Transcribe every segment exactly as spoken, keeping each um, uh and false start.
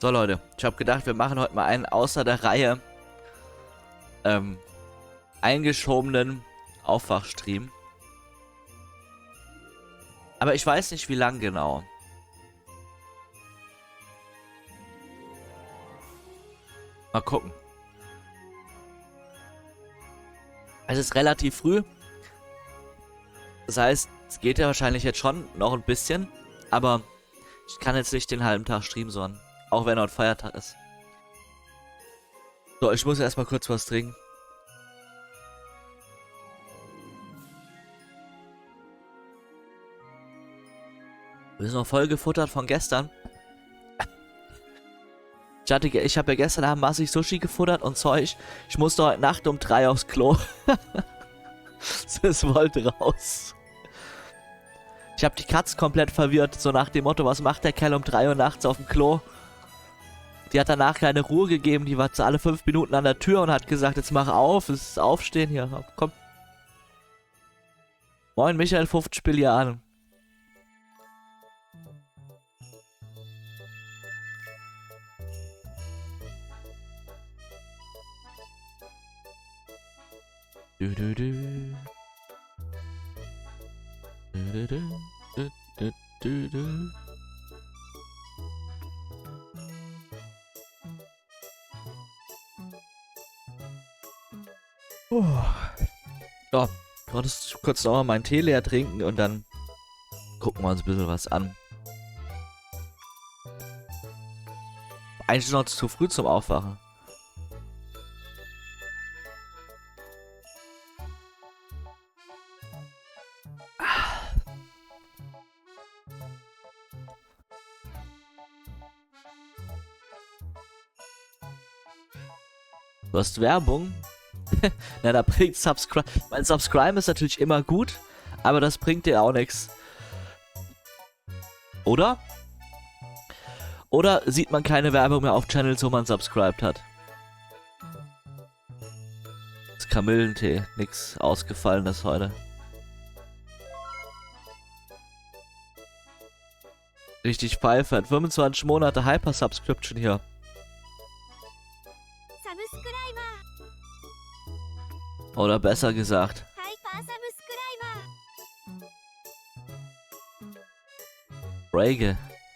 So Leute, ich habe gedacht, wir machen heute mal einen außer der Reihe ähm, eingeschobenen Aufwachstream. Aber ich weiß nicht, wie lang genau. Mal gucken. Es ist relativ früh. Das heißt, es geht ja wahrscheinlich jetzt schon noch ein bisschen. Aber ich kann jetzt nicht den halben Tag streamen, sondern auch wenn heute Feiertag ist. So, ich muss erstmal kurz was trinken. Wir sind noch voll gefuttert von gestern. Ich, hatte, ich habe ja gestern Abend massig Sushi gefuttert und Zeug. Ich musste heute Nacht um drei aufs Klo. Das wollte raus. Ich habe die Katze komplett verwirrt, so nach dem Motto, was macht der Kerl um drei Uhr nachts auf dem Klo? Die hat danach keine Ruhe gegeben, die war alle fünf Minuten an der Tür und hat gesagt, jetzt mach auf, es ist Aufstehen hier, komm. Moin Michael, fünfzig Billiarden. Du, du, du. Du, du, du, du, du, du. Oh. Ja, ich wollte kurz nochmal meinen Tee leer trinken und dann gucken wir uns ein bisschen was an. Eigentlich noch zu früh zum Aufwachen. Du hast Werbung? Na, da bringt Subscribe. Mein Subscribe ist natürlich immer gut, aber das bringt dir auch nichts. Oder? Oder sieht man keine Werbung mehr auf Channels, wo man subscribed hat? Das Kamillentee. Nix Ausgefallenes heute. Richtig pfeifert. fünfundzwanzig Monate Hyper-Subscription hier. Oder besser gesagt. Rage.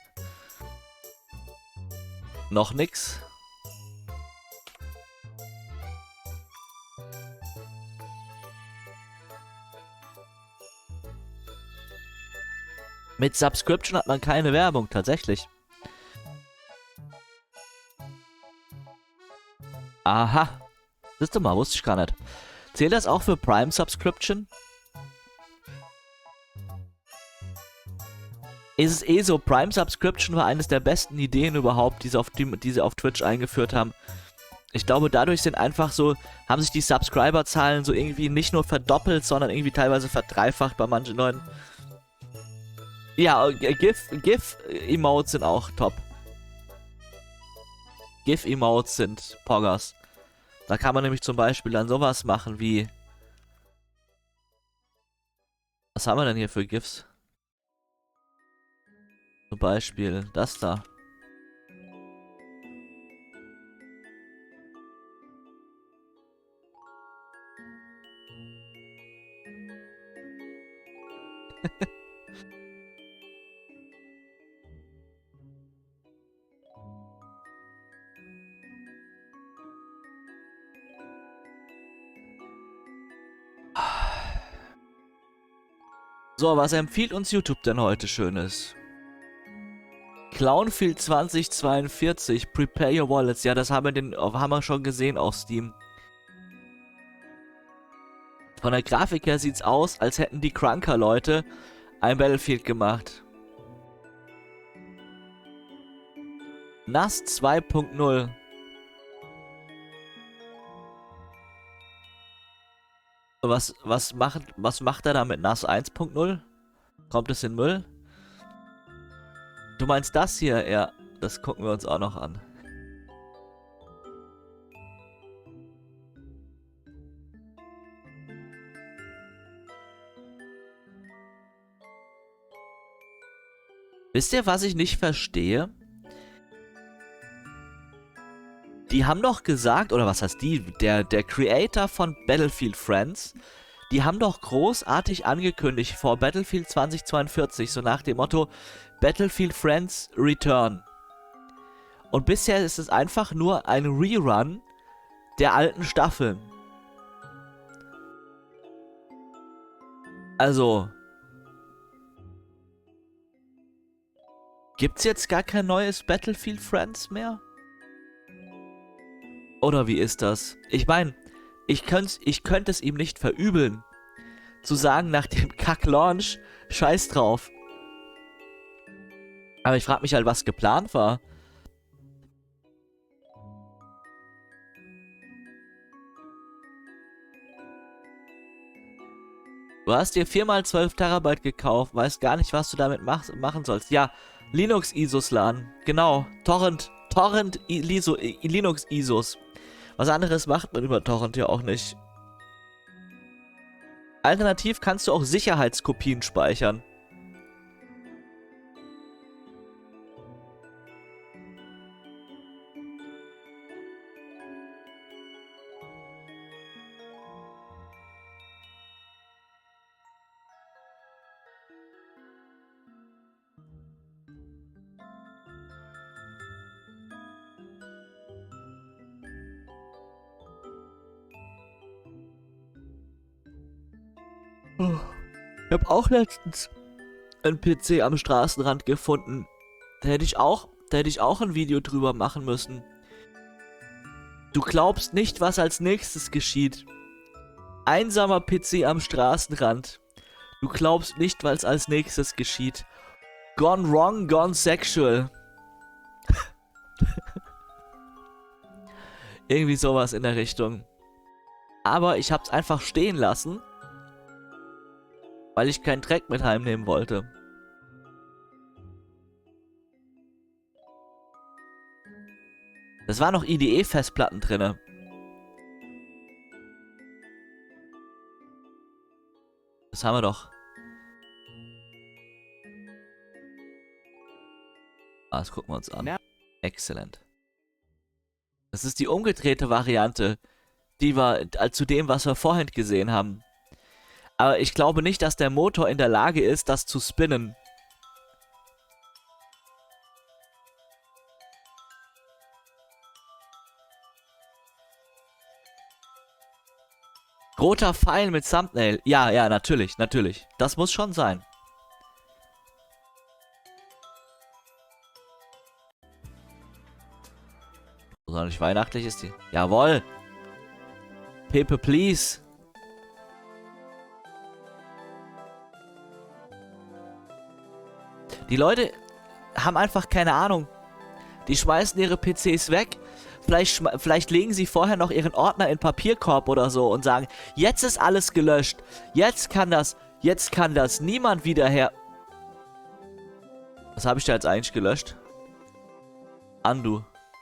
Noch nix. Mit Subscription hat man keine Werbung, tatsächlich. Aha. Siehst du mal, wusste ich gar nicht. Zählt das auch für Prime Subscription? Ist es eh so, Prime Subscription war eines der besten Ideen überhaupt, die sie auf, die, die sie auf Twitch eingeführt haben. Ich glaube, dadurch sind einfach so, haben sich die Subscriber-Zahlen so irgendwie nicht nur verdoppelt, sondern irgendwie teilweise verdreifacht bei manchen Leuten. Ja, GIF, GIF-Emotes sind auch top. GIF-Emotes sind Poggers. Da kann man nämlich zum Beispiel dann sowas machen wie... Was haben wir denn hier für GIFs? Zum Beispiel das da. So, was empfiehlt uns YouTube denn heute Schönes? Clownfield zwanzig zweiundvierzig, Prepare Your Wallets. Ja, das haben wir, den, haben wir schon gesehen auf Steam. Von der Grafik her sieht's aus, als hätten die Crunker-Leute ein Battlefield gemacht. N A S zwei Punkt null. Was, was, macht, was macht er da mit N A S eins Punkt null? Kommt es in Müll? Du meinst das hier? Ja, das gucken wir uns auch noch an. Wisst ihr, was ich nicht verstehe? Die haben doch gesagt, oder was heißt die, der, der Creator von Battlefield Friends, die haben doch großartig angekündigt vor Battlefield zwanzig zweiundvierzig, so nach dem Motto Battlefield Friends Return. Und bisher ist es einfach nur ein Rerun der alten Staffeln. Also, gibt's jetzt gar kein neues Battlefield Friends mehr? Oder wie ist das? Ich meine, ich könnte ich könnt es ihm nicht verübeln, zu sagen nach dem Kack-Launch, scheiß drauf. Aber ich frage mich halt, was geplant war. Du hast dir viermal zwölf Terabyte gekauft, weißt gar nicht, was du damit mach machen sollst. Ja, Linux-I S Os laden. Genau, Torrent, Torrent Linux-I S Os. Was anderes macht man über Torrent ja auch nicht. Alternativ kannst du auch Sicherheitskopien speichern. Ich habe auch letztens einen P C am Straßenrand gefunden. Da hätte ich auch, da hätte ich auch ein Video drüber machen müssen. Du glaubst nicht, was als nächstes geschieht. Einsamer P C am Straßenrand. Du glaubst nicht, was als nächstes geschieht. Gone wrong, gone sexual. Irgendwie sowas in der Richtung. Aber ich hab's einfach stehen lassen, weil ich keinen Dreck mit heimnehmen wollte. Es waren noch I D E-Festplatten drinne. Das haben wir doch. Ah, das gucken wir uns an. Excellent. Das ist die umgedrehte Variante, die wir äh, zu dem, was wir vorhin gesehen haben. Aber ich glaube nicht, dass der Motor in der Lage ist, das zu spinnen. Roter Pfeil mit Thumbnail. Ja, ja, natürlich, natürlich. Das muss schon sein. So nicht weihnachtlich ist die. Jawohl. Pepe, please. Die Leute haben einfach keine Ahnung. Die schmeißen ihre P Cs weg. Vielleicht, vielleicht legen sie vorher noch ihren Ordner in Papierkorb oder so und sagen, jetzt ist alles gelöscht. Jetzt kann das, jetzt kann das niemand wieder her... Was habe ich da jetzt eigentlich gelöscht? Undo.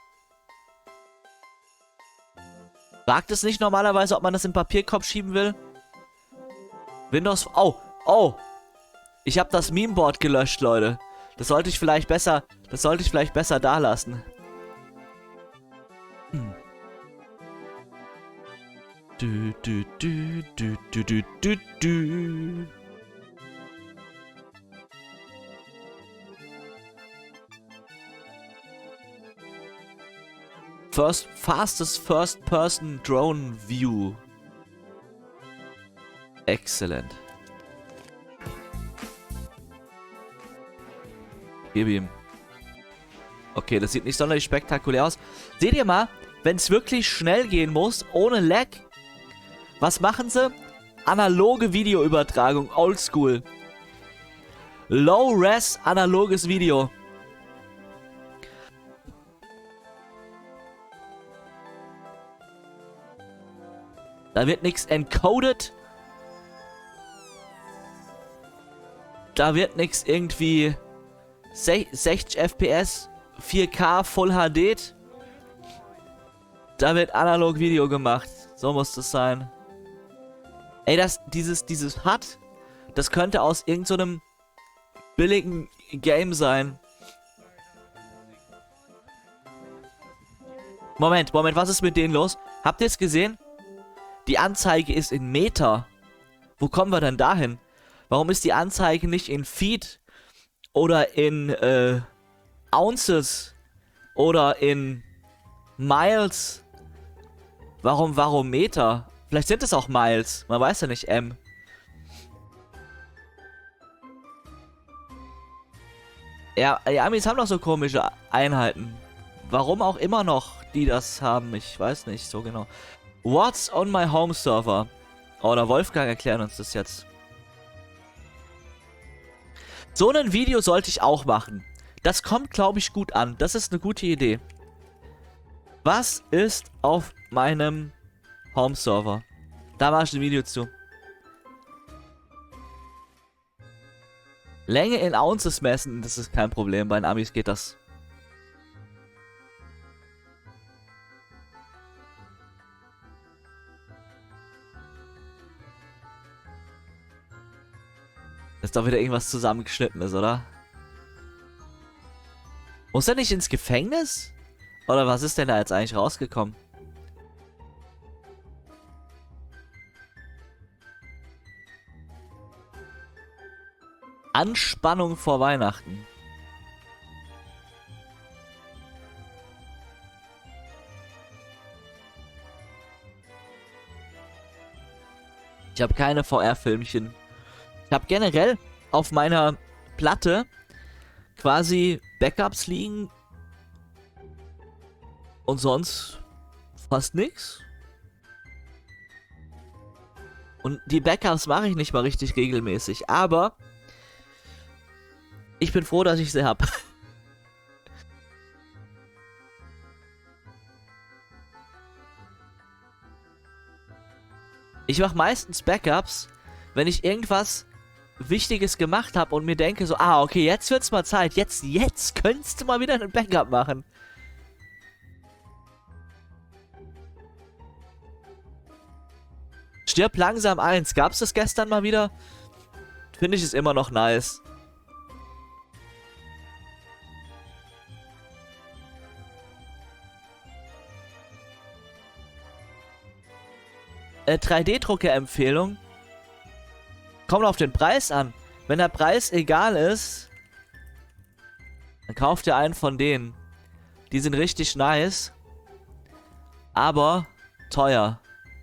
Sagt es nicht normalerweise, ob man das in Papierkorb schieben will? Windows... Oh, oh. Ich habe das Memeboard gelöscht, Leute. Das sollte ich vielleicht besser... Das sollte ich vielleicht besser da lassen. Hm. Du, du, du, du, du, du, du, du. First, fastest first person drone view. Excellent. Gib ihm. Okay, das sieht nicht sonderlich spektakulär aus. Seht ihr mal, wenn es wirklich schnell gehen muss, ohne Lag, was machen sie? Analoge Videoübertragung, oldschool. Low-Res analoges Video. Da wird nichts encoded. Da wird nichts irgendwie sechzig F P S, vier K, Full H D. Da wird analog Video gemacht. So muss das sein. Ey, das, dieses, dieses H U D, das könnte aus irgendeinem so billigen Game sein. Moment, Moment, was ist mit denen los? Habt ihr es gesehen? Die Anzeige ist in Meter. Wo kommen wir denn dahin? Warum ist die Anzeige nicht in Feet oder in äh, Ounces oder in Miles? Warum, warum Meter? Vielleicht sind es auch Miles. Man weiß ja nicht, M. Ja, die Amis haben doch so komische Einheiten. Warum auch immer noch die das haben, ich weiß nicht so genau. What's on my home server? Oder Wolfgang erklärt uns das jetzt. So ein Video sollte ich auch machen. Das kommt, glaube ich, gut an. Das ist eine gute Idee. Was ist auf meinem Home Server? Da mache ich ein Video zu. Länge in Ounces messen, das ist kein Problem. Bei den Amis geht das. Das ist doch wieder irgendwas zusammengeschnittenes, oder? Muss er nicht ins Gefängnis? Oder was ist denn da jetzt eigentlich rausgekommen? Anspannung vor Weihnachten. Ich habe keine V R-Filmchen. Ich habe generell auf meiner Platte quasi Backups liegen und sonst fast nichts. Und die Backups mache ich nicht mal richtig regelmäßig, aber ich bin froh, dass ich sie habe. Ich mache meistens Backups, wenn ich irgendwas Wichtiges gemacht habe und mir denke so, ah, okay, jetzt wird's mal Zeit. Jetzt, jetzt könntest du mal wieder ein Backup machen. Stirb langsam eins. Gab's das gestern mal wieder? Finde ich es immer noch nice. Äh, drei D-Drucker-Empfehlung. Kommt auf den Preis an. Wenn der Preis egal ist, dann kauft ihr einen von denen. Die sind richtig nice. Aber teuer.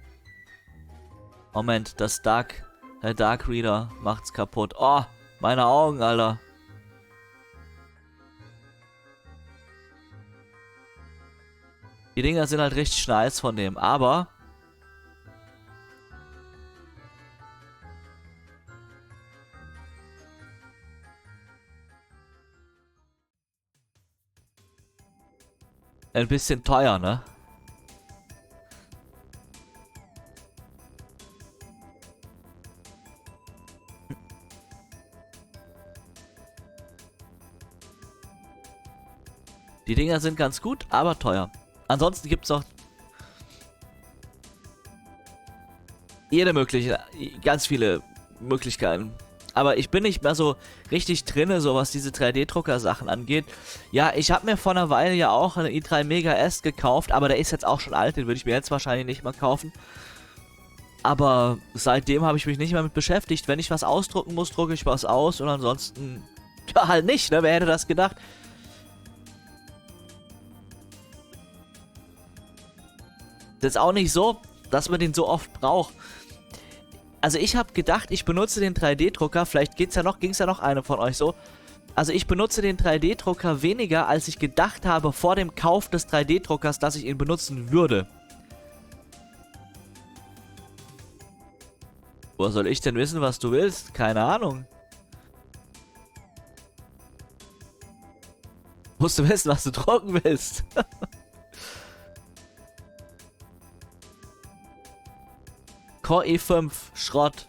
Moment, das Dark, der Dark Reader macht's kaputt. Oh, meine Augen, Alter. Die Dinger sind halt richtig nice von dem, aber ein bisschen teuer, ne? Die Dinger sind ganz gut, aber teuer. Ansonsten gibt es noch jede mögliche, ganz viele Möglichkeiten. Aber ich bin nicht mehr so richtig drinne, so was diese drei D-Drucker-Sachen angeht. Ja, ich habe mir vor einer Weile ja auch einen i drei Mega S gekauft, aber der ist jetzt auch schon alt, den würde ich mir jetzt wahrscheinlich nicht mehr kaufen. Aber seitdem habe ich mich nicht mehr mit beschäftigt. Wenn ich was ausdrucken muss, drucke ich was aus und ansonsten ja halt nicht, ne? Wer hätte das gedacht? Das ist auch nicht so, dass man den so oft braucht. Also ich habe gedacht, ich benutze den drei D-Drucker, vielleicht geht's ja noch, ging's ja noch einem von euch so. Also ich benutze den drei D-Drucker weniger, als ich gedacht habe vor dem Kauf des drei D-Druckers, dass ich ihn benutzen würde. Woher soll ich denn wissen, was du willst? Keine Ahnung. Musst du wissen, was du drucken willst. Core i fünf, Schrott.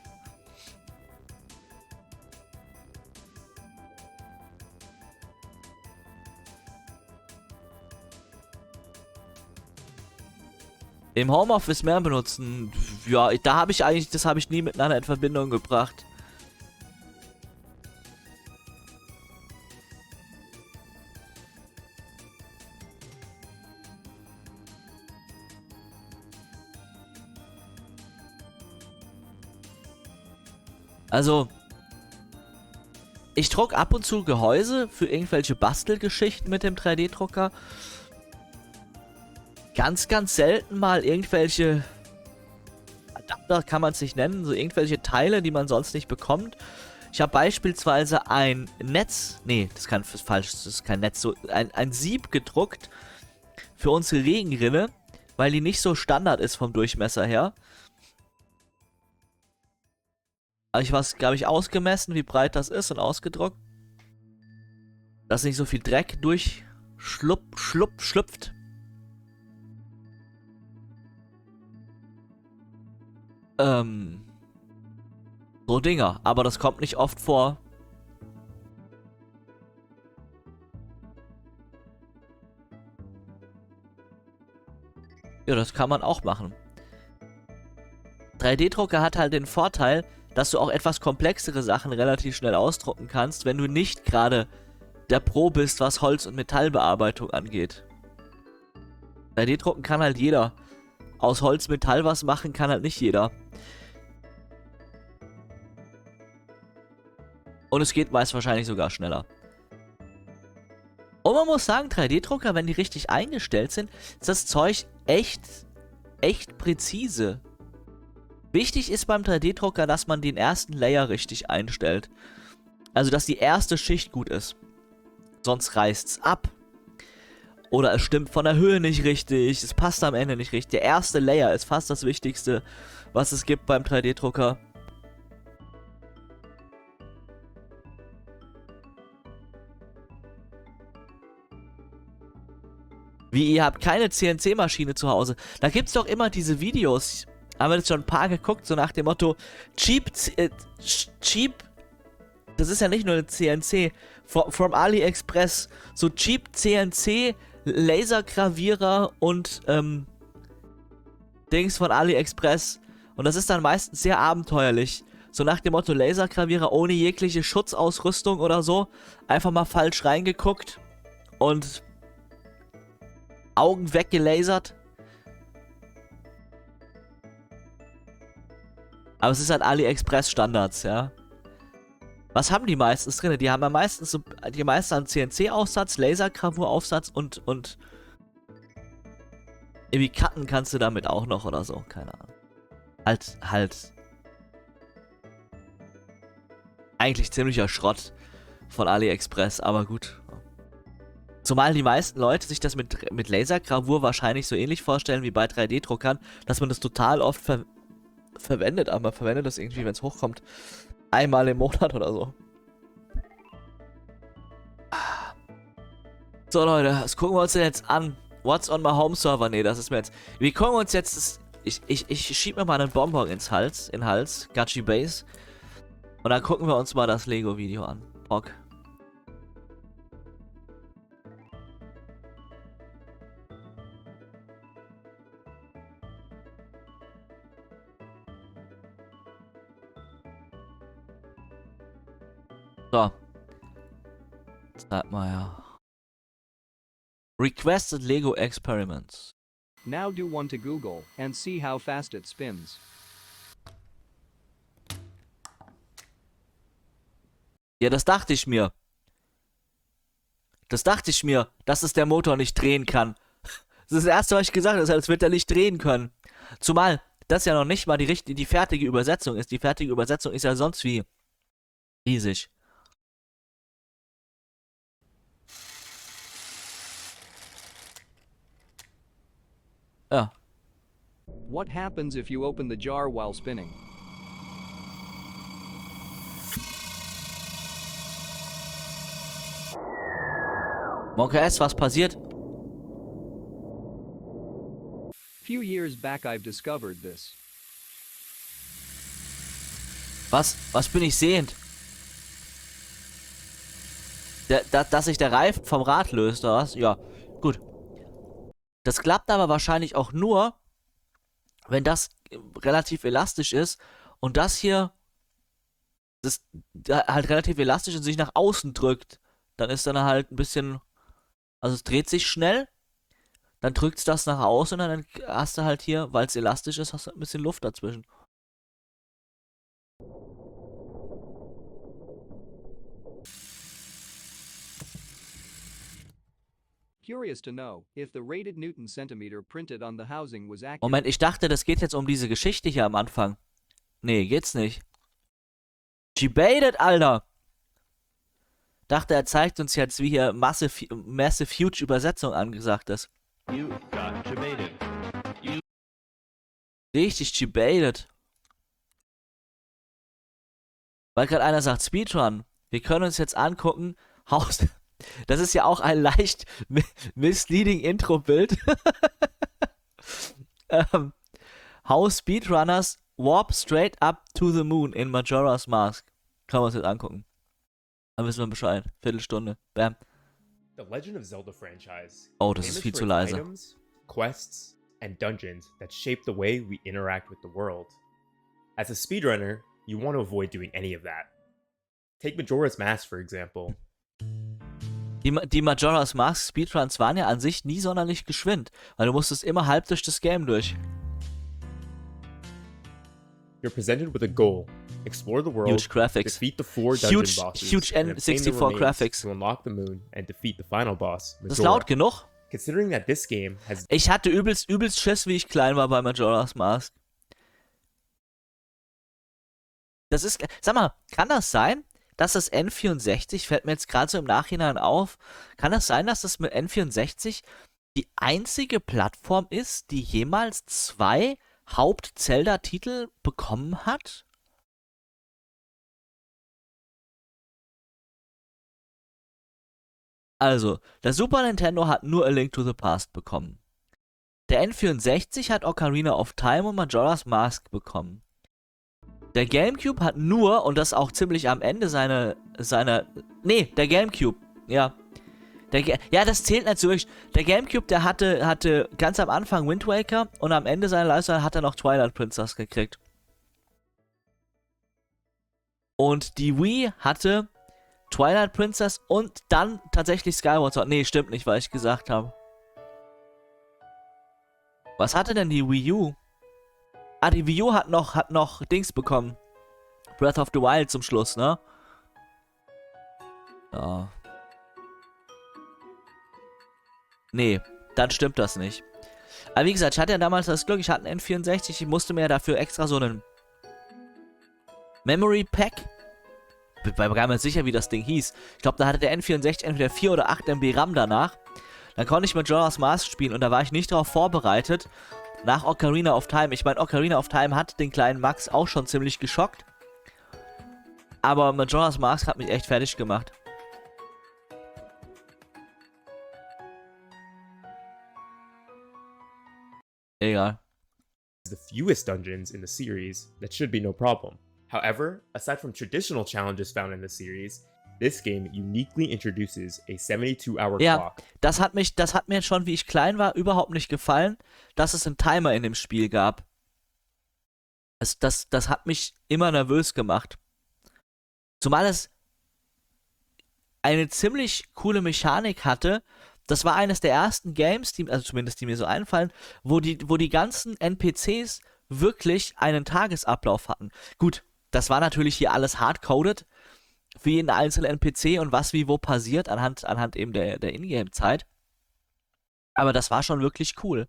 Im Homeoffice mehr benutzen. Ja, da habe ich eigentlich, das habe ich nie miteinander in Verbindung gebracht. Also, ich druck ab und zu Gehäuse für irgendwelche Bastelgeschichten mit dem drei D-Drucker. Ganz, ganz selten mal irgendwelche Adapter, kann man es nicht nennen, so irgendwelche Teile, die man sonst nicht bekommt. Ich habe beispielsweise ein Netz, nee, das kann das ist falsch, das ist kein Netz, so ein, ein Sieb gedruckt für unsere Regenrinne, weil die nicht so Standard ist vom Durchmesser her. Aber ich was, glaube ich, ausgemessen, wie breit das ist und ausgedruckt. Dass nicht so viel Dreck durch schlupp, schlupp, schlüpft. Ähm. So Dinger. Aber das kommt nicht oft vor. Ja, das kann man auch machen. drei D-Drucker hat halt den Vorteil, dass du auch etwas komplexere Sachen relativ schnell ausdrucken kannst, wenn du nicht gerade der Pro bist, was Holz- und Metallbearbeitung angeht. drei D-Drucken kann halt jeder. Aus Holz, Metall was machen kann halt nicht jeder. Und es geht meist wahrscheinlich sogar schneller. Und man muss sagen, drei D-Drucker, wenn die richtig eingestellt sind, ist das Zeug echt, echt präzise. Wichtig ist beim drei D-Drucker, dass man den ersten Layer richtig einstellt. Also, dass die erste Schicht gut ist. Sonst reißt's ab. Oder es stimmt von der Höhe nicht richtig. Es passt am Ende nicht richtig. Der erste Layer ist fast das Wichtigste, was es gibt beim drei D-Drucker. Wie, ihr habt keine C N C-Maschine zu Hause. Da gibt's doch immer diese Videos. Haben wir das schon ein paar geguckt, so nach dem Motto, cheap, äh, cheap, das ist ja nicht nur eine C N C, from, from AliExpress, so cheap C N C, Lasergravierer und, ähm, Dings von AliExpress. Und das ist dann meistens sehr abenteuerlich. So nach dem Motto, Lasergravierer ohne jegliche Schutzausrüstung oder so. Einfach mal falsch reingeguckt und Augen weggelasert. Aber es ist halt AliExpress Standards, ja. Was haben die meistens drin? Die haben ja meistens so, die meisten an C N C-Aufsatz, Lasergravur-Aufsatz und, und irgendwie cutten kannst du damit auch noch oder so, keine Ahnung. Halt, halt. Eigentlich ziemlicher Schrott von AliExpress, aber gut. Zumal die meisten Leute sich das mit, mit Lasergravur wahrscheinlich so ähnlich vorstellen wie bei drei D-Druckern, dass man das total oft ver verwendet, aber man verwendet das irgendwie, wenn es hochkommt, einmal im Monat oder so. So Leute, das gucken wir uns jetzt an. What's on my home server? Nee, das ist mir jetzt... Wir gucken uns jetzt... Das, ich, ich, ich schieb mir mal einen Bonbon ins Hals, in den Hals, Gachi Base. Und dann gucken wir uns mal das Lego-Video an. Bock. So. Sag mal ja. Requested Lego Experiments. Now do one to Google and see how fast it spins. Ja, das dachte ich mir. Das dachte ich mir, dass es der Motor nicht drehen kann. Das ist das erste, was ich gesagt habe, als wird er nicht drehen können. Zumal das ja noch nicht mal die, richtige, die fertige Übersetzung ist. Die fertige Übersetzung ist ja sonst wie riesig. Ja. What happens if you open the jar while spinning? Monka S, was passiert? Few years back I've discovered this. Was? Was bin ich sehend? Der, da, dass sich der Reifen vom Rad löst, oder was? Ja, gut. Das klappt aber wahrscheinlich auch nur, wenn das relativ elastisch ist und das hier das halt relativ elastisch und sich nach außen drückt. Dann ist dann halt ein bisschen, also es dreht sich schnell, dann drückt es das nach außen und dann hast du halt hier, weil es elastisch ist, hast du ein bisschen Luft dazwischen. Curious to know if the rated Newton centimeter printed on the housing was accurate. Moment, ich dachte, das geht jetzt um diese Geschichte hier am Anfang. Nee, geht's nicht. G-Baited, Alter! Dachte, er zeigt uns jetzt, wie hier Massive, Massive Huge Übersetzung angesagt ist. You got G-baited. Richtig G-Baited. Weil gerade einer sagt Speedrun. Wir können uns jetzt angucken, Haus... Das ist ja auch ein leicht misleading Intro-Bild. ähm, How Speedrunners warp straight up to the moon in Majora's Mask. Können wir uns jetzt angucken. Dann wissen wir Bescheid. Viertelstunde. Bam. The Legend of Zelda franchise. Oh, das ist famous viel for zu its leise. Items, quests, and dungeons that shape the way we interact with the world. As a speedrunner, you want to avoid doing any of that. Take Majora's Mask, for example. Die, die Majora's Mask Speedruns waren ja an sich nie sonderlich geschwind, weil du musstest immer halb durch das Game durch. You're presented with a goal. Explore the world, Huge graphics. defeat the four dungeon Huge, bosses, huge and N obtain the sixty-four remains graphics. to unlock the moon and defeat the final boss, Das ist Majora. laut genug? Considering that this game has Ich hatte übelst, übelst Schiss, wie ich klein war bei Majora's Mask. Das ist, sag mal, kann das sein, dass das N vierundsechzig, fällt mir jetzt gerade so im Nachhinein auf, kann das sein, dass das mit N vierundsechzig die einzige Plattform ist, die jemals zwei Haupt-Zelda-Titel bekommen hat? Also, der Super Nintendo hat nur A Link to the Past bekommen. Der N vierundsechzig hat Ocarina of Time und Majora's Mask bekommen. Der GameCube hat nur, und das auch ziemlich am Ende seine, seiner, nee, der GameCube, ja. Der, ja, das zählt natürlich. Der GameCube, der hatte, hatte ganz am Anfang Wind Waker und am Ende seiner Leistung hat er noch Twilight Princess gekriegt. Und die Wii hatte Twilight Princess und dann tatsächlich Skyward Sword. Nee, stimmt nicht, weil ich gesagt habe. Was hatte denn die Wii U? Ah, die Wii U hat noch, hat noch Dings bekommen. Breath of the Wild zum Schluss, ne? Ja. Nee, dann stimmt das nicht. Aber wie gesagt, ich hatte ja damals das Glück, ich hatte einen N vierundsechzig, ich musste mir dafür extra so einen Memory Pack. Ich bin mir gar nicht sicher, wie das Ding hieß. Ich glaube, da hatte der N vierundsechzig entweder vier oder acht Megabyte RAM danach. Dann konnte ich Majora's Mask spielen und da war ich nicht darauf vorbereitet. Nach Ocarina of Time. Ich meine, Ocarina of Time hat den kleinen Max auch schon ziemlich geschockt. Aber Majora's Mask hat mich echt fertig gemacht. Egal. the fewest dungeons in the series, that should be no problem. However, aside from traditional challenges found in the series, this game uniquely introduces a seventy-two hour Ja, clock. das hat mich, das hat mir schon, wie ich klein war, überhaupt nicht gefallen, dass es einen Timer in dem Spiel gab. Das, das, das hat mich immer nervös gemacht. Zumal es eine ziemlich coole Mechanik hatte. Das war eines der ersten Games, die, also zumindest die mir so einfallen, wo die, wo die ganzen N P Cs wirklich einen Tagesablauf hatten. Gut, das war natürlich hier alles hardcoded für jeden einzelnen N P C und was wie wo passiert anhand, anhand eben der, der Ingame-Zeit. Aber das war schon wirklich cool.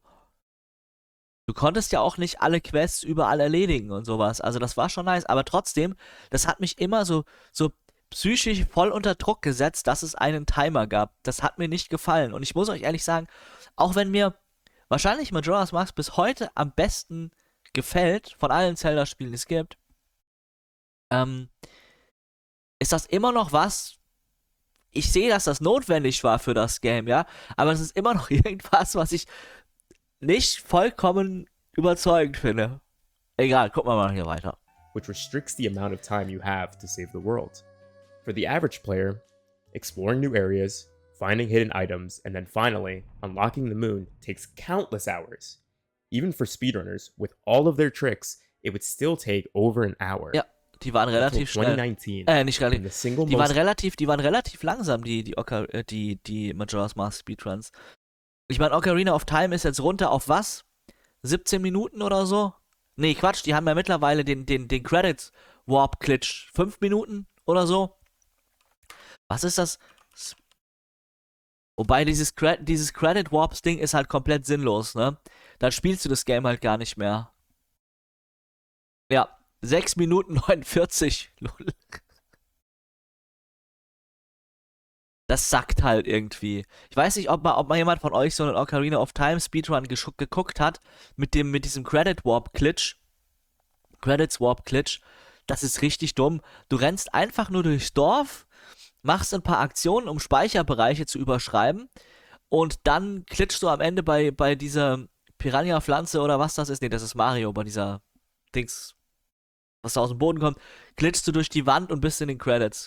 Du konntest ja auch nicht alle Quests überall erledigen und sowas. Also das war schon nice. Aber trotzdem, das hat mich immer so, so psychisch voll unter Druck gesetzt, dass es einen Timer gab. Das hat mir nicht gefallen. Und ich muss euch ehrlich sagen, auch wenn mir wahrscheinlich Majora's Mask bis heute am besten gefällt, von allen Zelda-Spielen, die es gibt, ähm, ist das immer noch was. Ich sehe, dass das notwendig war für das Game, ja, aber es ist immer noch irgendwas, was ich nicht vollkommen überzeugend finde. Egal, gucken wir mal hier weiter. Which restricts the amount of time you have to save the world. For the average player, exploring new areas, finding hidden items, and then finally, unlocking the moon takes countless hours. Even for speedrunners, with all of their tricks, it would still take over an hour. Ja, die waren relativ Until schnell. twenty nineteen, Äh, nicht and relativ. the single Die waren most relativ, die waren relativ langsam, die, die, Ocar äh, die, die Majora's Mask Speedruns. Ich meine, Ocarina of Time ist jetzt runter auf was? siebzehn Minuten oder so? Nee, Quatsch, die haben ja mittlerweile den, den, den Credits Warp Glitch. fünf Minuten oder so? Was ist das? Wobei dieses, Cre dieses Credit Warps Ding ist halt komplett sinnlos, ne? Dann spielst du das Game halt gar nicht mehr. Ja, sechs Minuten neunundvierzig. Lol. Das sackt halt irgendwie. Ich weiß nicht, ob mal, ob mal jemand von euch so einen Ocarina of Time Speedrun geguckt hat mit dem mit diesem Credit Warp Glitch. Credits Warp Glitch. Das ist richtig dumm. Du rennst einfach nur durchs Dorf, machst ein paar Aktionen, um Speicherbereiche zu überschreiben und dann glitschst du am Ende bei, bei dieser Piranha-Pflanze oder was das ist. Nee, das ist Mario, bei dieser Dings, was da aus dem Boden kommt, glitschst du durch die Wand und bist in den Credits.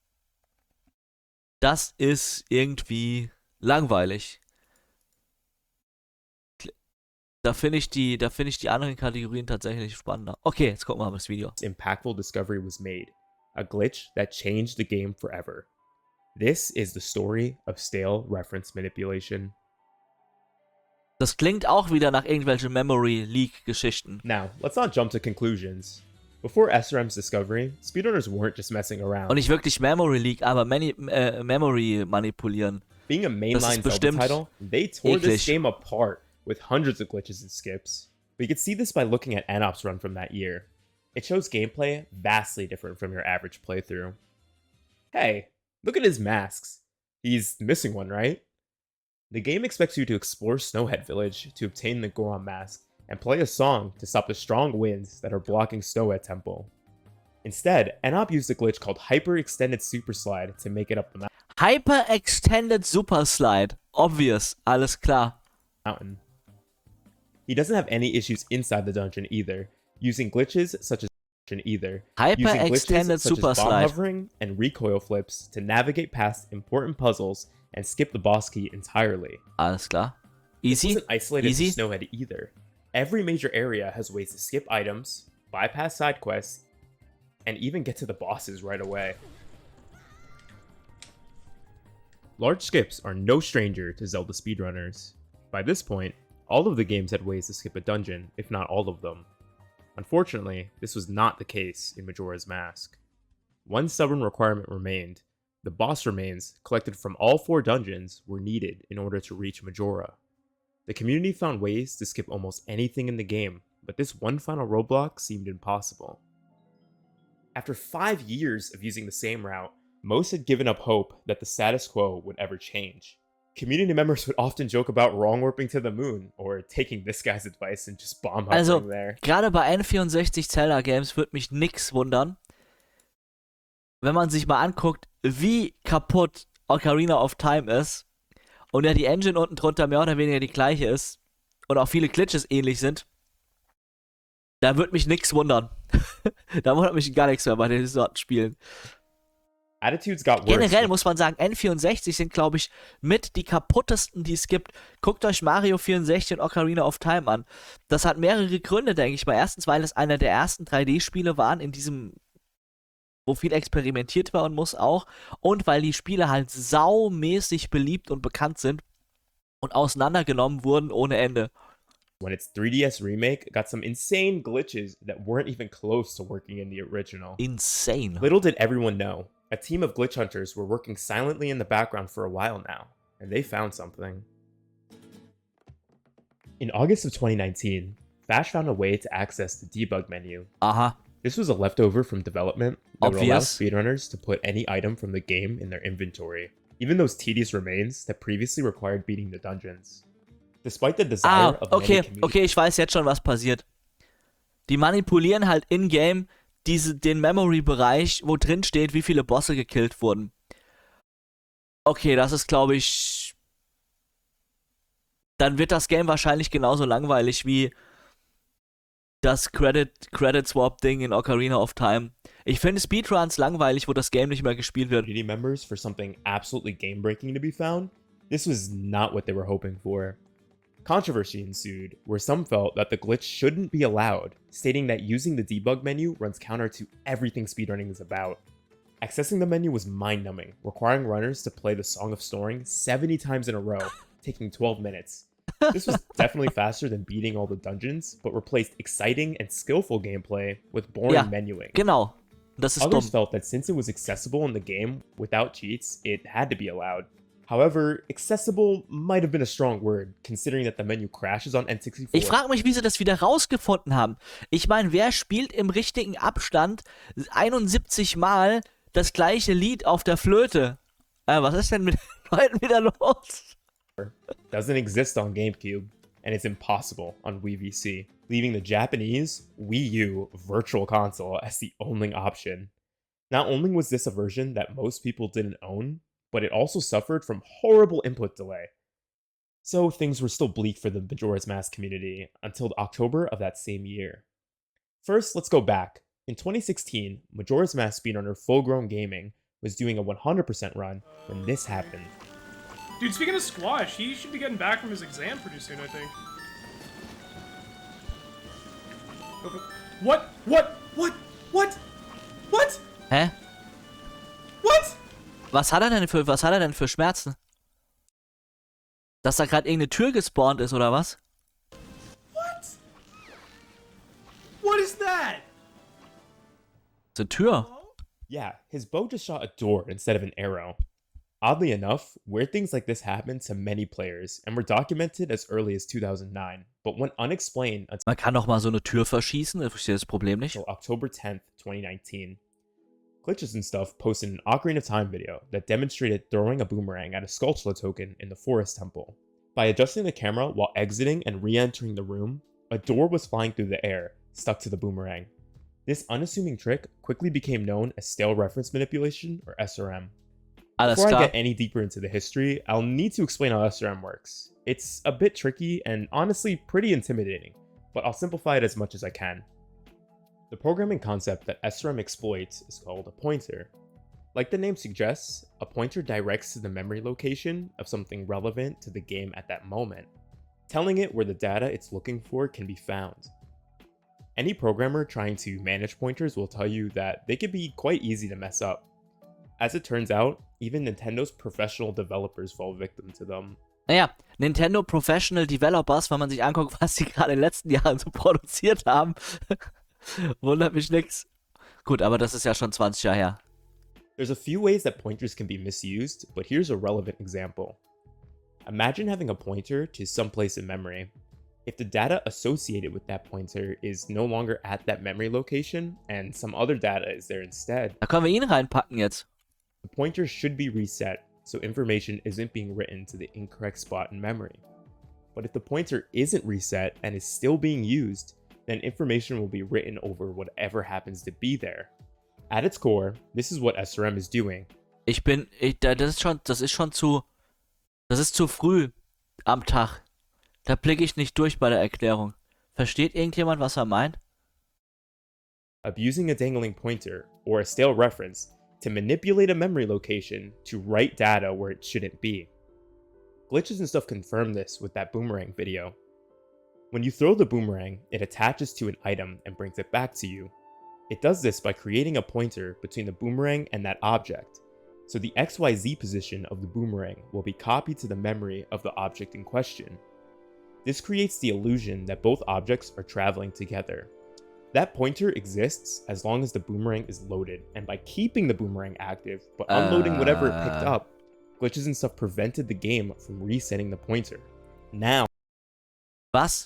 Das ist irgendwie langweilig. Da finde ich die, da finde ich die anderen Kategorien tatsächlich spannender. Okay, jetzt gucken wir mal das Video. Impactful discovery was made, a glitch that changed the game forever. This is the story of stale reference manipulation. Das klingt auch wieder nach irgendwelchen Memory Leak Geschichten. Now, let's not jump to conclusions. Before S R M's discovery, speedrunners weren't just messing around. Und nicht wirklich Memory Leak, aber many, äh, Memory manipulieren. Being a mainline Zelda title, they tore eklig. this game apart with hundreds of glitches and skips. We could see this by looking at Anop's run from that year. It shows gameplay vastly different from your average playthrough. Hey, look at his masks. He's missing one, right? The game expects you to explore Snowhead Village to obtain the Goron mask and play a song to stop the strong winds that are blocking Snowhead Temple. Instead, Anop used a glitch called Hyper Extended Super Slide to make it up the Hyper Extended Super Slide. Obvious, alles klar. mountain. He doesn't have any issues inside the dungeon either, using glitches such as either. Hyper using glitches Extended such Super as bomb Slide. hovering and recoil flips to navigate past important puzzles and skip the boss key entirely. Alles klar. This Easy. isn't isolated Easy. to Snowhead either. Every major area has ways to skip items, bypass side quests, and even get to the bosses right away. Large skips are no stranger to Zelda speedrunners. By this point, all of the games had ways to skip a dungeon, if not all of them. Unfortunately, this was not the case in Majora's Mask. One stubborn requirement remained. The boss remains, collected from all four dungeons, were needed in order to reach Majora. The community found ways to skip almost anything in the game, but this one final roadblock seemed impossible. After five years of using the same route, most had given up hope that the status quo would ever change. Community members would often joke about wrong warping to the moon or taking this guy's advice and just bomb hopping Also, there. gerade bei N vierundsechzig Zelda Games würde mich nix wundern, wenn man sich mal anguckt, wie kaputt Ocarina of Time ist und ja die Engine unten drunter mehr oder weniger die gleiche ist und auch viele Glitches ähnlich sind. Da würde mich nix wundern. Da wundert mich gar nichts mehr bei den Sorten Spielen. Attitudes got worse. Generell muss man sagen, N vierundsechzig sind, glaube ich, mit die kaputtesten, die es gibt. Guckt euch Mario vierundsechzig und Ocarina of Time an. Das hat mehrere Gründe, denke ich mal. Erstens, weil es einer der ersten drei D-Spiele waren, in diesem, wo viel experimentiert werden muss auch. Und weil die Spiele halt saumäßig beliebt und bekannt sind und auseinandergenommen wurden ohne Ende. When its three D S remake got some insane glitches that weren't even close to working in the original. Insane. Little did everyone know, a team of glitch hunters were working silently in the background for a while now, and they found something. In August of twenty nineteen, Fash found a way to access the debug menu. Aha. This was a leftover from development that would allow Obvious. speedrunners to put any item from the game in their inventory, even those tedious remains that previously required beating the dungeons. Despite the desire Ah, of many okay, community- okay, ich weiß jetzt schon, was passiert. Die manipulieren halt in-game diese, den Memory-Bereich, wo drin steht, wie viele Bosse gekillt wurden. Okay, das ist, glaube ich... Dann wird das Game wahrscheinlich genauso langweilig wie das Credit, Credit Swap-Ding in Ocarina of Time. Ich finde Speedruns langweilig, wo das Game nicht mehr gespielt wird. community members for something absolutely game-breaking to be found, this was not what they were hoping for. Controversy ensued, where some felt that the glitch shouldn't be allowed, stating that using the debug menu runs counter to everything speedrunning is about. Accessing the menu was mind-numbing, requiring runners to play the Song of Snoring seventy times in a row, taking twelve minutes. This was definitely faster than beating all the dungeons, but replaced exciting and skillful gameplay with boring Ja, menuing. Genau. Das ist Others dumm. felt that since it was accessible in the game without cheats, it had to be allowed. However, accessible might have been a strong word, considering that the menu crashes on N sixty-four. Ich frage mich, wie sie das wieder rausgefunden haben. Ich meine, wer spielt im richtigen Abstand einundsiebzig Mal das gleiche Lied auf der Flöte? Äh, was ist denn mit den Leuten wieder los? Doesn't exist on GameCube, and it's impossible on Wii V C, leaving the Japanese Wii U Virtual Console as the only option. Not only was this a version that most people didn't own, but it also suffered from horrible input delay. So things were still bleak for the Majora's Mask community until October of that same year. First, let's go back. In twenty sixteen, Majora's Mask speedrunner Full Grown Gaming was doing a one hundred percent run when this happened. Dude, speaking of Squash, he should be getting back from his exam pretty soon, I think. What? What? What? What? What? Hä? What? Was hat er denn für, was hat er denn für Schmerzen? Dass da gerade irgendeine Tür gespawnt ist, oder was? What? What is that? So eine Tür. Yeah, his bow just shot a door instead of an arrow. Oddly enough, weird things like this happen to many players and were documented as early as two thousand nine, but went unexplained until Man kann doch mal so eine Tür verschießen, ich verstehe das Problem nicht. October tenth, twenty nineteen. Glitches and Stuff posted an Ocarina of Time video that demonstrated throwing a boomerang at a Skulltula token in the Forest Temple. By adjusting the camera while exiting and re-entering the room, a door was flying through the air, stuck to the boomerang. This unassuming trick quickly became known as Stale Reference Manipulation, or S R M. Alles Before I klar. get any deeper into the history, I'll need to explain how S R M works. It's a bit tricky and honestly pretty intimidating, but I'll simplify it as much as I can. The programming concept that S R M exploits is called a pointer. Like the name suggests, a pointer directs to the memory location of something relevant to the game at that moment, telling it where the data it's looking for can be found. Any programmer trying to manage pointers will tell you that they can be quite easy to mess up. As it turns out, even Nintendo's professional developers fall victim to them. Naja, Nintendo Professional Developers, wenn man sich anguckt, was sie gerade in den letzten Jahren so produziert haben, wundert mich nix. Gut, aber das ist ja schon zwanzig Jahre her. There's a few ways that pointers can be misused, but here's a relevant example. Imagine having a pointer to some place in memory. If the data associated with that pointer is no longer at that memory location and some other data is there instead, Da können wir ihn reinpacken jetzt. the pointer should be reset so information isn't being written to the incorrect spot in memory. But if the pointer isn't reset and is still being used, then information will be written over whatever happens to be there. At its core, this is what S R M is doing. Ich bin, ich, da- das ist schon, das ist schon zu, das ist zu früh am Tag. Da blicke ich nicht durch bei der Erklärung. Versteht irgendjemand, was er meint? Abusing a dangling pointer, or a stale reference, to manipulate a memory location to write data where it shouldn't be. Glitches and Stuff confirmed this with that boomerang video. When you throw the boomerang, it attaches to an item and brings it back to you. It does this by creating a pointer between the boomerang and that object, so the X Y Z position of the boomerang will be copied to the memory of the object in question. This creates the illusion that both objects are traveling together. That pointer exists as long as the boomerang is loaded, and by keeping the boomerang active but unloading whatever it picked Uh. up, Glitches and Stuff prevented the game from resetting the pointer. Now, Was?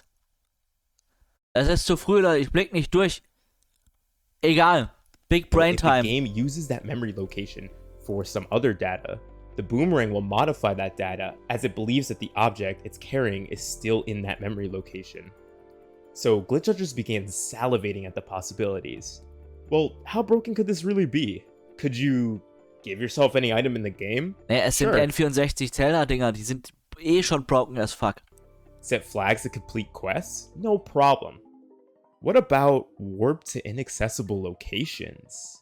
Es ist zu früh, Leute. Ich blick nicht durch. Egal. Big Brain if the Time. game uses that memory location for some other data, the boomerang will modify that data as it believes that the object it's carrying is still in that memory location. So Glitch Judges began salivating at the possibilities. Well, how broken could this really be? Could you give yourself any item in the game? Ne, es sind Sure. N vierundsechzig Zelda-Dinger, die sind eh schon broken as fuck. Set flags to complete quests? No problem. What about warp to inaccessible locations?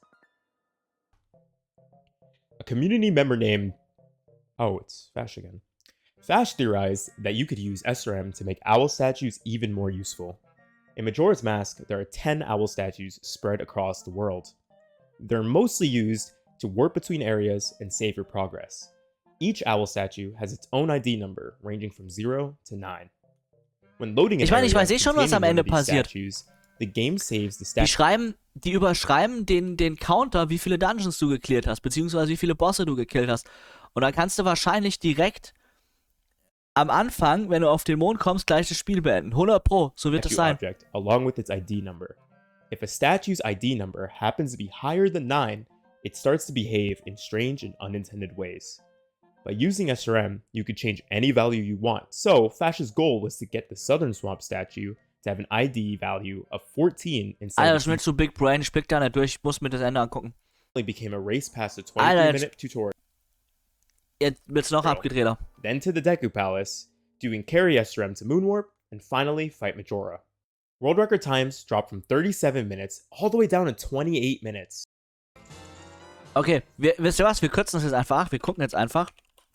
A community member named... Oh, it's Fash again. Fash theorized that you could use S R M to make owl statues even more useful. In Majora's Mask, there are ten owl statues spread across the world. They're mostly used to warp between areas and save your progress. Each owl statue has its own I D number ranging from zero to nine. When loading an Ich meine, ich area weiß eh schon, was am containing one Ende of these passiert. statues, the game saves the Die statue. schreiben, die überschreiben den, den Counter, wie viele Dungeons du geklärt hast, beziehungsweise wie viele Bosse du gekillt hast. Und dann kannst du wahrscheinlich direkt am Anfang, wenn du auf den Mond kommst, gleich das Spiel beenden. hundert Pro, so wird es Statue sein. object along with its I D number. If a statue's I D number happens to be higher than nine, it starts to behave in strange and unintended ways. By using S R M, you could change any value you want. So, Fash's goal was to get the Southern Swamp statue to have an I D value of fourteen instead Alter, of das ist mir zu Big Brain, ich blick da nicht durch, ich muss mir das Ende angucken. became a race past a Alter, twenty-three minute tutorial. Jetzt wird's noch abgedrehter. Then to the Deku Palace, doing carry S R M to Moonwarp, and finally fight Majora. World record times dropped from thirty-seven minutes all the way down to twenty-eight minutes. Okay, wir, wisst ihr was, wir kürzen das jetzt einfach, wir gucken jetzt einfach.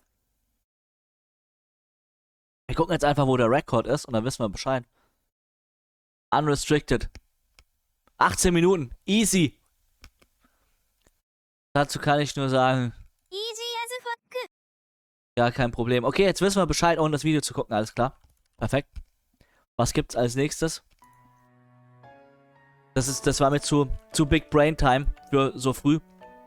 Wir gucken jetzt einfach, wo der Rekord ist und dann wissen wir Bescheid. Unrestricted. achtzehn Minuten, easy. Dazu kann ich nur sagen, Easy as a fuck. ja, kein Problem. Okay, jetzt wissen wir Bescheid, ohne das Video zu gucken, alles klar. Perfekt. Was gibt's als nächstes? Das ist, das war mir zu, zu Big Brain Time für so früh.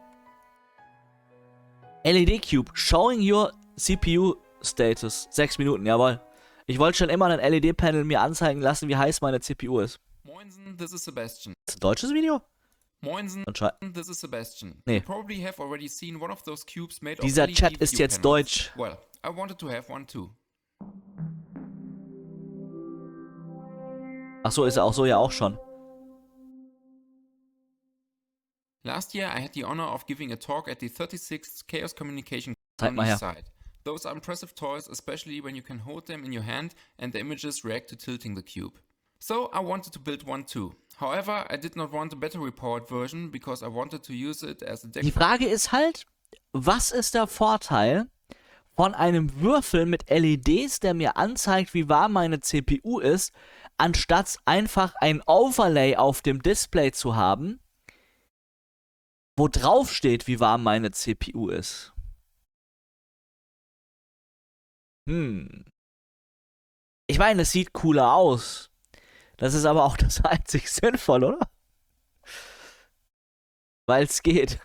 L E D Cube, showing your C P U status. sechs Minuten, jawohl. Ich wollte schon immer ein L E D-Panel mir anzeigen lassen, wie heiß meine C P U ist. Moinsen, this is Sebastian. Ist das ein deutsches Video? Moinsen, Anscheinend. this is Sebastian. Nee. You probably have already seen one of those cubes made of Dieser L E D Chat ist video jetzt panels. deutsch. Well, I wanted to have one too. Ach so, ist er auch so, ja auch schon. Last year I had the honor of giving a talk at the thirty-sixth Chaos Communication Zeig on mal her. East Side. Those are impressive toys, especially when you can hold them in your hand and the images react to tilting the cube. So I wanted to build one too. However, I did not want a battery powered version because I wanted to use it as a deck. Die Frage ist halt, was ist der Vorteil von einem Würfel mit L E Ds, der mir anzeigt, wie warm meine C P U ist, anstatt einfach ein Overlay auf dem Display zu haben, wo drauf steht, wie warm meine C P U ist. Hm. Ich meine, es sieht cooler aus. Das ist aber auch das einzig Sinnvolle, oder? Weil es geht.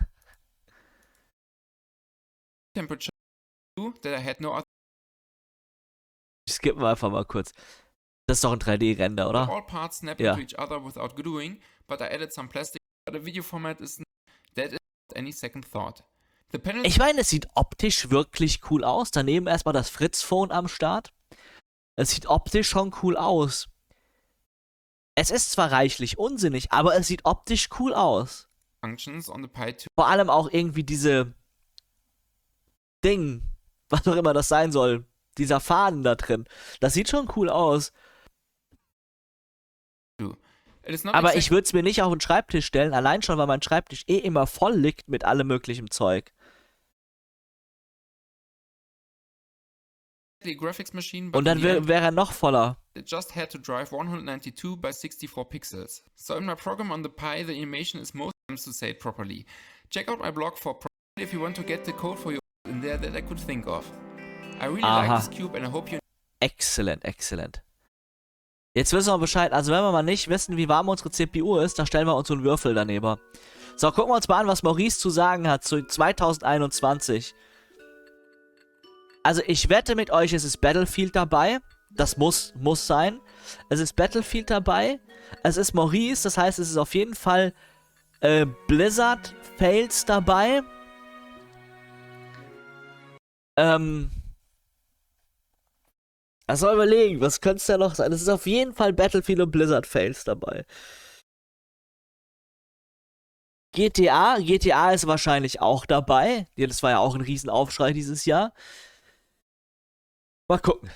Temperature that I had no other Ich skippe einfach mal kurz. Das ist doch ein drei D-Render, oder? all parts snap Ja. into each other without gluing, but I added some plastic. But the video format is that is not any second thought. The panel Ich meine, es sieht optisch wirklich cool aus. Daneben erstmal das Fritz-Phone am Start. Es sieht optisch schon cool aus. Es ist zwar reichlich unsinnig, aber es sieht optisch cool aus. functions on the Pi two. Vor allem auch irgendwie diese Ding, was auch immer das sein soll. Dieser Faden da drin. Das sieht schon cool aus. It is not Aber exactly ich würde es mir nicht auf den Schreibtisch stellen, allein schon, weil mein Schreibtisch eh immer voll liegt mit allem möglichen Zeug. a graphics machine, but Und dann in the wär- end, wäre er noch voller. it just had to drive one ninety-two by sixty-four pixels. So in my program on the Pi, the animation is most times to say it properly. Check out my blog for pro if you want to get the code for your in there that I could think of. I really Aha. like this cube and I hope you Excellent, excellent. Jetzt wissen wir Bescheid. Also wenn wir mal nicht wissen, wie warm unsere C P U ist, dann stellen wir uns so einen Würfel daneben. So, gucken wir uns mal an, was Maurice zu sagen hat zu zwanzig einundzwanzig. Also ich wette mit euch, es ist Battlefield dabei. Das muss, muss sein. Es ist Battlefield dabei. Es ist Maurice, das heißt, es ist auf jeden Fall äh, Blizzard Fails dabei. Ähm... Also mal überlegen, was könnte es da noch sein? Es ist auf jeden Fall Battlefield und Blizzard Fails dabei. G T A, G T A ist wahrscheinlich auch dabei. Ja, das war ja auch ein Riesenaufschrei dieses Jahr. Mal gucken.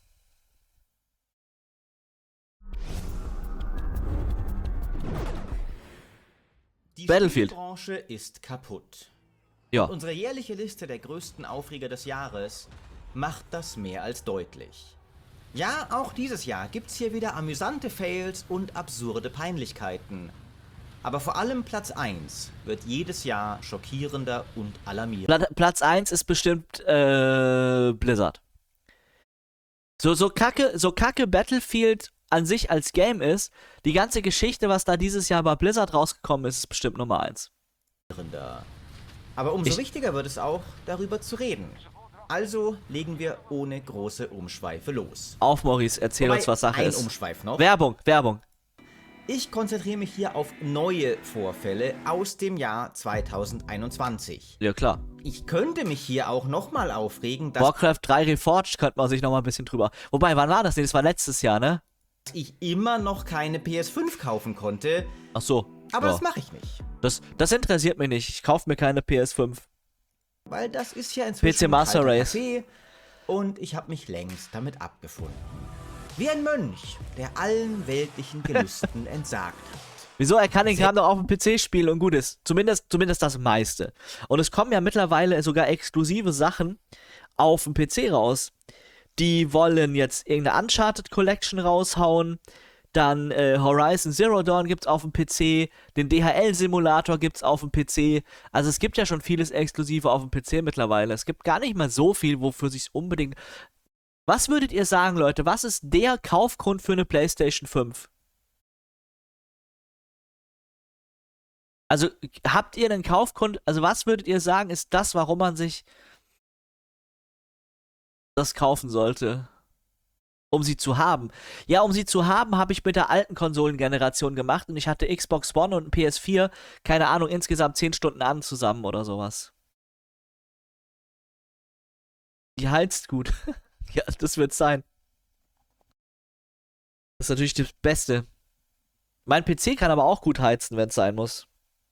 Die Battlefield. Spielbranche ist kaputt. Ja. Unsere jährliche Liste der größten Aufreger des Jahres macht das mehr als deutlich. Ja, auch dieses Jahr gibt's hier wieder amüsante Fails und absurde Peinlichkeiten. Aber vor allem Platz eins wird jedes Jahr schockierender und alarmierender. Pla Platz eins ist bestimmt äh, Blizzard. So, so kacke, so kacke Battlefield an sich als Game ist, die ganze Geschichte, was da dieses Jahr bei Blizzard rausgekommen ist, ist bestimmt Nummer eins. Aber umso Ich- wichtiger wird es auch, darüber zu reden. Also legen wir ohne große Umschweife los. Auf, Maurice, erzähl Wobei, uns, was Sache ein ist. Umschweif noch. Werbung, Werbung. Ich konzentriere mich hier auf neue Vorfälle aus dem Jahr zweitausendeinundzwanzig. Ja, klar. Ich könnte mich hier auch nochmal aufregen, dass Warcraft drei Reforged könnte man sich noch mal ein bisschen drüber. Wobei, wann war das denn? Das war letztes Jahr, ne? ich immer noch keine P S fünf kaufen konnte. Ach so. Aber ja. das mache ich nicht. Das, das interessiert mich nicht. Ich kaufe mir keine P S fünf. Weil das ist ja inzwischen P C Master kalter Race. Kaffee und ich habe mich längst damit abgefunden. Wie ein Mönch, der allen weltlichen Gelüsten entsagt hat. Wieso? Er kann den Kram doch auf dem P C spielen und gut ist. Zumindest, zumindest das meiste. Und es kommen ja mittlerweile sogar exklusive Sachen auf dem P C raus. Die wollen jetzt irgendeine Uncharted Collection raushauen. Dann äh, Horizon Zero Dawn gibt's auf dem P C. Den D H L-Simulator gibt's auf dem P C. Also es gibt ja schon vieles Exklusive auf dem P C mittlerweile. Es gibt gar nicht mal so viel, wofür sich unbedingt... Was würdet ihr sagen, Leute? Was ist der Kaufgrund für eine PlayStation fünf? Also, habt ihr einen Kaufgrund? Also, was würdet ihr sagen, ist das, warum man sich das kaufen sollte? Um sie zu haben. Ja, um sie zu haben, habe ich mit der alten Konsolengeneration gemacht und ich hatte Xbox One und ein P S vier, keine Ahnung, insgesamt zehn Stunden an zusammen oder sowas. Die heizt gut. Ja, das wird sein. Das ist natürlich das Beste. Mein P C kann aber auch gut heizen, wenn es sein muss.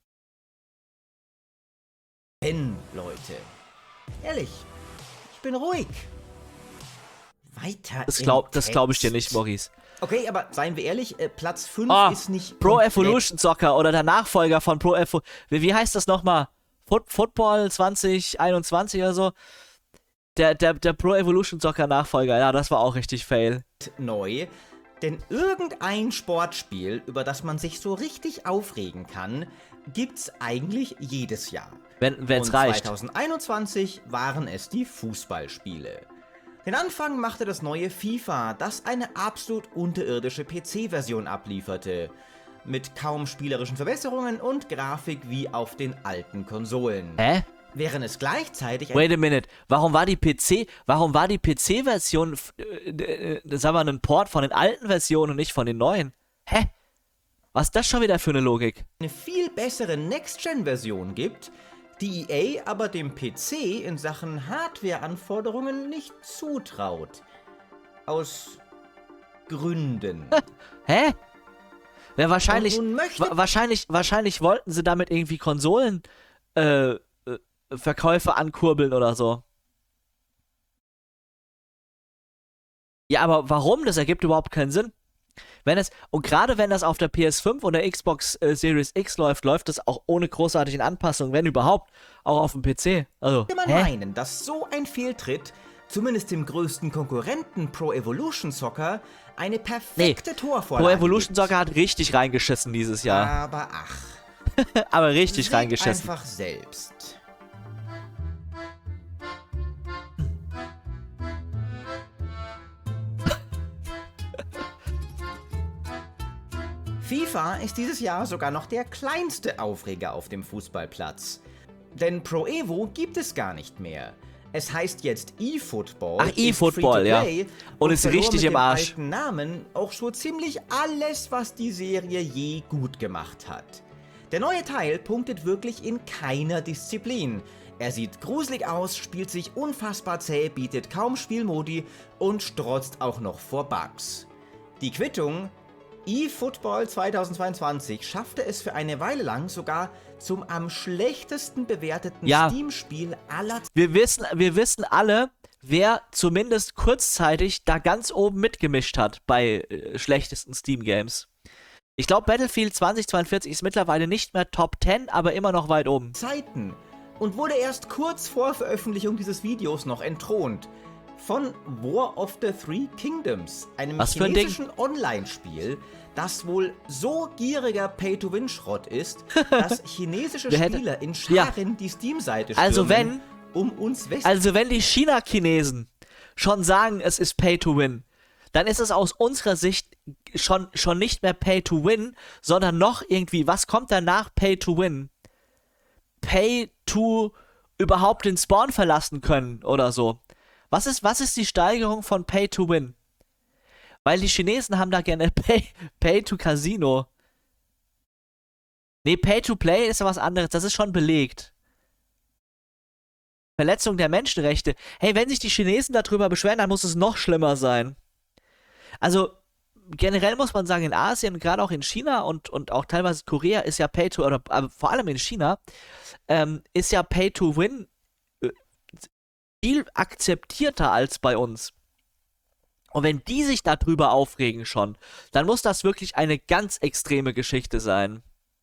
Denn, Leute, ehrlich, ich bin ruhig. Weiter Das im glaube das glaub ich dir Text. nicht, Maurice. Okay, aber seien wir ehrlich, äh, Platz fünf Ah, ist nicht Pro komplett- Evolution Soccer oder der Nachfolger von Pro Evolution. Wie, wie heißt das nochmal? Foot Football zwanzig einundzwanzig oder so? Der, der, der Pro Evolution Soccer Nachfolger, ja, das war auch richtig fail. neu. Denn irgendein Sportspiel, über das man sich so richtig aufregen kann, gibt's eigentlich jedes Jahr. Wenn wenn's Und reicht. zweitausendeinundzwanzig waren es die Fußballspiele. Den Anfang machte das neue FIFA, das eine absolut unterirdische P C-Version ablieferte. Mit kaum spielerischen Verbesserungen und Grafik wie auf den alten Konsolen. Hä? Während es gleichzeitig ein Wait a minute. Warum war die P C, warum war die P C-Version, f- äh, äh, sagen wir, ein Port von den alten Versionen und nicht von den neuen? Hä? Was ist das schon wieder für eine Logik? eine viel bessere Next-Gen-Version gibt, die E A aber dem P C in Sachen Hardware-Anforderungen nicht zutraut. Aus Gründen. Hä? Ja, wahrscheinlich, Und nun möchte- wa wahrscheinlich, wahrscheinlich wollten sie damit irgendwie Konsolen, äh, äh, Verkäufe ankurbeln oder so. Ja, aber warum? Das ergibt überhaupt keinen Sinn. Wenn es, und gerade wenn das auf der P S fünf oder Xbox äh, Series X läuft, läuft das auch ohne großartigen Anpassungen, wenn überhaupt, auch auf dem P C. Also, Könnte man hä? meinen, dass so ein Fehltritt, zumindest dem größten Konkurrenten Pro Evolution Soccer, eine perfekte Torvorlage Pro Evolution gibt. Soccer hat richtig reingeschissen dieses Jahr. Aber ach, Aber richtig seht reingeschissen. einfach selbst. FIFA ist dieses Jahr sogar noch der kleinste Aufreger auf dem Fußballplatz. Denn Pro Evo gibt es gar nicht mehr. Es heißt jetzt eFootball. Ach, ist eFootball, ja. free-to-play Und ist verlor richtig mit im dem Arsch. alten Namen auch so ziemlich alles, was die Serie je gut gemacht hat. Der neue Teil punktet wirklich in keiner Disziplin. Er sieht gruselig aus, spielt sich unfassbar zäh, bietet kaum Spielmodi und strotzt auch noch vor Bugs. Die Quittung: eFootball zweitausendzweiundzwanzig schaffte es für eine Weile lang sogar zum am schlechtesten bewerteten Ja. Steam-Spiel aller Wir wissen, wir wissen alle, wer zumindest kurzzeitig da ganz oben mitgemischt hat bei äh, schlechtesten Steam-Games. Ich glaube, Battlefield zwanzig zweiundvierzig ist mittlerweile nicht mehr Top zehn, aber immer noch weit oben. Zeiten und wurde erst kurz vor Veröffentlichung dieses Videos noch entthront. Von War of the Three Kingdoms, einem Was für ein Ding? chinesischen Online-Spiel, das wohl so gieriger Pay-to-Win-Schrott ist, dass chinesische Wer hätte- Spieler in Scharen die Steam-Seite stürmen, Also wenn- um uns West Also wenn die China-Chinesen schon sagen, es ist Pay-to-Win, dann ist es aus unserer Sicht schon, schon nicht mehr Pay-to-Win, sondern noch irgendwie, was kommt danach Pay-to-Win? Pay to überhaupt den Spawn verlassen können oder so. Was ist, was ist die Steigerung von Pay to Win? Weil die Chinesen haben da gerne Pay, Pay to Casino. Nee, Pay to Play ist ja was anderes. Das ist schon belegt. Verletzung der Menschenrechte. Hey, wenn sich die Chinesen darüber beschweren, dann muss es noch schlimmer sein. Also, generell muss man sagen, in Asien, gerade auch in China und, und auch teilweise Korea, ist ja Pay to, oder aber vor allem in China, ähm, ist ja Pay to Win äh, viel akzeptierter als bei uns. Und wenn die sich darüber aufregen schon, dann muss das wirklich eine ganz extreme Geschichte sein.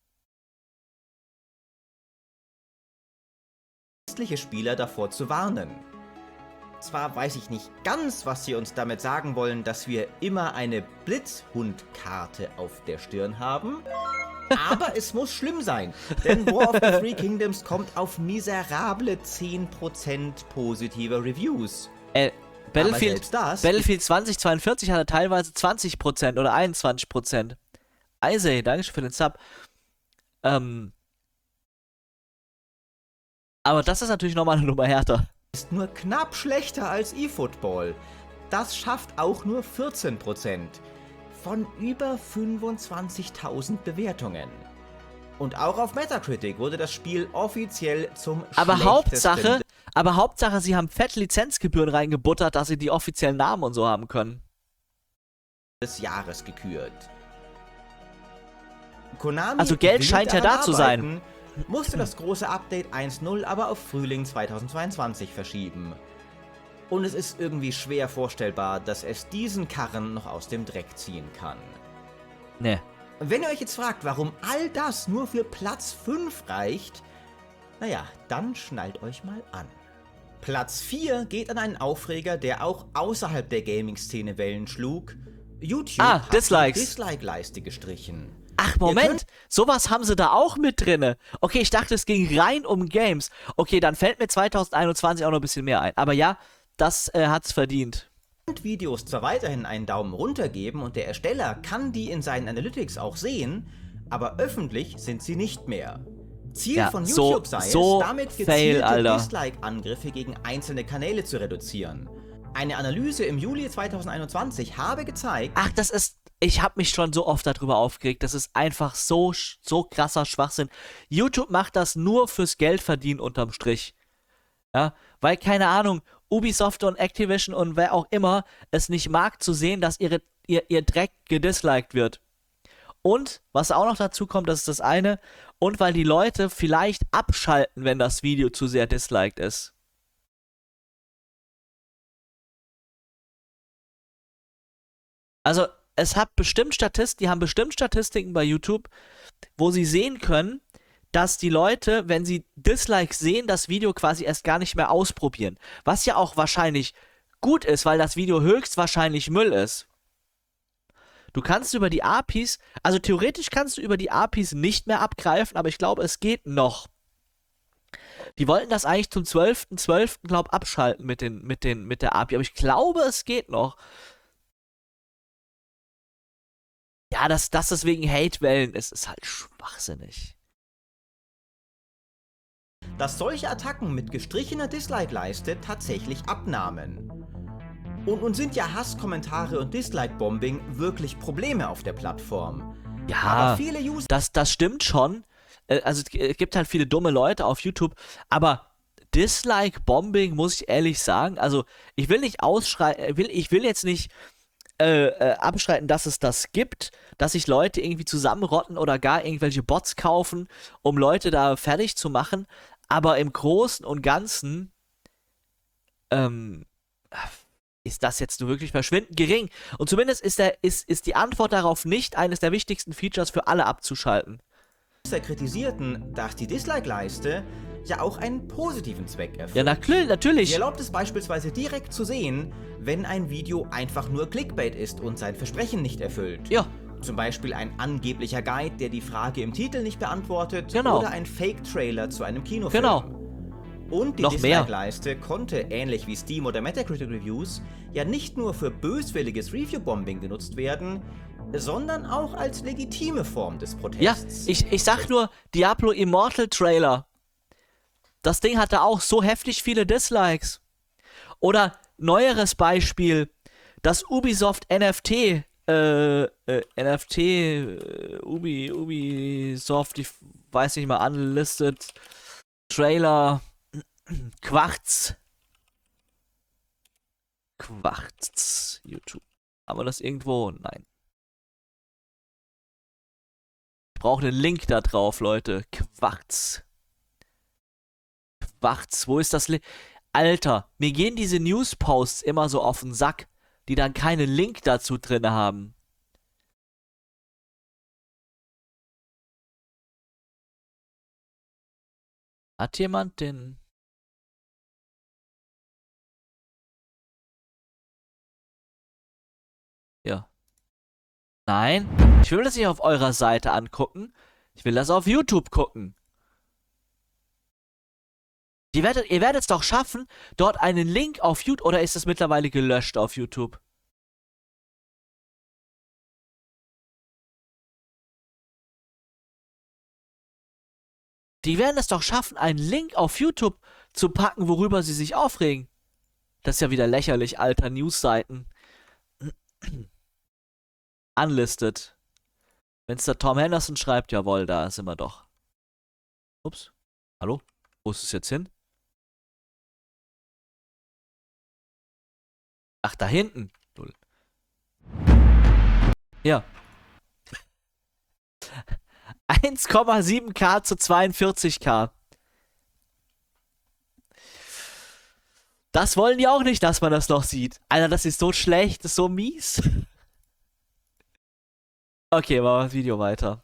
Spieler davor zu warnen. Zwar weiß ich nicht ganz, was sie uns damit sagen wollen, dass wir immer eine Blitzhundkarte auf der Stirn haben, aber es muss schlimm sein, denn War of the Three Kingdoms kommt auf miserable zehn Prozent positive Reviews. Äh, Battlefield, das Battlefield zwanzig zweiundvierzig hatte teilweise zwanzig Prozent oder einundzwanzig Prozent. Isay, danke für den Sub. Ähm, aber das ist natürlich nochmal eine Nummer härter. Ist nur knapp schlechter als eFootball. Das schafft auch nur vierzehn Prozent von über fünfundzwanzigtausend Bewertungen. Und auch auf Metacritic wurde das Spiel offiziell zum Aber schlechtesten Hauptsache, aber Hauptsache, sie haben fett Lizenzgebühren reingebuttert, dass sie die offiziellen Namen und so haben können. des Jahres gekürt. Konami, Also Geld will scheint ja daran da zu sein. arbeiten, musste das große Update eins Punkt null aber auf Frühling zweitausendzweiundzwanzig verschieben. Und es ist irgendwie schwer vorstellbar, dass es diesen Karren noch aus dem Dreck ziehen kann. Ne. Wenn ihr euch jetzt fragt, warum all das nur für Platz fünf reicht, naja, dann schnallt euch mal an. Platz vier geht an einen Aufreger, der auch außerhalb der Gaming-Szene Wellen schlug. YouTube Ah, hat Dislikes. die Dislike-Leiste gestrichen. Ach, Ihr Moment, könnt- sowas haben sie da auch mit drinne. Okay, ich dachte, es ging rein um Games. Okay, dann fällt mir zweitausendeinundzwanzig auch noch ein bisschen mehr ein. Aber ja, das äh, hat's verdient. Videos zwar weiterhin einen Daumen runter geben und der Ersteller kann die in seinen Analytics auch sehen, aber öffentlich sind sie nicht mehr. Ziel Ja, von so- YouTube sei so es, damit fail, gezielte Alter. Dislike-Angriffe gegen einzelne Kanäle zu reduzieren. Eine Analyse im Juli zweitausendeinundzwanzig habe gezeigt, Ach, das ist... Ich habe mich schon so oft darüber aufgeregt. Das ist einfach so, sch- so krasser Schwachsinn. YouTube macht das nur fürs Geld verdienen unterm Strich. Ja, weil, keine Ahnung, Ubisoft und Activision und wer auch immer es nicht mag zu sehen, dass ihre, ihr, ihr Dreck gedisliked wird. Und, was auch noch dazu kommt, das ist das eine, und weil die Leute vielleicht abschalten, wenn das Video zu sehr disliked ist. Also, es hat bestimmt Statisten, die haben bestimmt Statistiken bei YouTube, wo sie sehen können, dass die Leute, wenn sie Dislikes sehen, das Video quasi erst gar nicht mehr ausprobieren. Was ja auch wahrscheinlich gut ist, weil das Video höchstwahrscheinlich Müll ist. Du kannst über die A P Is, also theoretisch kannst du über die A P Is nicht mehr abgreifen, aber ich glaube, es geht noch. Die wollten das eigentlich zum zwölften zwölften glaube ich, abschalten mit, den, mit, den, mit der A P I, aber ich glaube, es geht noch. Ja, dass das deswegen Hate-Wellen ist, ist halt schwachsinnig. dass solche Attacken mit gestrichener Dislike-Leiste tatsächlich abnahmen. Und nun sind ja Hasskommentare und Dislike-Bombing wirklich Probleme auf der Plattform. Ja, Aber viele User das, das stimmt schon. Äh, Also es g- es gibt halt viele dumme Leute auf YouTube, aber Dislike-Bombing, muss ich ehrlich sagen, also ich will nicht ausschreien, will, ich will jetzt nicht äh, äh, abschreiten, dass es das gibt, dass sich Leute irgendwie zusammenrotten oder gar irgendwelche Bots kaufen, um Leute da fertig zu machen, aber im Großen und Ganzen ähm, ist das jetzt nur wirklich verschwindend gering. Und zumindest ist, der, ist, ist die Antwort darauf nicht eines der wichtigsten Features für alle abzuschalten. kritisierten, dass die Dislike-Leiste ja auch einen positiven Zweck erfüllt. Ja, na, klar, Sie natürlich. erlaubt es beispielsweise direkt zu sehen, wenn ein Video einfach nur Clickbait ist und sein Versprechen nicht erfüllt. Ja, Zum Beispiel ein angeblicher Guide, der die Frage im Titel nicht beantwortet, Genau. oder ein Fake-Trailer zu einem Kinofilm. Genau. Und die Noch mehr. Dislike-Leiste konnte, ähnlich wie Steam oder Metacritic Reviews, ja nicht nur für böswilliges Review-Bombing genutzt werden, sondern auch als legitime Form des ja, Protests. ich, ich sag nur, Diablo Immortal Trailer. Das Ding hatte auch so heftig viele Dislikes. Oder neueres Beispiel, das Ubisoft N F T, äh, äh, N F T, äh, Ubi, Ubisoft, ich weiß nicht mal, unlisted, Trailer, Quarz. Quarz, YouTube. Haben wir das irgendwo? Nein. Ich brauche einen Link da drauf, Leute. Quarz. Quarz, wo ist das Link? Alter, mir gehen diese News-Posts immer so auf den Sack, die dann keinen Link dazu drin haben. Hat jemand den... Ja. Nein, ich will das nicht auf eurer Seite angucken. Ich will das auf YouTube gucken. Ihr werdet, ihr werdet es doch schaffen, dort einen Link auf YouTube... Oder ist es mittlerweile gelöscht auf YouTube? Die werden es doch schaffen, einen Link auf YouTube zu packen, worüber sie sich aufregen. Das ist ja wieder lächerlich, alter Newsseiten. Unlisted. Wenn es da Tom Henderson schreibt, jawohl, da sind wir doch. Ups. Hallo? Wo ist es jetzt hin? Ach, da hinten. Ja. eins Komma sieben K zu zweiundvierzig K. Das wollen die auch nicht, dass man das noch sieht. Alter, das ist so schlecht, das ist so mies. Okay, machen wir das Video weiter.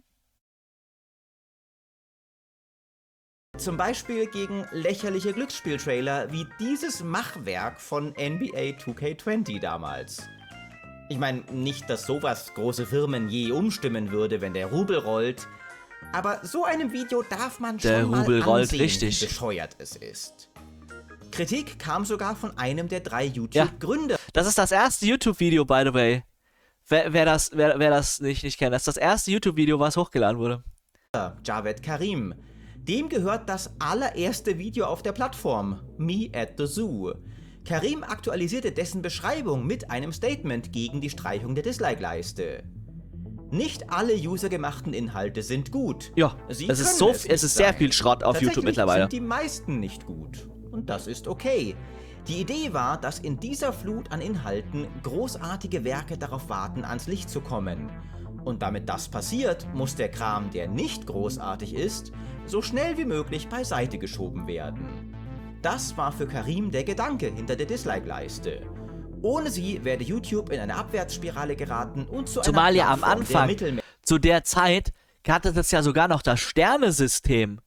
Zum Beispiel gegen lächerliche Glücksspieltrailer wie dieses Machwerk von N B A two K zwanzig damals. Ich meine, nicht, dass sowas große Firmen je umstimmen würde, wenn der Rubel rollt, aber so einem Video darf man Der schon Rubel mal rollt ansehen, richtig. wie bescheuert es ist. Kritik kam sogar von einem der drei Ja. YouTube-Gründer. Das ist das erste YouTube-Video, by the way. Wer, wer, das, wer, wer das nicht, nicht kennt, das ist das erste YouTube-Video, was hochgeladen wurde. Javed Karim. Dem gehört das allererste Video auf der Plattform, Me at the Zoo. Karim aktualisierte dessen Beschreibung mit einem Statement gegen die Streichung der Dislike-Leiste. Nicht alle usergemachten Inhalte sind gut. Ja, Sie es ist können so, es es nicht ist sehr sein. viel Schrott auf YouTube Tatsächlich mittlerweile. sind die meisten nicht gut. Und das ist okay. Die Idee war, dass in dieser Flut an Inhalten großartige Werke darauf warten, ans Licht zu kommen. Und damit das passiert, muss der Kram, der nicht großartig ist, so schnell wie möglich beiseite geschoben werden. Das war für Karim der Gedanke hinter der Dislike-Leiste. Ohne sie werde YouTube in eine Abwärtsspirale geraten und zu Zumal einer ja am Plattform der Anfang, Mittelmä- zu der Zeit, hatte das ja sogar noch das Sternesystem.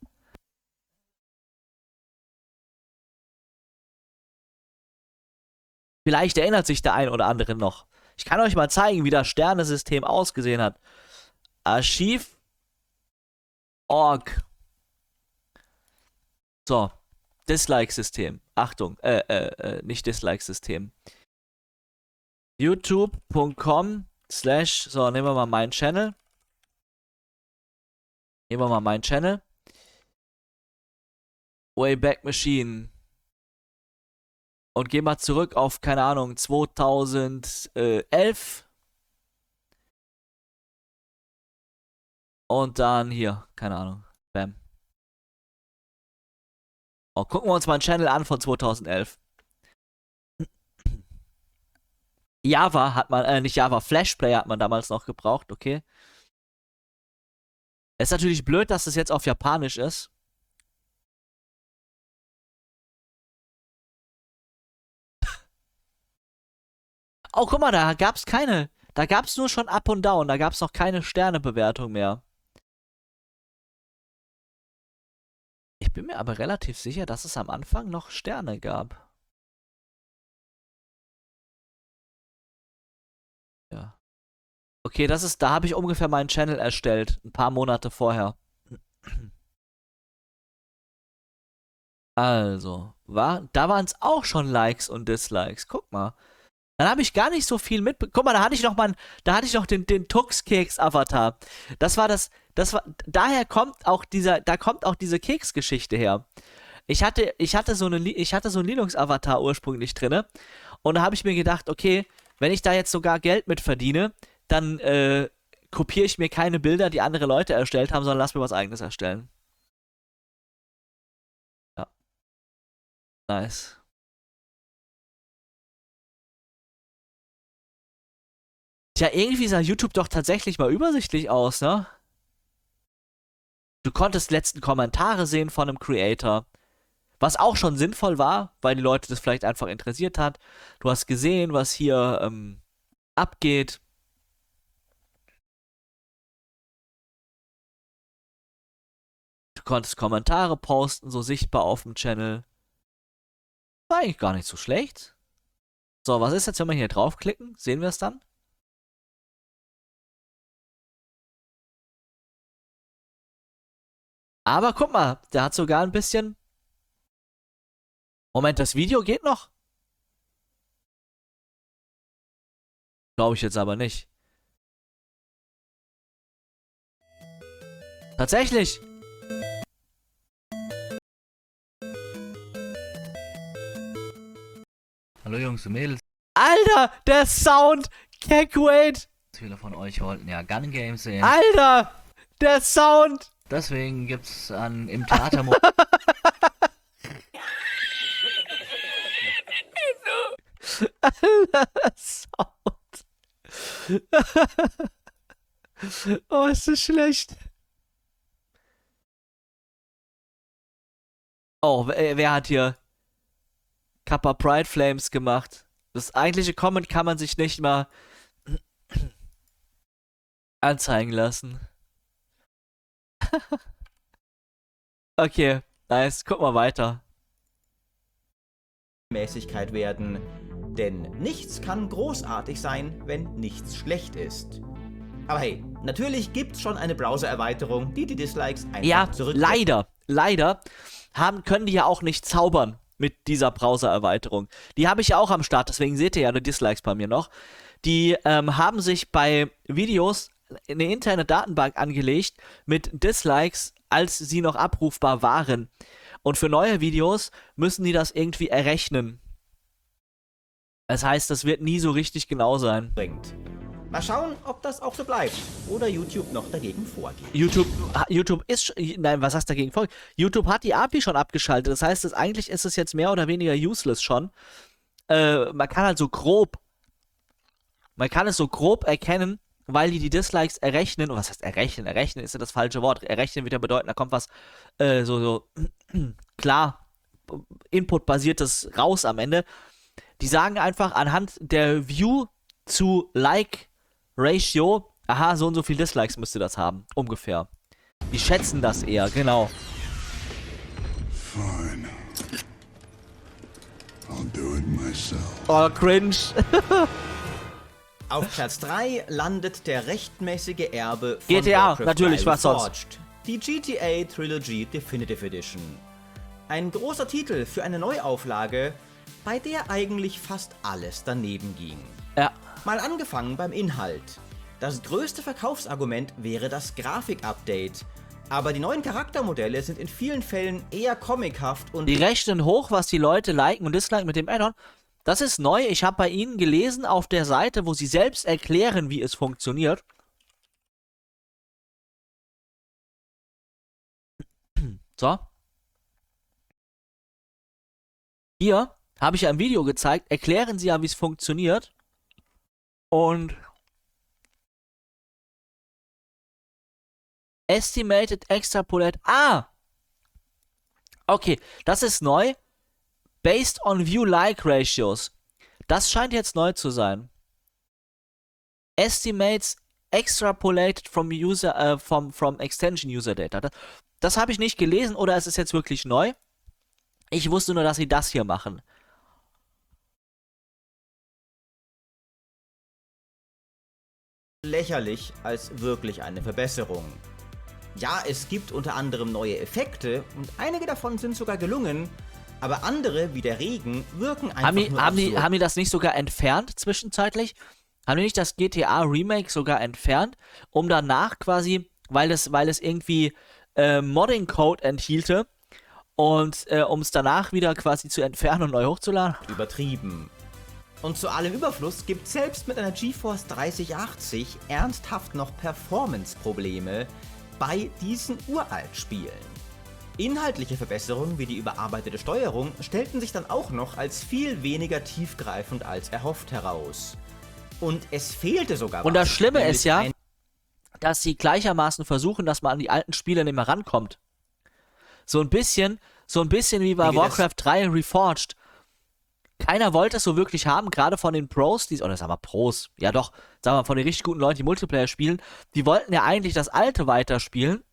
Vielleicht erinnert sich der ein oder andere noch. Ich kann euch mal zeigen, wie das Sternesystem ausgesehen hat. Archiv. Org. So. Dislike-System. Achtung, äh, äh, äh, nicht Dislike-System. youtube punkt com slash, so, nehmen wir mal meinen Channel. Nehmen wir mal meinen Channel. Wayback Machine. Und gehen wir zurück auf, keine Ahnung, zweitausendelf. Und dann hier, keine Ahnung, bam. Oh, gucken wir uns mal einen Channel an von zweitausendelf. Java hat man, äh, nicht Java, Flash Player hat man damals noch gebraucht, okay. Es ist natürlich blöd, dass es jetzt auf Japanisch ist. Oh, guck mal, da gab's keine, da gab's nur schon Up und Down, da gab's noch keine Sternebewertung mehr. Ich bin mir aber relativ sicher, dass es am Anfang noch Sterne gab. Ja. Okay, das ist, da habe ich ungefähr meinen Channel erstellt, ein paar Monate vorher. Also, war, da waren es auch schon Likes und Dislikes. Guck mal. Dann habe ich gar nicht so viel mitbekommen. Guck mal, da hatte ich noch mal, da hatte ich noch den, den Tux-Keks-Avatar. Das war das, das war, daher kommt auch dieser, da kommt auch diese Keksgeschichte her. Ich hatte, ich hatte so eine, Li- ich hatte so einen Linux-Avatar ursprünglich drinne und da habe ich mir gedacht, okay, wenn ich da jetzt sogar Geld mit verdiene, dann äh, kopiere ich mir keine Bilder, die andere Leute erstellt haben, sondern lass mir was Eigenes erstellen. Ja. Nice. Tja, irgendwie sah YouTube doch tatsächlich mal übersichtlich aus, ne? Du konntest letzten Kommentare sehen von einem Creator. Was auch schon sinnvoll war, weil die Leute das vielleicht einfach interessiert hat. Du hast gesehen, was hier ähm, abgeht. Du konntest Kommentare posten, so sichtbar auf dem Channel. War eigentlich gar nicht so schlecht. So, was ist jetzt, wenn wir hier draufklicken? Sehen wir es dann? Aber guck mal, der hat sogar ein bisschen... Moment, das Video geht noch? Glaube ich jetzt aber nicht. Tatsächlich! Hallo Jungs und Mädels. Alter, der Sound! Can't wait! Viele von euch wollten ja Gun Games sehen. Alter! Der Sound! Deswegen gibt's an im Theater Alter, Sound! Oh, ist das schlecht. Oh, wer, wer hat hier Kappa Pride Flames gemacht? Das eigentliche Comment kann man sich nicht mal anzeigen lassen. Okay, nice. Guck mal weiter. Mäßigkeit werden. Denn nichts kann großartig sein, wenn nichts schlecht ist. Aber hey, natürlich gibt's schon eine Browser-Erweiterung, die die Dislikes einfach Ja, zurück. leider, leider haben, können die ja auch nicht zaubern mit dieser Browser-Erweiterung. Die habe ich ja auch am Start, deswegen seht ihr ja die Dislikes bei mir noch. Die ähm, haben sich bei Videos eine interne Datenbank angelegt mit Dislikes, als sie noch abrufbar waren. Und für neue Videos müssen die das irgendwie errechnen. Das heißt, das wird nie so richtig genau sein. Bringt. Mal schauen, ob das auch so bleibt. Oder YouTube noch dagegen vorgeht. YouTube, YouTube ist, sch- nein, was heißt dagegen vor? YouTube hat die A P I schon abgeschaltet. Das heißt, dass eigentlich ist es jetzt mehr oder weniger useless schon. Äh, man kann halt so grob, man kann es so grob erkennen, weil die die Dislikes errechnen. Und was heißt errechnen? Errechnen ist ja das falsche Wort. Errechnen wird ja bedeuten, da kommt was äh, so, so klar Input-basiertes raus am Ende. Die sagen einfach anhand der View zu Like Ratio, aha, so und so viel Dislikes müsste das haben, ungefähr. Die schätzen das eher, genau. Fine. I'll do it myself. Oh, cringe. Auf Platz drei landet der rechtmäßige Erbe von G T A, Warcraft natürlich, drei was sonst? Reforged, die G T A Trilogy Definitive Edition. Ein großer Titel für eine Neuauflage, bei der eigentlich fast alles daneben ging. Ja. Mal angefangen beim Inhalt. Das größte Verkaufsargument wäre das Grafik-Update. Aber die neuen Charaktermodelle sind in vielen Fällen eher comichaft und Die rechnen hoch, was die Leute liken und disliken mit dem Add-on. Das ist neu. Ich habe bei ihnen gelesen auf der Seite, wo sie selbst erklären, wie es funktioniert. So. Hier habe ich ein Video gezeigt. Erklären sie ja, wie es funktioniert. Und Estimated Extrapolate. Ah! Okay, das ist neu. Based on View-Like Ratios. Das scheint jetzt neu zu sein. Estimates extrapolated from user, äh, from, from extension user data. Das, das habe ich nicht gelesen oder ist es jetzt wirklich neu? Ich wusste nur, dass sie das hier machen. lächerlich als wirklich eine Verbesserung. Ja, es gibt unter anderem neue Effekte und einige davon sind sogar gelungen, aber andere, wie der Regen, wirken einfach Haben die, nur haben, die, absurd. haben die das nicht sogar entfernt zwischenzeitlich? Haben die nicht das G T A Remake sogar entfernt, um danach quasi, weil es, weil es irgendwie äh, Modding-Code enthielte, Und äh, um es danach wieder quasi zu entfernen und neu hochzuladen. übertrieben. Und zu allem Überfluss gibt selbst mit einer GeForce dreißig achtzig ernsthaft noch Performance-Probleme bei diesen Uralt-Spielen. Inhaltliche Verbesserungen wie die überarbeitete Steuerung stellten sich dann auch noch als viel weniger tiefgreifend als erhofft heraus. Und es fehlte sogar Und was, das Schlimme nämlich ist ja, ein dass sie gleichermaßen versuchen, dass man an die alten Spiele nicht mehr rankommt. So ein bisschen, so ein bisschen wie bei Wie das- Warcraft drei Reforged. Keiner wollte es so wirklich haben, gerade von den Pros, die, oder sagen wir Pros, ja doch, sagen wir von den richtig guten Leuten, die Multiplayer spielen, die wollten ja eigentlich das alte weiterspielen.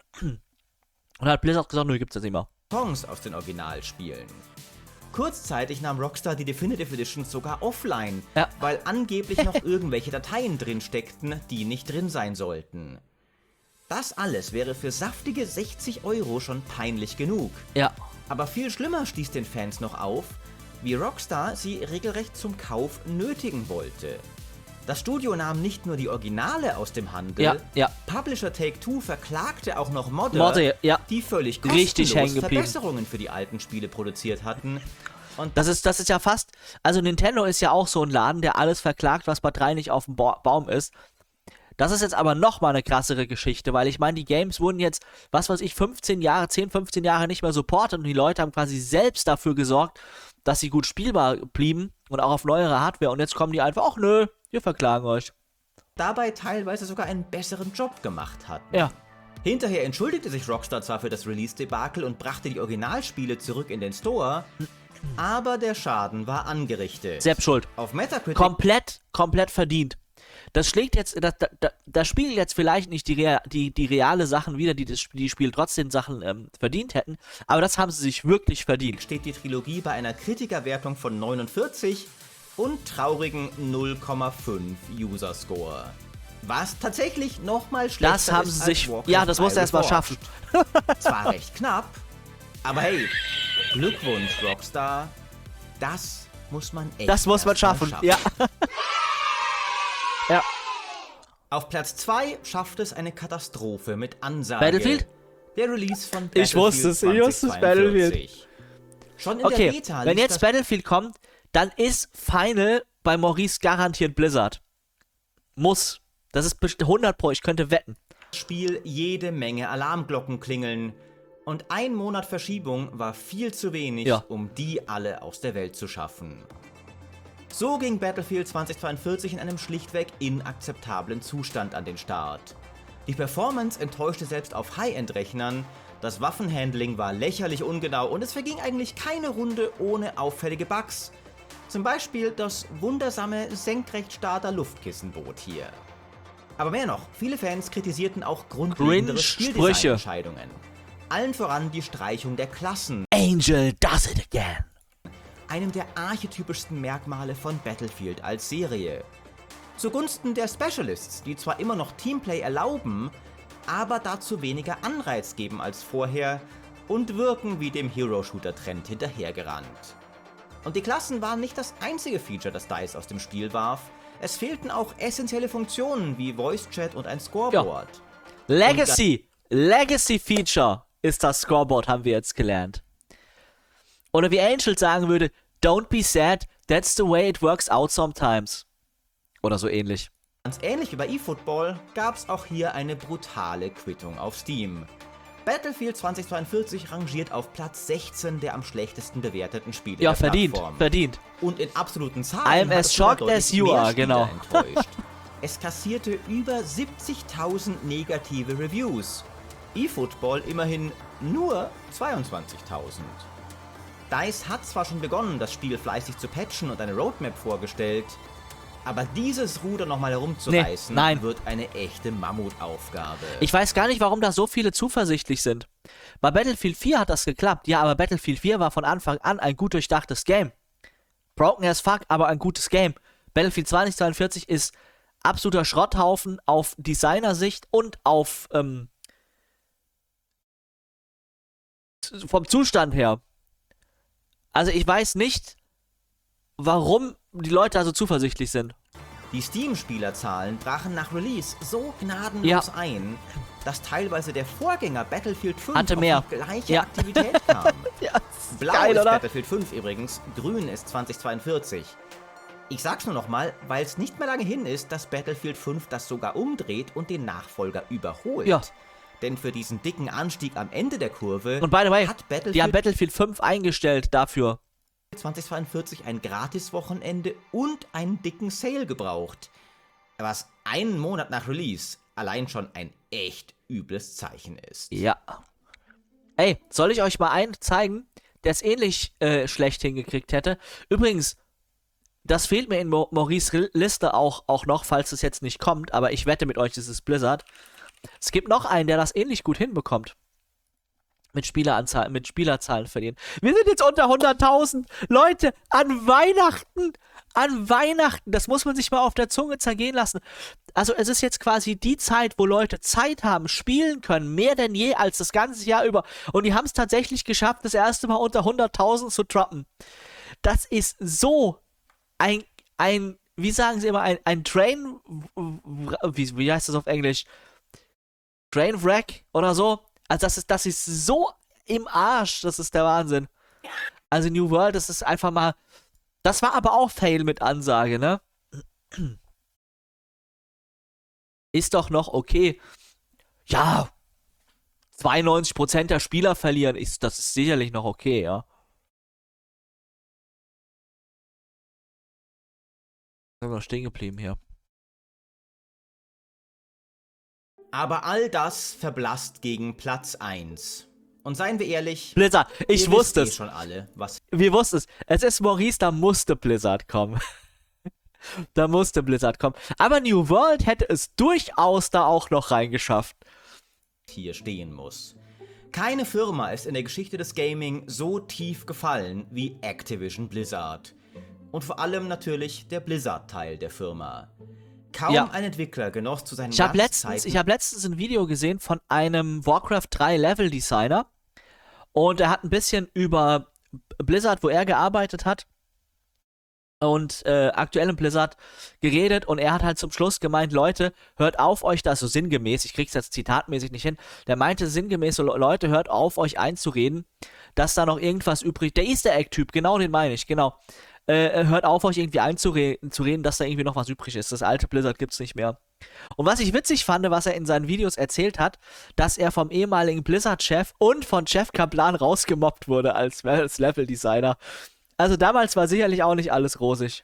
Und hat Blizzard gesagt, nö, gibt's das nicht mehr. Songs aus den Originalspielen. Kurzzeitig nahm Rockstar die Definitive Editions sogar offline, Ja. weil angeblich noch irgendwelche Dateien drin steckten, die nicht drin sein sollten. Das alles wäre für saftige sechzig Euro schon peinlich genug. Ja. Aber viel schlimmer stieß den Fans noch auf, wie Rockstar sie regelrecht zum Kauf nötigen wollte. Das Studio nahm nicht nur die Originale aus dem Handel, Ja, ja. Publisher Take-Two verklagte auch noch Modder, Modder, ja. die völlig Richtig kostenlos hängen geblieben. Verbesserungen für die alten Spiele produziert hatten. Und Das ist, das ist ja fast, also Nintendo ist ja auch so ein Laden, der alles verklagt, was bei drei nicht auf dem Ba- Baum ist. Das ist jetzt aber nochmal eine krassere Geschichte, weil ich meine, die Games wurden jetzt, was weiß ich, fünfzehn Jahre, zehn, fünfzehn Jahre nicht mehr supportet und die Leute haben quasi selbst dafür gesorgt, dass sie gut spielbar blieben und auch auf neuere Hardware und jetzt kommen die einfach, ach nö, wir verklagen euch. dabei teilweise sogar einen besseren Job gemacht hatten. Ja. Hinterher entschuldigte sich Rockstar zwar für das Release-Debakel und brachte die Originalspiele zurück in den Store, aber der Schaden war angerichtet. Selbst schuld. Auf Metacritic Komplett, komplett verdient. Das schlägt jetzt, das, das, das spiegelt jetzt vielleicht nicht die, rea, die, die reale Sachen wider, die das die Spiel trotzdem Sachen ähm, verdient hätten, aber das haben sie sich wirklich verdient. steht die Trilogie bei einer Kritikerwertung von neunundvierzig und traurigen null Komma fünf User-Score. Was tatsächlich nochmal schlechter Das haben ist sie als sich, Warcraft ja, das muss drei er erstmal Reforged. schaffen. Zwar recht knapp, aber hey, Glückwunsch Rockstar, das muss man echt Das muss man erst mal schaffen, ja. Ja. Auf Platz zwei schafft es eine Katastrophe mit Ansage. Battlefield? Der Release von Battlefield Ich wusste es, ich wusste es, Battlefield. Schon in der Okay, Beta wenn lief jetzt das Battlefield kommt, dann ist Final bei Maurice garantiert Blizzard. Muss. Das ist bestimmt hundert Pro, ich könnte wetten. Spiel jede Menge Alarmglocken klingeln. Und ein Monat Verschiebung war viel zu wenig, Ja. um die alle aus der Welt zu schaffen. So ging Battlefield zweitausendzweiundvierzig in einem schlichtweg inakzeptablen Zustand an den Start. Die Performance enttäuschte selbst auf High-End-Rechnern, das Waffenhandling war lächerlich ungenau und es verging eigentlich keine Runde ohne auffällige Bugs. Zum Beispiel das wundersame Senkrechtstarter-Luftkissenboot hier. Aber mehr noch, viele Fans kritisierten auch grundlegendere Cringe-Sprüche. Spieldesign-Entscheidungen. Allen voran die Streichung der Klassen, Angel does it again. einem der archetypischsten Merkmale von Battlefield als Serie. Zugunsten der Specialists, die zwar immer noch Teamplay erlauben, aber dazu weniger Anreiz geben als vorher und wirken wie dem Hero-Shooter-Trend hinterhergerannt. Und die Klassen waren nicht das einzige Feature, das DICE aus dem Spiel warf. Es fehlten auch essentielle Funktionen wie Voice-Chat und ein Scoreboard. Legacy. Legacy Feature ist das Scoreboard, haben wir jetzt gelernt. Oder wie Angel sagen würde, don't be sad, that's the way it works out sometimes. Oder so ähnlich. Ganz ähnlich wie bei eFootball gab es auch hier eine brutale Quittung auf Steam. Battlefield zweitausendzweiundvierzig rangiert auf Platz sechzehn der am schlechtesten bewerteten Spiele Ja, der verdient, Plattform. verdient. Und in absoluten Zahlen I'm hat as es sogar shocked deutlich as you mehr are, Spieler genau. enttäuscht. Es kassierte über siebzigtausend negative Reviews. eFootball immerhin nur zweiundzwanzigtausend. DICE hat zwar schon begonnen, das Spiel fleißig zu patchen und eine Roadmap vorgestellt, aber dieses Ruder nochmal herumzureißen, Nee, nein. wird eine echte Mammutaufgabe. Ich weiß gar nicht, warum da so viele zuversichtlich sind. Bei Battlefield vier hat das geklappt. Ja, aber Battlefield vier war von Anfang an ein gut durchdachtes Game. Broken as fuck, aber ein gutes Game. Battlefield zweitausendzweiundvierzig ist absoluter Schrotthaufen auf Designersicht und auf ähm, vom Zustand her. Also ich weiß nicht, warum die Leute da so zuversichtlich sind. Die Steam-Spielerzahlen brachen nach Release so gnadenlos Ja. ein, dass teilweise der Vorgänger Battlefield fünf Hatte auf mehr. die gleiche Ja. Aktivität kam. Ja, ist Blau geil, ist oder? Battlefield fünf übrigens, grün ist zweitausendzweiundvierzig. Ich sag's nur nochmal, weil es nicht mehr lange hin ist, dass Battlefield fünf das sogar umdreht und den Nachfolger überholt. Ja. Denn für diesen dicken Anstieg am Ende der Kurve Und by the way, hat die haben Battlefield Battlefield fünf eingestellt dafür. zweitausendzweiundvierzig ein Gratis-Wochenende und einen dicken Sale gebraucht. Was einen Monat nach Release allein schon ein echt übles Zeichen ist. Ja. Ey, soll ich euch mal einen zeigen, der es ähnlich äh, schlecht hingekriegt hätte? Übrigens, das fehlt mir in Mo Maurice Liste auch, auch noch, falls es jetzt nicht kommt, aber ich wette mit euch, das ist Blizzard. Es gibt noch einen, der das ähnlich gut hinbekommt. Mit Spieleranzahl, mit Spielerzahlen verlieren. Wir sind jetzt unter hunderttausend. Leute, an Weihnachten, an Weihnachten, das muss man sich mal auf der Zunge zergehen lassen. Also es ist jetzt quasi die Zeit, wo Leute Zeit haben, spielen können, mehr denn je als das ganze Jahr über. Und die haben es tatsächlich geschafft, das erste Mal unter hunderttausend zu droppen. Das ist so ein, ein, wie sagen sie immer, ein, ein Train, wie, wie heißt das auf Englisch? Trainwreck oder so. Also das ist, das ist so im Arsch, das ist der Wahnsinn. Also New World, das ist einfach mal, das war aber auch Fail mit Ansage, ne? Ist doch noch okay. Ja, zweiundneunzig Prozent der Spieler verlieren, ist, das ist sicherlich noch okay, ja. Sind wir noch stehen geblieben hier. Aber all das verblasst gegen Platz eins. Und seien wir ehrlich, Blizzard, ich ihr wusste wisst eh es. schon alle, was Wir wussten es. Es ist Maurice, da musste Blizzard kommen. Da musste Blizzard kommen. Aber New World hätte es durchaus da auch noch reingeschafft. hier stehen muss. Keine Firma ist in der Geschichte des Gaming so tief gefallen wie Activision Blizzard. Und vor allem natürlich der Blizzard-Teil der Firma. Kaum Ja. ein Entwickler genoss zu seinen Ich habe letztens, Glanzzeiten ich hab letztens ein Video gesehen von einem Warcraft drei Level-Designer. Und er hat ein bisschen über Blizzard, wo er gearbeitet hat, und äh, aktuell in Blizzard geredet, und er hat halt zum Schluss gemeint, Leute, hört auf, euch das so sinngemäß, ich krieg's jetzt zitatmäßig nicht hin, der meinte sinngemäß so, Leute, hört auf, euch einzureden, dass da noch irgendwas übrig, der Easter Egg-Typ, genau den meine ich, genau, äh, hört auf, euch irgendwie einzureden, zu reden, dass da irgendwie noch was übrig ist, das alte Blizzard gibt's nicht mehr. Und was ich witzig fand, was er in seinen Videos erzählt hat, dass er vom ehemaligen Blizzard-Chef und von Jeff Kaplan rausgemobbt wurde als, als Level-Designer. Also damals war sicherlich auch nicht alles rosig.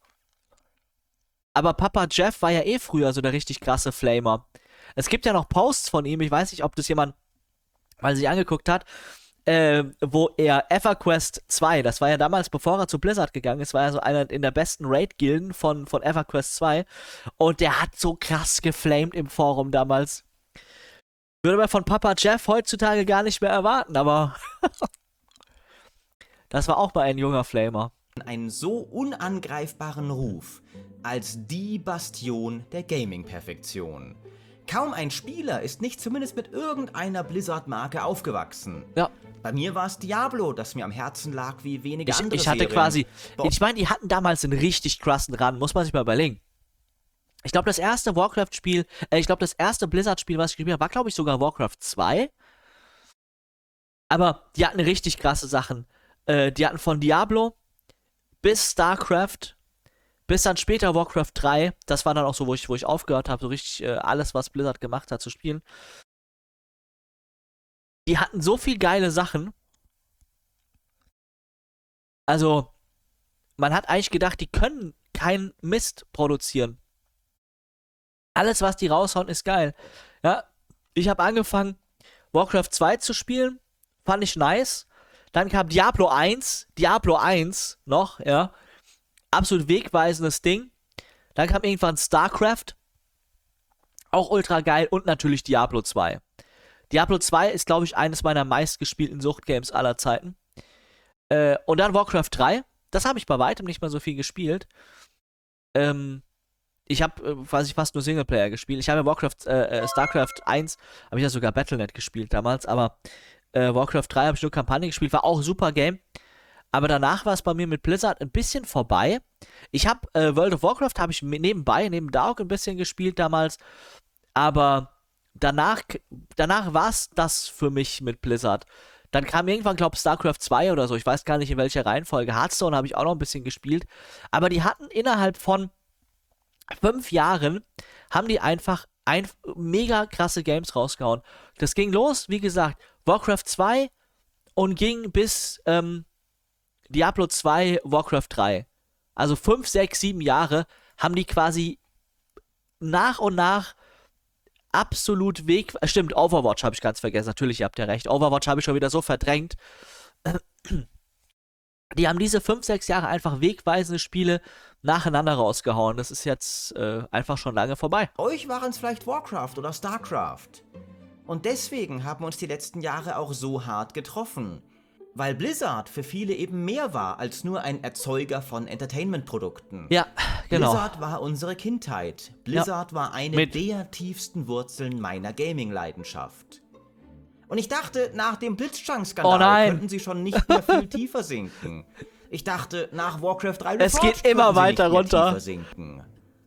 Aber Papa Jeff war ja eh früher so der richtig krasse Flamer. Es gibt ja noch Posts von ihm, ich weiß nicht, ob das jemand mal sich angeguckt hat, äh, wo er EverQuest zwei, das war ja damals, bevor er zu Blizzard gegangen ist, war er so einer in der besten Raid-Gilden von, von EverQuest zwei, und der hat so krass geflamed im Forum damals. Würde man von Papa Jeff heutzutage gar nicht mehr erwarten, aber das war auch mal ein junger Flamer. einen so unangreifbaren Ruf als die Bastion der Gaming-Perfektion. Kaum ein Spieler ist nicht zumindest mit irgendeiner Blizzard-Marke aufgewachsen. Ja. Bei mir war es Diablo, das mir am Herzen lag wie wenige Ich, andere ich hatte Serien. quasi, Bo- ich meine, die hatten damals einen richtig krassen Run, muss man sich mal überlegen. Ich glaube, das erste Warcraft-Spiel, äh, ich glaube, das erste Blizzard-Spiel, was ich gespielt habe, war, glaube ich, sogar Warcraft zwei. Aber die hatten richtig krasse Sachen. Äh, die hatten von Diablo bis StarCraft, bis dann später Warcraft drei. Das war dann auch so, wo ich, wo ich aufgehört habe, so richtig äh, alles, was Blizzard gemacht hat, zu spielen. Die hatten so viel geile Sachen. Also, man hat eigentlich gedacht, die können keinen Mist produzieren. Alles, was die raushauen, ist geil. Ja, ich habe angefangen, Warcraft zwei zu spielen. Fand ich nice. Dann kam Diablo eins. Diablo eins noch, ja. Absolut wegweisendes Ding. Dann kam irgendwann StarCraft. Auch ultra geil. Und natürlich Diablo zwei. Diablo zwei ist, glaube ich, eines meiner meistgespielten Suchtgames aller Zeiten. Äh, und dann Warcraft drei. Das habe ich bei weitem nicht mehr so viel gespielt. Ähm, ich habe äh, quasi fast nur Singleplayer gespielt. Ich habe Warcraft, äh, äh, StarCraft eins, habe ich ja sogar Battle Punkt net gespielt damals, aber äh, Warcraft drei habe ich nur Kampagne gespielt, war auch ein super Game. Aber danach war es bei mir mit Blizzard ein bisschen vorbei. Ich habe äh, World of Warcraft habe ich nebenbei, neben Dark ein bisschen gespielt damals, aber danach, danach war es das für mich mit Blizzard. Dann kam irgendwann, glaube ich, StarCraft zwei oder so, ich weiß gar nicht in welcher Reihenfolge. Hearthstone habe ich auch noch ein bisschen gespielt, aber die hatten innerhalb von fünf Jahren, haben die einfach ein, mega krasse Games rausgehauen. Das ging los, wie gesagt, Warcraft zwei und ging bis ähm, Diablo zwei, Warcraft drei. Also fünf, sechs, sieben Jahre haben die quasi nach und nach absolut Weg... Äh, stimmt, Overwatch habe ich ganz vergessen. Natürlich, ihr habt ja recht. Overwatch habe ich schon wieder so verdrängt. Die haben diese fünf, sechs Jahre einfach wegweisende Spiele nacheinander rausgehauen. Das ist jetzt äh, einfach schon lange vorbei. Euch waren es vielleicht Warcraft oder Starcraft. Und deswegen haben uns die letzten Jahre auch so hart getroffen. Weil Blizzard für viele eben mehr war als nur ein Erzeuger von Entertainment-Produkten. Ja, genau. Blizzard war unsere Kindheit. Blizzard ja. war eine Mit der tiefsten Wurzeln meiner Gaming-Leidenschaft. Und ich dachte, nach dem Blitzchung-Skandal oh könnten sie schon nicht mehr viel tiefer sinken. Ich dachte, nach Warcraft drei es geht immer weiter runter. Tiefer sinken.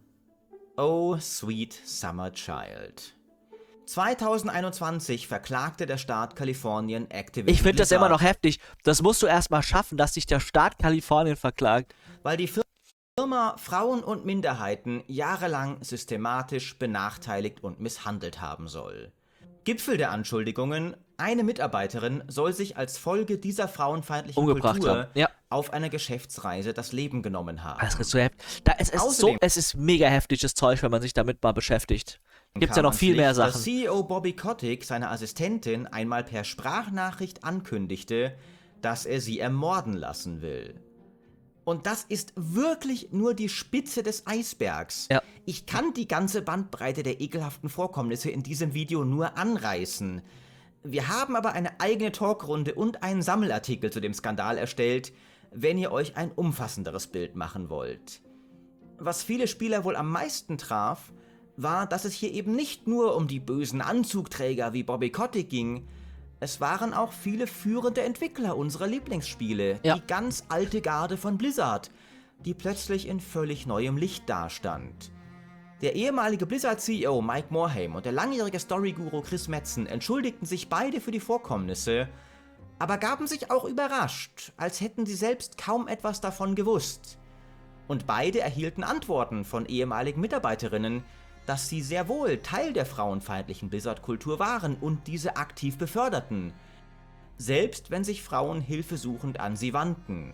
Oh, sweet summer child. zwanzig einundzwanzig verklagte der Staat Kalifornien Activision Ich finde das Blizzard, immer noch heftig. Das musst du erstmal schaffen, dass sich der Staat Kalifornien verklagt. weil die Firma Frauen und Minderheiten jahrelang systematisch benachteiligt und misshandelt haben soll. Gipfel der Anschuldigungen: Eine Mitarbeiterin soll sich als Folge dieser frauenfeindlichen Umgebracht Kultur haben. Ja. auf einer Geschäftsreise das Leben genommen haben. Das ist so heftig. Da, es, ist so, Außerdem- es ist mega heftiges Zeug, wenn man sich damit mal beschäftigt. Gibt's ja kam noch ans viel mehr Licht, dass Sachen. C E O Bobby Kotick seiner Assistentin einmal per Sprachnachricht ankündigte, dass er sie ermorden lassen will. Und das ist wirklich nur die Spitze des Eisbergs. Ja. Ich kann die ganze Bandbreite der ekelhaften Vorkommnisse in diesem Video nur anreißen. Wir haben aber eine eigene Talkrunde und einen Sammelartikel zu dem Skandal erstellt, wenn ihr euch ein umfassenderes Bild machen wollt. Was viele Spieler wohl am meisten traf, war, dass es hier eben nicht nur um die bösen Anzugträger wie Bobby Kotick ging. Es waren auch viele führende Entwickler unserer Lieblingsspiele, Ja. die ganz alte Garde von Blizzard, die plötzlich in völlig neuem Licht dastand. Der ehemalige Blizzard-C E O Mike Morhaime und der langjährige Story-Guru Chris Metzen entschuldigten sich beide für die Vorkommnisse, aber gaben sich auch überrascht, als hätten sie selbst kaum etwas davon gewusst. Und beide erhielten Antworten von ehemaligen Mitarbeiterinnen, dass sie sehr wohl Teil der frauenfeindlichen Blizzard-Kultur waren und diese aktiv beförderten, selbst wenn sich Frauen hilfesuchend an sie wandten.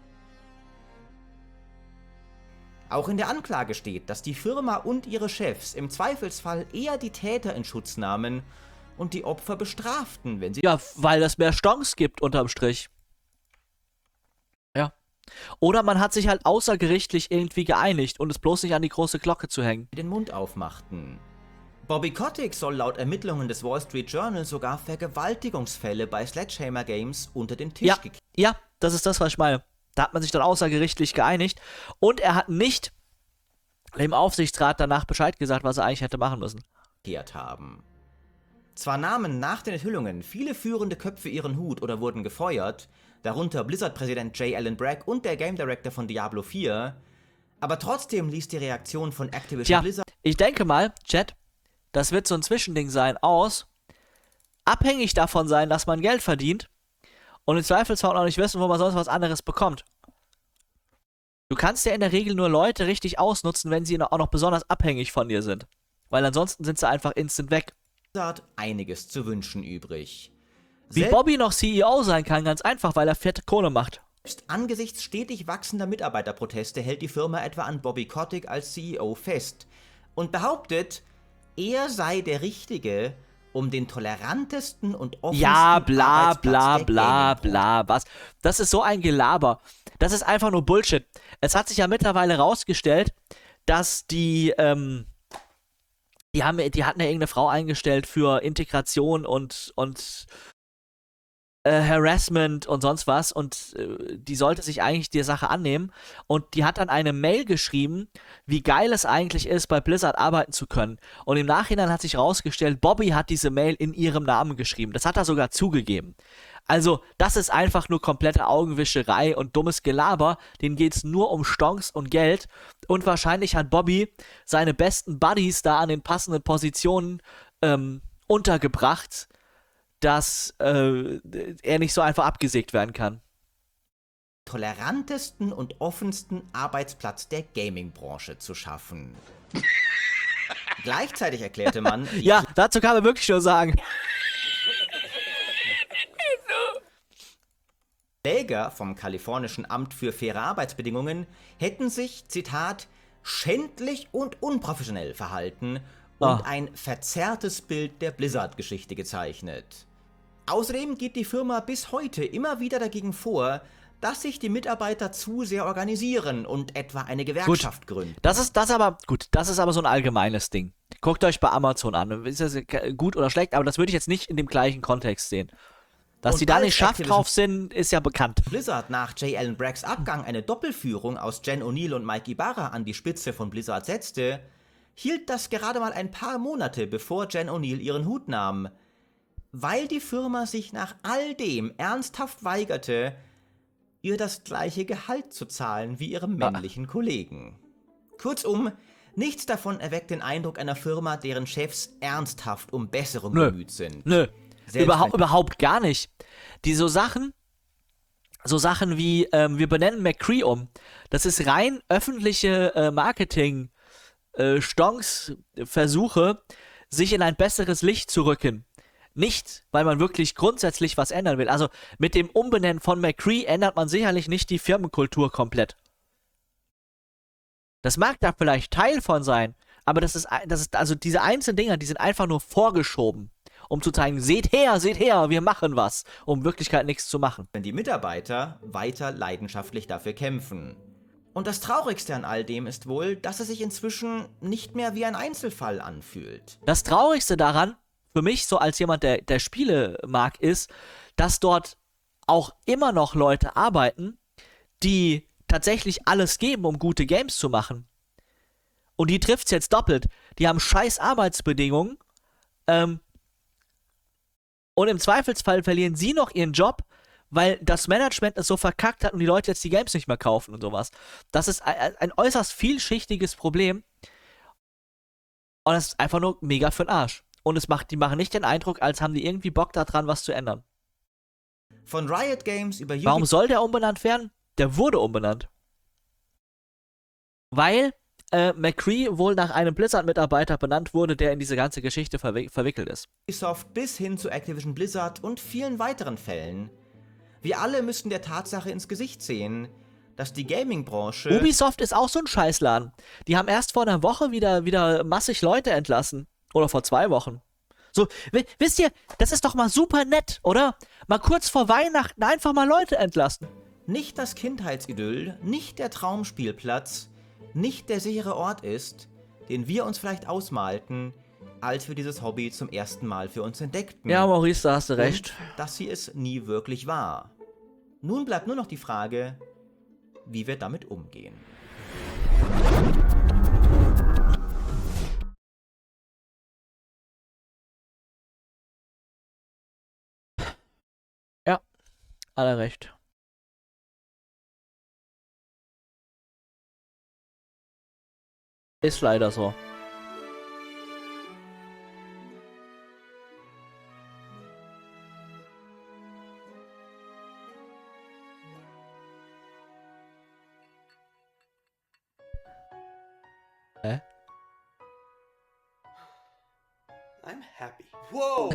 Auch in der Anklage steht, dass die Firma und ihre Chefs im Zweifelsfall eher die Täter in Schutz nahmen und die Opfer bestraften, wenn sie Ja, weil das mehr Stonks gibt unterm Strich. Ja. Oder man hat sich halt außergerichtlich irgendwie geeinigt und es bloß nicht an die große Glocke zu hängen. den Mund aufmachten. Bobby Kotick soll laut Ermittlungen des Wall Street Journal sogar Vergewaltigungsfälle bei Sledgehammer Games unter den Tisch Ja, gekehrt ja, das ist das, was ich meine. Da hat man sich dann außergerichtlich geeinigt und er hat nicht dem Aufsichtsrat danach Bescheid gesagt, was er eigentlich hätte machen müssen. haben. Zwar nahmen nach den Enthüllungen viele führende Köpfe ihren Hut oder wurden gefeuert, darunter Blizzard-Präsident J. Allen Bragg und der Game Director von Diablo vier, aber trotzdem ließ die Reaktion von Activision Tja, Blizzard ich denke mal, Chat, das wird so ein Zwischending sein aus abhängig davon sein, dass man Geld verdient und im Zweifelsfall auch nicht wissen, wo man sonst was anderes bekommt. Du kannst ja in der Regel nur Leute richtig ausnutzen, wenn sie auch noch besonders abhängig von dir sind. Weil ansonsten sind sie einfach instant weg. einiges zu wünschen übrig. Wie Selbst Bobby noch C E O sein kann, ganz einfach, weil er fette Kohle macht. angesichts stetig wachsender Mitarbeiterproteste hält die Firma etwa an Bobby Kotick als C E O fest und behauptet, er sei der Richtige, um den tolerantesten und offensten Ja, bla Arbeitsplatz bla der bla Gaming-Branche. bla, was? Das ist so ein Gelaber. Das ist einfach nur Bullshit. Es hat sich ja mittlerweile rausgestellt, dass die, ähm, die haben, die hatten ja irgendeine Frau eingestellt für Integration und, und äh, Harassment und sonst was und äh, die sollte sich eigentlich der Sache annehmen und die hat dann eine Mail geschrieben, wie geil es eigentlich ist, bei Blizzard arbeiten zu können. Und im Nachhinein hat sich rausgestellt, Bobby hat diese Mail in ihrem Namen geschrieben. Das hat er sogar zugegeben. Also, das ist einfach nur komplette Augenwischerei und dummes Gelaber. Denen geht's nur um Stonks und Geld. Und wahrscheinlich hat Bobby seine besten Buddies da an den passenden Positionen ähm, untergebracht, dass äh, er nicht so einfach abgesägt werden kann. Tolerantesten und offensten Arbeitsplatz der Gaming-Branche zu schaffen. Gleichzeitig erklärte man, die Ja, dazu kann man wirklich nur sagen. Kläger vom kalifornischen Amt für faire Arbeitsbedingungen hätten sich, Zitat, schändlich und unprofessionell verhalten und Ah. ein verzerrtes Bild der Blizzard-Geschichte gezeichnet. Außerdem geht die Firma bis heute immer wieder dagegen vor, dass sich die Mitarbeiter zu sehr organisieren und etwa eine Gewerkschaft gründen. Das ist das aber, gut, das ist aber so ein allgemeines Ding. Guckt euch bei Amazon an. Ist das gut oder schlecht, aber das würde ich jetzt nicht in dem gleichen Kontext sehen. Dass Und die da als nicht scharf Activision drauf sind, ist ja bekannt. Blizzard nach J. Allen Braggs Abgang eine Doppelführung aus Jen O'Neill und Mike Ibarra an die Spitze von Blizzard setzte, hielt das gerade mal ein paar Monate, bevor Jen O'Neill ihren Hut nahm. Weil die Firma sich nach all dem ernsthaft weigerte, ihr das gleiche Gehalt zu zahlen wie ihrem männlichen Kollegen. Kurzum, nichts davon erweckt den Eindruck einer Firma, deren Chefs ernsthaft um Besserung Nö. bemüht sind. Nö, Selbst überhaupt, wenn- überhaupt gar nicht. Die so Sachen, so Sachen wie, ähm, wir benennen McCree um. Das ist rein öffentliche äh, Marketing, äh, Stonks, Versuche, sich in ein besseres Licht zu rücken. Nicht, weil man wirklich grundsätzlich was ändern will. Also mit dem Umbenennen von McCree ändert man sicherlich nicht die Firmenkultur komplett. Das mag da vielleicht Teil von sein, aber das ist, das ist also diese einzelnen Dinger, die sind einfach nur vorgeschoben, um zu zeigen, seht her, seht her, wir machen was, um in Wirklichkeit nichts zu machen. wenn die Mitarbeiter weiter leidenschaftlich dafür kämpfen. Und das Traurigste an all dem ist wohl, dass es sich inzwischen nicht mehr wie ein Einzelfall anfühlt. Das Traurigste daran, für mich so als jemand, der, der Spiele mag, ist, dass dort auch immer noch Leute arbeiten, die tatsächlich alles geben, um gute Games zu machen. Und die trifft's jetzt doppelt. Die haben scheiß Arbeitsbedingungen, ähm, und im Zweifelsfall verlieren sie noch ihren Job, weil das Management es so verkackt hat und die Leute jetzt die Games nicht mehr kaufen und sowas. Das ist ein, ein äußerst vielschichtiges Problem. Und das ist einfach nur mega für den Arsch. Und es macht, die machen nicht den Eindruck, als haben die irgendwie Bock daran, was zu ändern. Von Riot Games über Warum Ubisoft soll der umbenannt werden? Der wurde umbenannt. Weil äh, McCree wohl nach einem Blizzard-Mitarbeiter benannt wurde, der in diese ganze Geschichte verwi verwickelt ist. bis hin zu Activision Blizzard und vielen weiteren Fällen. Wir alle müssen der Tatsache ins Gesicht sehen, dass die Gaming-Branche Ubisoft ist auch so ein Scheißladen. Die haben erst vor einer Woche wieder, wieder massig Leute entlassen. Oder vor zwei Wochen. So, wisst ihr, das ist doch mal super nett, oder? Mal kurz vor Weihnachten einfach mal Leute entlassen. nicht das Kindheitsidyll, nicht der Traumspielplatz, nicht der sichere Ort ist, den wir uns vielleicht ausmalten, als wir dieses Hobby zum ersten Mal für uns entdeckten. Ja, Maurice, da hast du recht. Und dass sie es nie wirklich war. Nun bleibt nur noch die Frage, wie wir damit umgehen. Ja, alle recht. Ist leider so. Hä? I'm happy. Whoa!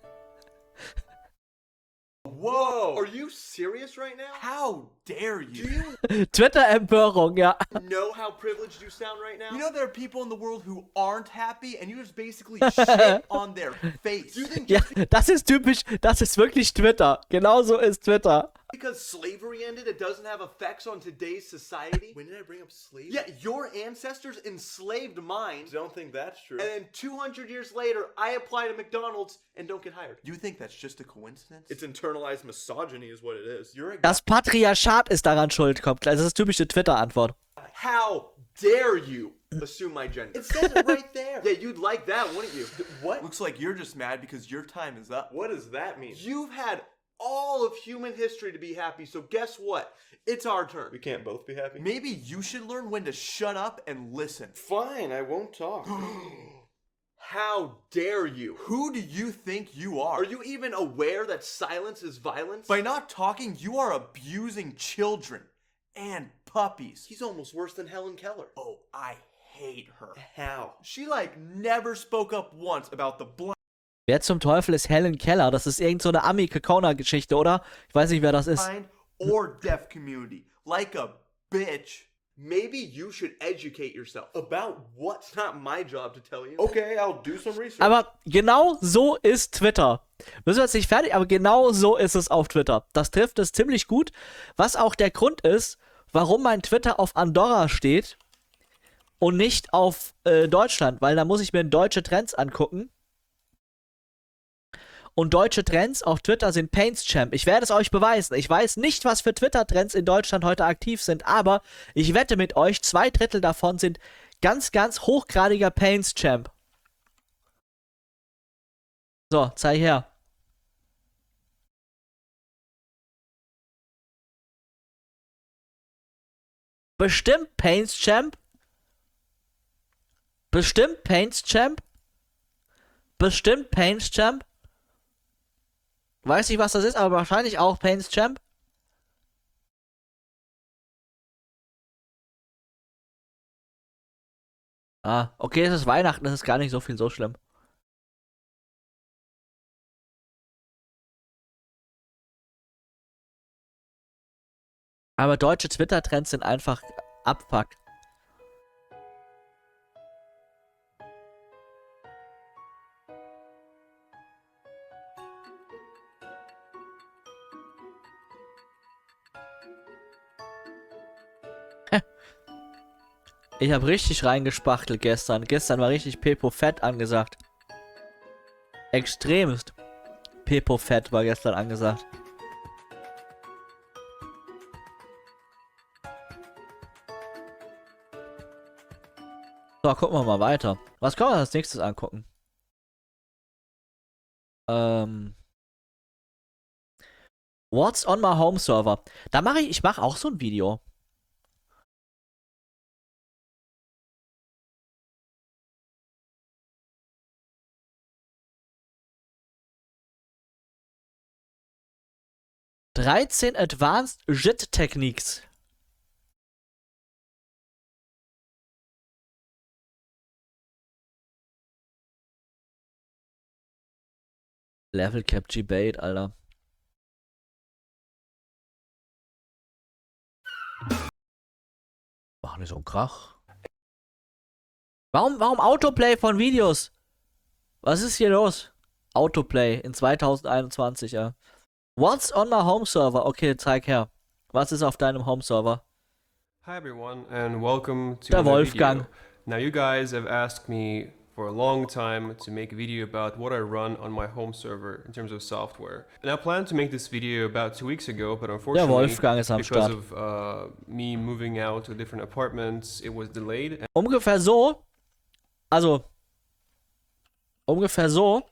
Whoa! Are you serious right now? How dare you? Do Twitter-Empörung, ja. you know how privileged you sound right now? You know there are people in the world who aren't happy and you just basically shit on their face. Do you think Ja, das ist typisch, das ist wirklich Twitter. Genauso ist Twitter. because slavery ended, it doesn't have effects on today's society? When did I bring up slavery? Yeah, your ancestors enslaved mine. Don't think that's true. And then two hundred years later, I apply to McDonald's and don't get hired. You think that's just a coincidence? It's internalized misogyny is what it is. You're a Das Patriarchat ist daran schuld, kommt. Das ist typische Twitter-Antwort. How dare you assume my gender? It says it right there. Yeah, you'd like that, wouldn't you? What? Looks like you're just mad because your time is up. What does that mean? You've had all of human history to be happy, so guess what? It's our turn. We can't both be happy? Maybe you should learn when to shut up and listen. Fine, I won't talk. How dare you? Who do you think you are? Are you even aware that silence is violence? By not talking, you are abusing children. And puppies. He's almost worse than Helen Keller. Oh, I hate her. How? She like never spoke up once about the blind. Wer zum Teufel ist Helen Keller? Das ist irgend so eine Ami-Kekona-Geschichte, oder? Ich weiß nicht, wer das ist. Or deaf community. Like a bitch. Maybe you should educate yourself. About what? It's not my job to tell you. Okay, I'll do some research. Aber genau so ist Twitter. Wir sind jetzt nicht fertig, aber genau so ist es auf Twitter. Das trifft es ziemlich gut. Was auch der Grund ist, warum mein Twitter auf Andorra steht und nicht auf äh, Deutschland. Weil da muss ich mir deutsche Trends angucken. Und deutsche Trends auf Twitter sind Paintschamp. Ich werde es euch beweisen. Ich weiß nicht, was für Twitter-Trends in Deutschland heute aktiv sind, aber ich wette mit euch, zwei Drittel davon sind ganz, ganz hochgradiger Paintschamp. So, zeig her. Bestimmt Paintschamp. Bestimmt Paintschamp. Bestimmt Paintschamp. Weiß nicht, was das ist, aber wahrscheinlich auch Paintschamp. Ah, okay, es ist Weihnachten, das ist gar nicht so viel so schlimm. Aber deutsche Twitter-Trends sind einfach Abfuck. Ich habe richtig reingespachtelt gestern. Gestern war richtig Pepo Fett angesagt. Extremst. Pepo Fett war gestern angesagt. So, gucken wir mal weiter. Was können wir als nächstes angucken? Ähm. What's on my home server? Da mache ich, ich mache auch so ein Video. dreizehn Advanced J I T Techniques. Level Cap G-Bait, Alter. Mach nicht so einen Krach. Warum, warum Autoplay von Videos? Was ist hier los? Autoplay in zweitausendeinundzwanzig, ja. What's on my home server? Okay, zeig her. Was ist auf deinem Home server? Hi everyone and welcome to Der another Wolfgang. video. Now you guys have asked me for a long time to make a video about what I run on my home server in terms of software. And I planned to make this video about two weeks ago, but unfortunately, Der Wolfgang ist am because Start. of uh, me moving out to different apartments, it was delayed. Ungefähr so. Also. Ungefähr so.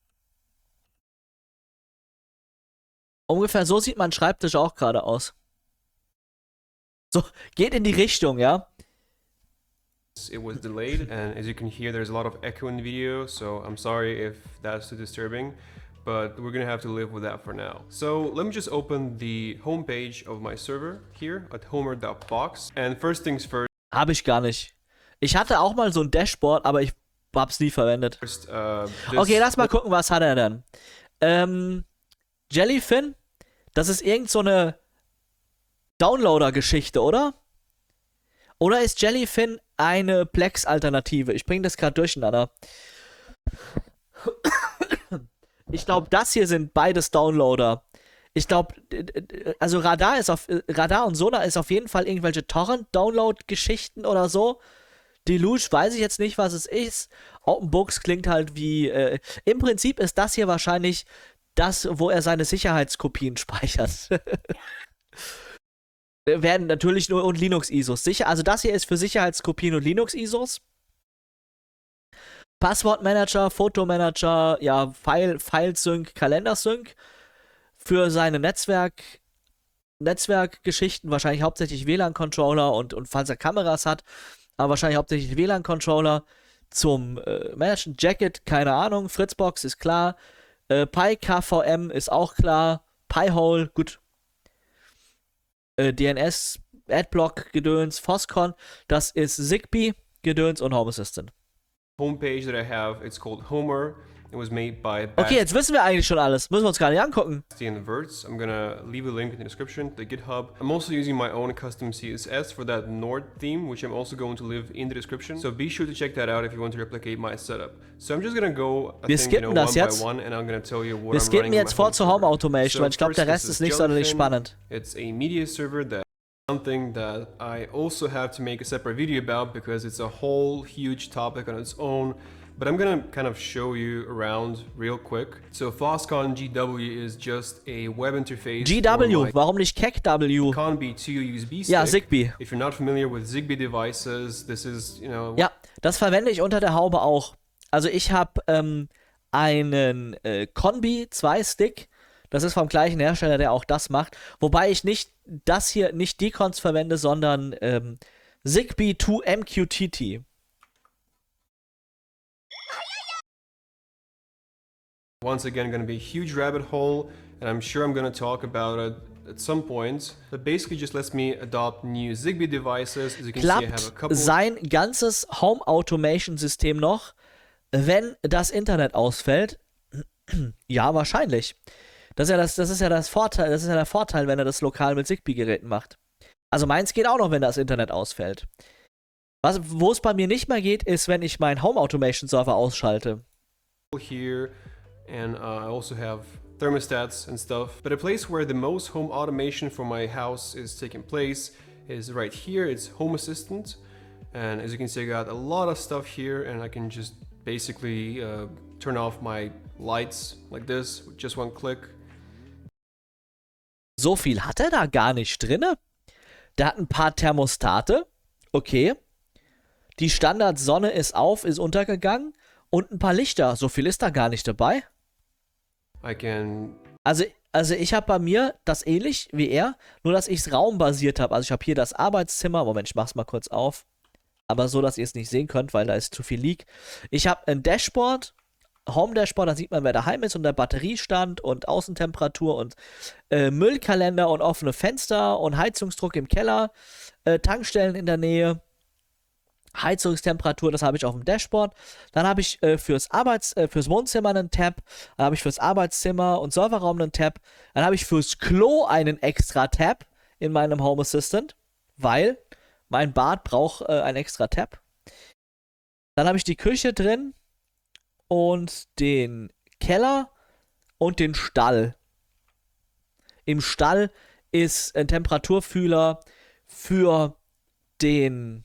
Ungefähr so sieht mein Schreibtisch auch gerade aus. So, geht in die Richtung, ja? It was delayed, and as you can hear, there's a lot of echo in the video, so I'm sorry if that's too disturbing, but we're gonna have to live with that for now. So let me just open the homepage of my server here at homer dot box, and first things first. Habe ich gar nicht. Ich hatte auch mal so ein Dashboard, aber ich hab's nie verwendet. First, uh, Okay, lass mal gucken, was hat er denn? Ähm, Jellyfin? Das ist irgend so eine Downloader-Geschichte, oder? Oder ist Jellyfin eine Plex-Alternative? Ich bringe das gerade durcheinander. Ich glaube, das hier sind beides Downloader. Ich glaube, also Radar ist auf Radar und Sonar ist auf jeden Fall irgendwelche Torrent-Download-Geschichten oder so. Deluge weiß ich jetzt nicht, was es ist. OpenBooks klingt halt wie. Äh, Im Prinzip ist das hier wahrscheinlich das, wo er seine Sicherheitskopien speichert. Werden natürlich nur und Linux-I S Os. Sicher, also das hier ist für Sicherheitskopien und Linux-I S Os. Passwortmanager, Fotomanager, ja, File, File-Sync, Kalender-Sync. Für seine Netzwerk, Netzwerkgeschichten wahrscheinlich hauptsächlich W L A N-Controller und, und falls er Kameras hat, aber wahrscheinlich hauptsächlich W L A N-Controller. Zum äh, Managen, Jacket, keine Ahnung, Fritzbox ist klar. Äh, Pi K V M ist auch klar. Pi-Hole, gut. Äh, D N S, Adblock, Gedöns, Foscon, das ist Zigbee, Gedöns und Home Assistant. Homepage that I have, it's called Homer. It was made by Okay, jetzt wissen wir eigentlich schon alles. Müssen wir uns gar nicht angucken. Bastian Wirtz. I'm gonna leave a link in the description, the GitHub. I'm also using my own custom C S S for that Nord theme, which I'm also going to leave in the description. So be sure to check that out if you want to replicate my setup. So I'm just gonna go, I Wir think, you know, skippen das one jetzt. by one, and I'm gonna tell you what Wir I'm skippen running on jetzt my vor home zur Home server. Automation, So weil ich glaube, der first, Rest this ist is nicht sonderlich Jellyfin. spannend. It's a media server that something that I also have to make a separate video about because it's a whole huge topic on its own. But I'm gonna kind of show you around real quick. So Foscon G W is just a web interface. G W, warum nicht C A C W? Con B two U S B stick. Ja, Zigbee. If you're not familiar with Zigbee devices, this is, you know. Ja, das verwende ich unter der Haube auch. Also ich habe ähm, einen äh, Conbi zwei Stick. Das ist vom gleichen Hersteller, der auch das macht. Wobei ich nicht das hier, nicht die Cons verwende, sondern ähm, Zigbee zwei M Q T T. Once again, going to be a huge rabbit hole, and I'm sure I'm going to talk about it at some point. But basically just lets me adopt new Zigbee devices. As you can see, I have a Klappt couple. sein ganzes Home Automation System noch, wenn das Internet ausfällt? Ja, wahrscheinlich. Das ist ja, das, das ist ja das Vorteil, das ist ja der Vorteil, wenn er das lokal mit Zigbee-Geräten macht. Also meins geht auch noch, wenn das Internet ausfällt. Was, wo es bei mir nicht mehr geht, ist, wenn ich meinen Home Automation Server ausschalte. Here, and uh, I also have thermostats and stuff. But a place where the most home automation for my house is taking place is right here. It's Home Assistant, and as you can see, I got a lot of stuff here, and I can just basically uh, turn off my lights like this with just one click. So viel hat er da gar nicht drinne. Der hat ein paar Thermostate. Okay. Die Standard-Sonne ist auf, ist untergegangen. Und ein paar Lichter. So viel ist da gar nicht dabei. I can. Also, also ich habe bei mir das ähnlich wie er, nur dass ich es raumbasiert habe. Also ich habe hier das Arbeitszimmer. Moment, ich mach's mal kurz auf. Aber so, dass ihr es nicht sehen könnt, weil da ist zu viel Leak. Ich habe ein Dashboard, Home-Dashboard, da sieht man, wer daheim ist und der Batteriestand und Außentemperatur und äh, Müllkalender und offene Fenster und Heizungsdruck im Keller, äh, Tankstellen in der Nähe. Heizungstemperatur, das habe ich auf dem Dashboard. Dann habe ich äh, fürs Arbeits, äh, fürs Wohnzimmer einen Tab. Dann habe ich fürs Arbeitszimmer und Serverraum einen Tab. Dann habe ich fürs Klo einen extra Tab in meinem Home Assistant, weil mein Bad braucht äh, einen extra Tab. Dann habe ich die Küche drin und den Keller und den Stall. Im Stall ist ein Temperaturfühler für den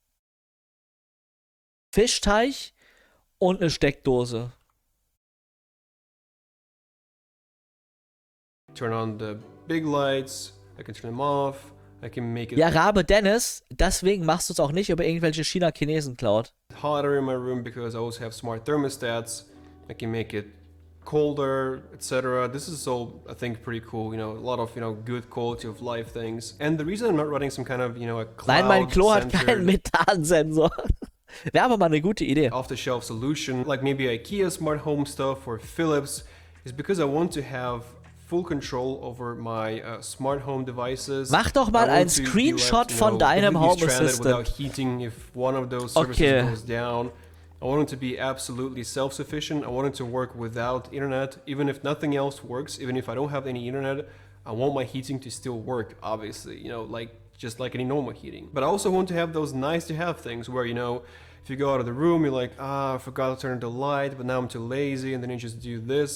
Fischteich und eine Steckdose. Turn on the big lights. I can turn them off. I can make it Ja, Rabe Dennis, deswegen machst du es auch nicht über irgendwelche China-Chinesen-Cloud. hotter in my room because I also have smart thermostats. I can make it colder, et cetera. This is all, I think, pretty cool. You know, a lot of, you know, good quality of life things. And the reason I'm not running some kind of, you know, a cloud Nein, mein Klo hat keinen Methansensor. Wäre aber mal eine gute Idee. off-the-shelf solution, like maybe IKEA smart home stuff or Philips, is because I want to have full control over my uh, smart home devices. Mach doch mal I want einen to be Screenshot left, you von know, deinem completely Home stranded without Assistant. heating if one of those services Okay. goes down. I want it to be absolutely self-sufficient. I want it to work without internet, even if nothing else works, even if I don't have any internet. I want my heating to still work, obviously, you know, like just like any normal heating. But I also want to have those nice to have things where, you know, if you go out of the room, you're like, ah, I forgot to turn the light, but now I'm too lazy, and then you just do this.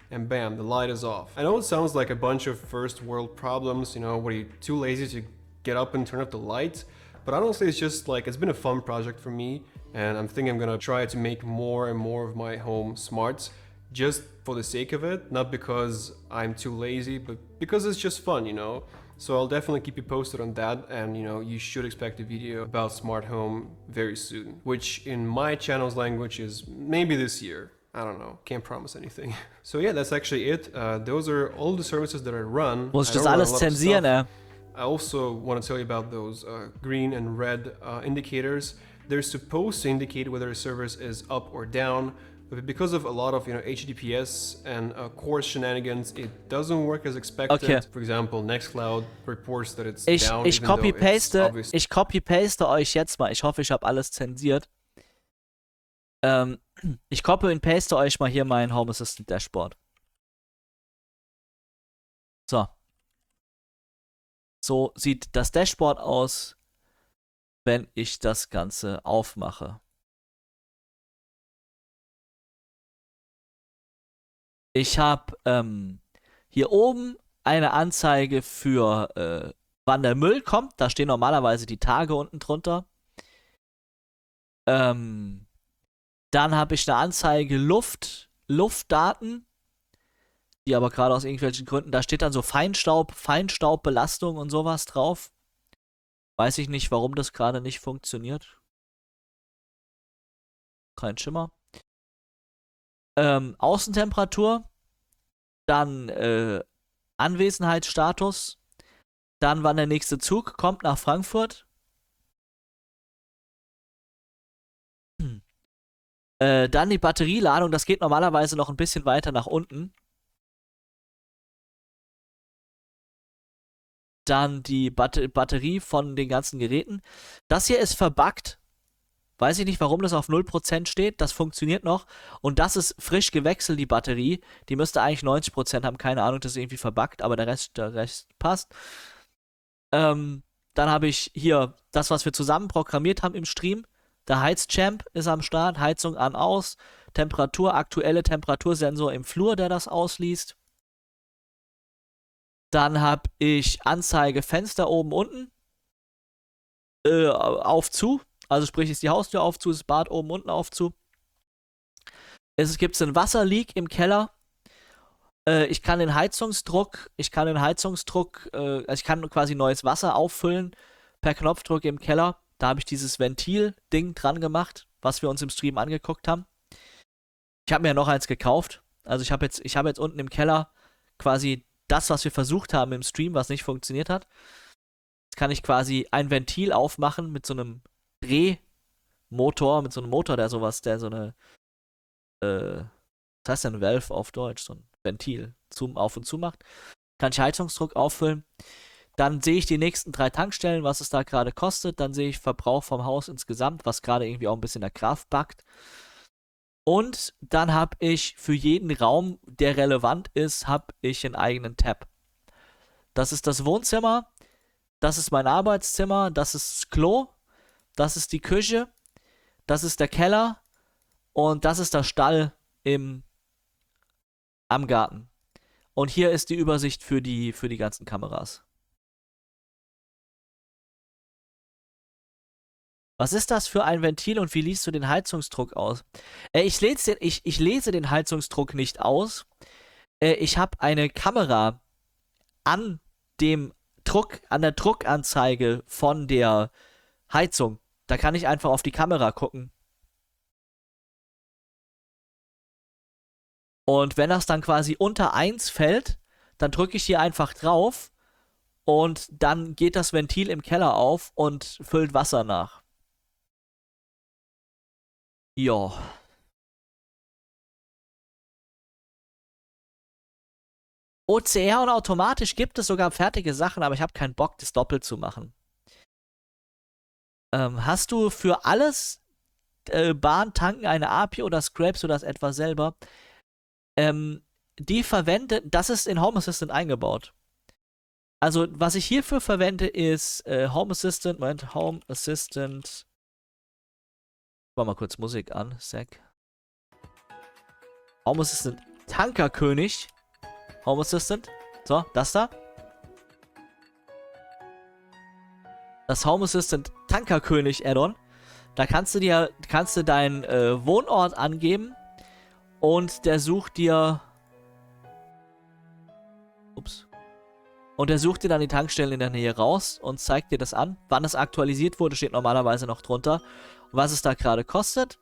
and bam, the light is off. I know it sounds like a bunch of first world problems, you know, where you're too lazy to get up and turn up the light, but honestly it's just like, it's been a fun project for me, and I'm thinking I'm gonna try to make more and more of my home smart, just for the sake of it, not because I'm too lazy, but because it's just fun, you know. So I'll definitely keep you posted on that, and you know, you should expect a video about smart home very soon, which in my channel's language is maybe this year. I don't know, can't promise anything. So yeah, that's actually it. Uh, those are all the services that I run. Muss ich I das don't run a alles lot of zensieren, stuff. ey? I also want to tell you about those uh, green and red uh, indicators. They're supposed to indicate whether a service is up or down, but because of a lot of, you know, H T T P S and uh, core shenanigans, it doesn't work as expected. Okay. For example, Nextcloud reports that it's Ich, down, ich even though it's copy-paste, obvious- ich copy-paste euch jetzt mal. Ich hoffe, ich habe alles zensiert. Ähm, ich copy und paste euch mal hier mein Home Assistant Dashboard. So. So sieht das Dashboard aus, wenn ich das Ganze aufmache. Ich habe ähm, hier oben eine Anzeige für äh, wann der Müll kommt. Da stehen normalerweise die Tage unten drunter. Ähm, dann habe ich eine Anzeige Luft, Luftdaten, die aber gerade aus irgendwelchen Gründen, da steht dann so Feinstaub, Feinstaubbelastung und sowas drauf. Weiß ich nicht, warum das gerade nicht funktioniert. Kein Schimmer. Ähm, Außentemperatur, dann äh, Anwesenheitsstatus, dann wann der nächste Zug kommt nach Frankfurt. Hm. Äh, dann die Batterieladung, das geht normalerweise noch ein bisschen weiter nach unten. Dann die Bat Batterie von den ganzen Geräten. Das hier ist verbuggt. Weiß ich nicht, warum das auf null Prozent steht. Das funktioniert noch. Und das ist frisch gewechselt, die Batterie. Die müsste eigentlich neunzig Prozent haben. Keine Ahnung, das ist irgendwie verbuggt, aber der Rest, der Rest passt. Ähm, dann habe ich hier das, was wir zusammen programmiert haben im Stream. Der Heizchamp ist am Start. Heizung an, aus. Temperatur, aktuelle Temperatursensor im Flur, der das ausliest. Dann habe ich Anzeige Fenster oben, unten. Äh, auf, zu. Also sprich, ist die Haustür auf, zu, ist das Bad oben, unten auf, zu. Es gibt einen Wasserleak im Keller. Äh, ich kann den Heizungsdruck, ich kann den Heizungsdruck, äh, also ich kann quasi neues Wasser auffüllen per Knopfdruck im Keller. Da habe ich dieses Ventil-Ding dran gemacht, was wir uns im Stream angeguckt haben. Ich habe mir ja noch eins gekauft. Also ich habe jetzt, ich habe jetzt unten im Keller quasi das, was wir versucht haben im Stream, was nicht funktioniert hat. Jetzt kann ich quasi ein Ventil aufmachen mit so einem Drehmotor, mit so einem Motor, der sowas, der so eine, äh, was heißt denn Valve auf Deutsch, so ein Ventil zum auf und zu macht. Kann ich Heizungsdruck auffüllen. Dann sehe ich die nächsten drei Tankstellen, was es da gerade kostet. Dann sehe ich Verbrauch vom Haus insgesamt, was gerade irgendwie auch ein bisschen der Kraft backt. Und dann habe ich für jeden Raum, der relevant ist, habe ich einen eigenen Tab. Das ist das Wohnzimmer, das ist mein Arbeitszimmer, das ist das Klo, das ist die Küche, das ist der Keller und das ist der Stall im, am Garten. Und hier ist die Übersicht für die, für die ganzen Kameras. Was ist das für ein Ventil und wie liest du den Heizungsdruck aus? Äh, ich, lese den, ich, ich lese den Heizungsdruck nicht aus. Äh, ich habe eine Kamera an dem Druck, an der Druckanzeige von der Heizung. Da kann ich einfach auf die Kamera gucken. Und wenn das dann quasi unter eins fällt, dann drücke ich hier einfach drauf und dann geht das Ventil im Keller auf und füllt Wasser nach. Ja. O C R und automatisch gibt es sogar fertige Sachen, aber ich habe keinen Bock, das doppelt zu machen. Ähm, hast du für alles äh, Bahn, Tanken eine A P I oder scrapest du das etwa selber? Ähm, die verwendet, das ist in Home Assistant eingebaut. Also, was ich hierfür verwende, ist äh, Home Assistant, Moment, Home Assistant. Ich mach mal kurz Musik an, Sec. Home Assistant Tankerkönig Home Assistant. So, das da. Das Home Assistant Tankerkönig Add-on. Da kannst du dir, kannst du deinen äh, Wohnort angeben und der sucht dir... Ups. Und er sucht dir dann die Tankstellen in der Nähe raus und zeigt dir das an. Wann es aktualisiert wurde, steht normalerweise noch drunter. Und was es da gerade kostet.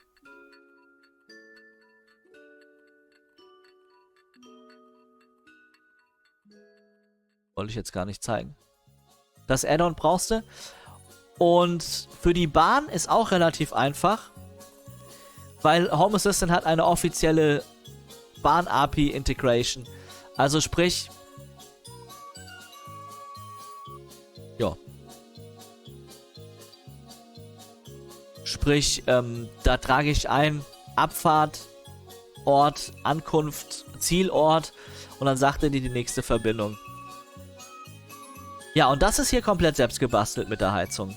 Wollte ich jetzt gar nicht zeigen. Das Add-on brauchst du. Und für die Bahn ist auch relativ einfach. Weil Home Assistant hat eine offizielle Bahn-A P I-Integration. Also sprich... Ja. Sprich, ähm, da trage ich ein Abfahrt, Ort, Ankunft, Zielort und dann sagt er dir die nächste Verbindung. Ja, und das ist hier komplett selbst gebastelt mit der Heizung.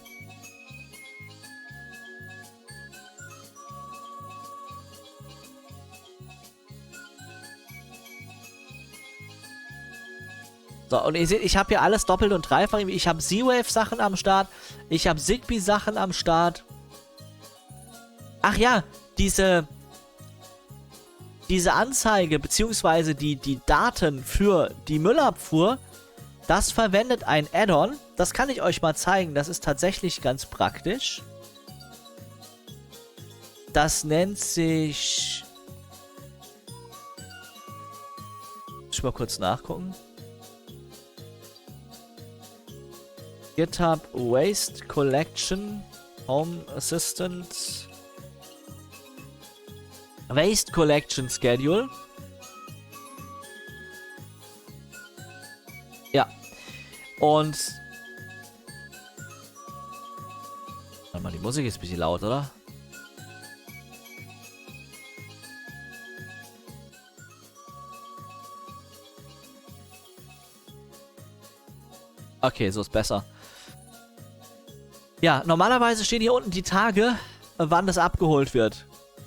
So, und ihr seht, ich habe hier alles doppelt und dreifach. Ich habe Z-Wave-Sachen am Start. Ich habe Zigbee-Sachen am Start. Ach ja, diese... Diese Anzeige, beziehungsweise die, die Daten für die Müllabfuhr, das verwendet ein Add-on. Das kann ich euch mal zeigen. Das ist tatsächlich ganz praktisch. Das nennt sich... Muss ich mal kurz nachgucken. GitHub Waste Collection Home Assistant Waste Collection Schedule. Ja. Und warte mal, die Musik ist ein bisschen laut, oder? Okay, so ist besser. Ja, normalerweise stehen hier unten die Tage, wann das abgeholt wird.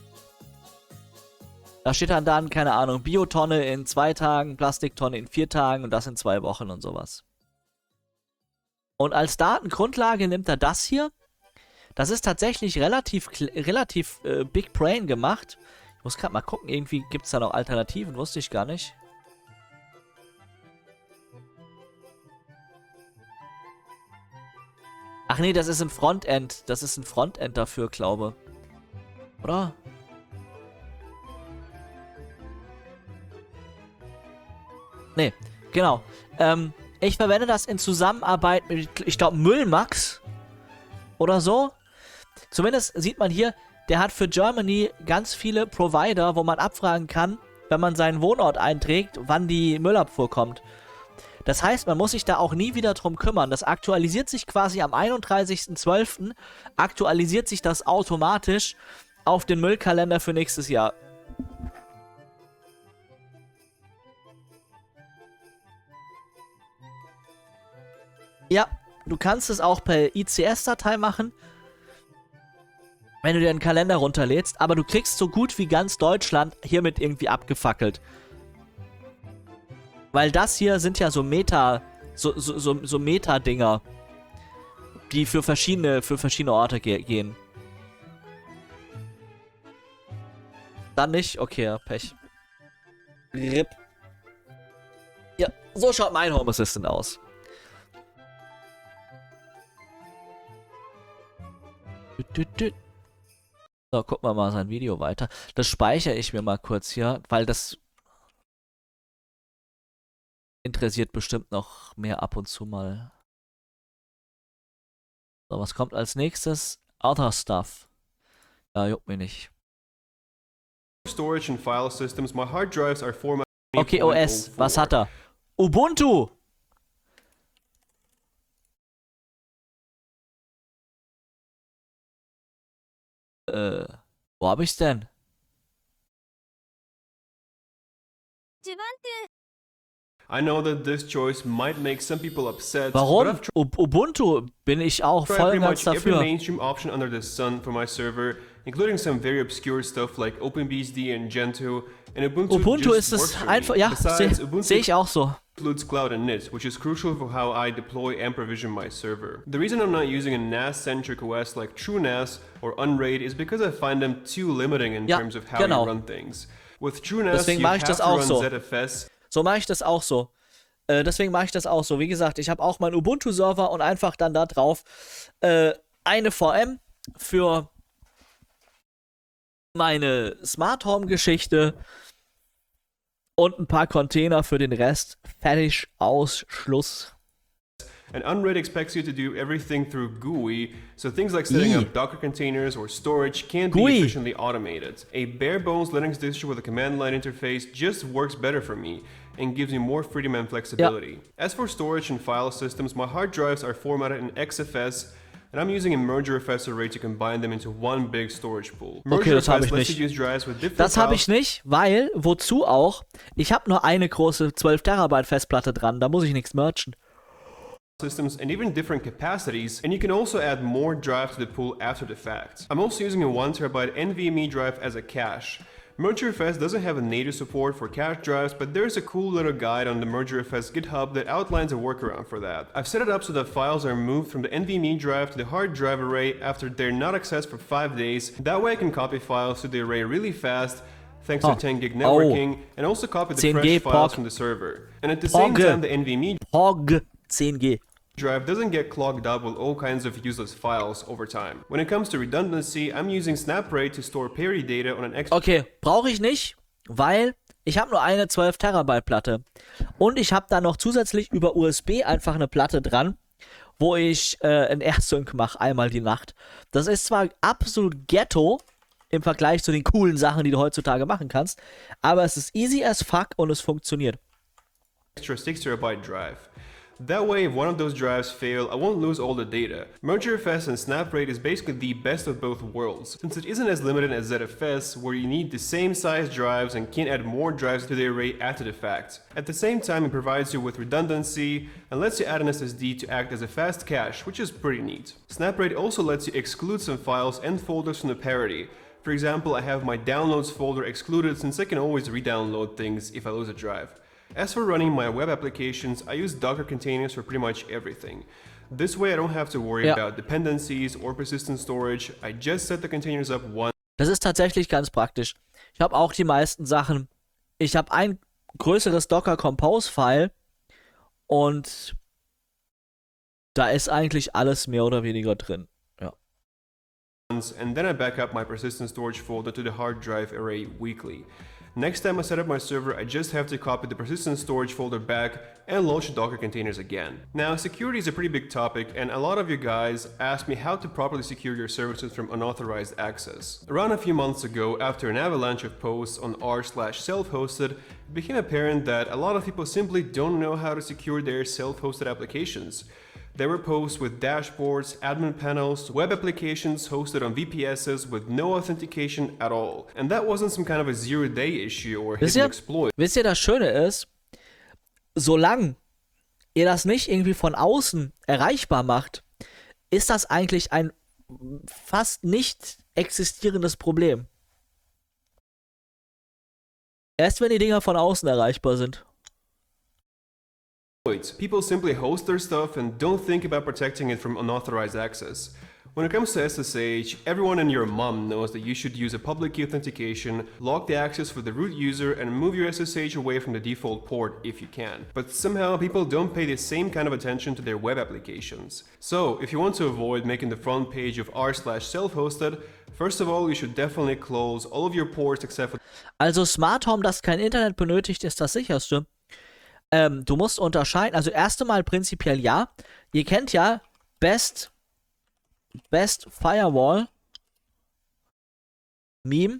Da steht dann dann, keine Ahnung, Biotonne in zwei Tagen, Plastiktonne in vier Tagen und das in zwei Wochen und sowas. Und als Datengrundlage nimmt er das hier. Das ist tatsächlich relativ, relativ äh, Big Brain gemacht. Ich muss gerade mal gucken, irgendwie gibt es da noch Alternativen, wusste ich gar nicht. Ach nee, das ist ein Frontend. Das ist ein Frontend dafür, glaube. Oder? Nee, genau. Ähm, ich verwende das in Zusammenarbeit mit, ich glaube, Müllmax. Oder so. Zumindest sieht man hier, der hat für Germany ganz viele Provider, wo man abfragen kann, wenn man seinen Wohnort einträgt, wann die Müllabfuhr kommt. Das heißt, man muss sich da auch nie wieder drum kümmern. Das aktualisiert sich quasi am einunddreißigsten zwölften aktualisiert sich das automatisch auf den Müllkalender für nächstes Jahr. Ja, du kannst es auch per I C S-Datei machen, wenn du dir einen Kalender runterlädst, aber du kriegst so gut wie ganz Deutschland hiermit irgendwie abgefackelt. Weil das hier sind ja so Meta, so, so, so, so Meta-Dinger, die für verschiedene, für verschiedene Orte ge gehen. Dann nicht? Okay, ja, Pech. R I P. Ja, so schaut mein Home Assistant aus. So, gucken wir mal sein Video weiter. Das speichere ich mir mal kurz hier, weil das interessiert bestimmt noch mehr ab und zu mal. So, was kommt als nächstes? Other Stuff. Ja, juckt mir nicht. Storage and file systems. My hard drives are formatted. Okay, O S. Was hat er? Ubuntu! Äh, wo hab ich's denn? I know that this choice might make some people upset. Warum? Ubuntu bin ich auch voll ganz dafür. Every mainstream option under the sun for my server including some very obscure stuff like OpenBSD and Gentoo, and Ubuntu, Ubuntu just ist works es for einfach, me. ja, Besides, sehe Ubuntu seh ich auch so. includes Cloud init, which is crucial for how I deploy and provision my server. The reason I'm not using a N A S-centric O S like TrueNAS or Unraid is because I find them too limiting in Ja, terms of how genau. you run things. With TrueNAS, Deswegen you mache have ich das to auch run so. Z F S. So mache ich das auch so. Äh, deswegen mache ich das auch so. Wie gesagt, ich habe auch meinen Ubuntu-Server und einfach dann da drauf äh, eine V M für meine Smart Home-Geschichte und ein paar Container für den Rest. Fertig, aus, Schluss. And Unraid expects you to do everything through G U I, so things like setting Yee. up Docker containers or storage can't G U I. be efficiently automated. A bare-bones Linux distro with a command line interface just works better for me and gives me more freedom and flexibility. As for storage and file systems, my hard drives are formatted in X F S, and I'm using a MergerFS array to combine them into one big storage pool. Okay, das habe MergerFS ich lets nicht. you use drives with different Das habe files. ich nicht, weil, wozu auch? Ich habe nur eine große zwölf Terabyte Festplatte dran, da muss ich nichts merchen. systems and even different capacities, and you can also add more drives to the pool after the fact. I'm also using a one terabyte NVMe drive as a cache. MergerFS doesn't have a native support for cache drives, but there's a cool little guide on the MergerFS GitHub that outlines a workaround for that. I've set it up so that files are moved from the NVMe drive to the hard drive array after they're not accessed for five days. That way I can copy files to the array really fast, thanks Oh. to ten gig Oh. networking, and also copy the ten fresh G files P O G. from the server. And at the same P O G. time, the NVMe P O G zehn G. drive doesn't get clogged up with all kinds of useless files over time. When it comes to redundancy, I'm using SnapRAID to store parity data on an extra Okay, brauche ich nicht, weil ich habe nur eine zwölf Terabyte Platte. Und ich habe da noch zusätzlich über U S B einfach eine Platte dran, wo ich äh, ein AirSync mache, einmal die Nacht. Das ist zwar absolut ghetto im Vergleich zu den coolen Sachen, die du heutzutage machen kannst, aber es ist easy as fuck und es funktioniert. extra six terabyte drive. That way, if one of those drives fail, I won't lose all the data. MergerFS and SnapRAID is basically the best of both worlds, since it isn't as limited as Z F S, where you need the same size drives and can't add more drives to the array after the fact. At the same time, it provides you with redundancy and lets you add an S S D to act as a fast cache, which is pretty neat. SnapRAID also lets you exclude some files and folders from the parity. For example, I have my downloads folder excluded since I can always re-download things if I lose a drive. As for running my web applications, I use Docker containers for pretty much everything. This way I don't have to worry Ja. about dependencies or persistent storage. I just set the containers up once. Das ist tatsächlich ganz praktisch. Ich habe auch die meisten Sachen. Ich habe ein größeres Docker Compose File und da ist eigentlich alles mehr oder weniger drin. Ja. and then I back up my persistent storage folder to the hard drive array weekly. Next time I set up my server, I just have to copy the persistent storage folder back and launch the Docker containers again. Now, security is a pretty big topic, and a lot of you guys asked me how to properly secure your services from unauthorized access. Around a few months ago, after an avalanche of posts on r slash self-hosted, it became apparent that a lot of people simply don't know how to secure their self-hosted applications. There were posts with dashboards, admin panels, web applications hosted on V P Ss with no authentication at all. And that wasn't some kind of a zero-day issue or Wisst hidden ihr, exploit. wisst ihr, das Schöne ist, solange ihr das nicht irgendwie von außen erreichbar macht, ist das eigentlich ein fast nicht existierendes Problem. Erst wenn die Dinger von außen erreichbar sind. People simply host their stuff and don't think about protecting it from unauthorized access. When it comes to S S H, everyone and your mom knows that you should use a public key authentication, lock the access for the root user, and move your S S H away from the default port if you can. But somehow people don't pay the same kind of attention to their web applications. So, if you want to avoid making the front page of r slash self-hosted, first of all, you should definitely close all of your ports except for... Also Smart Home, das kein Internet benötigt, ist das sicherste. Ähm, du musst unterscheiden, also erst einmal prinzipiell ja. Ihr kennt ja Best, Best Firewall Meme.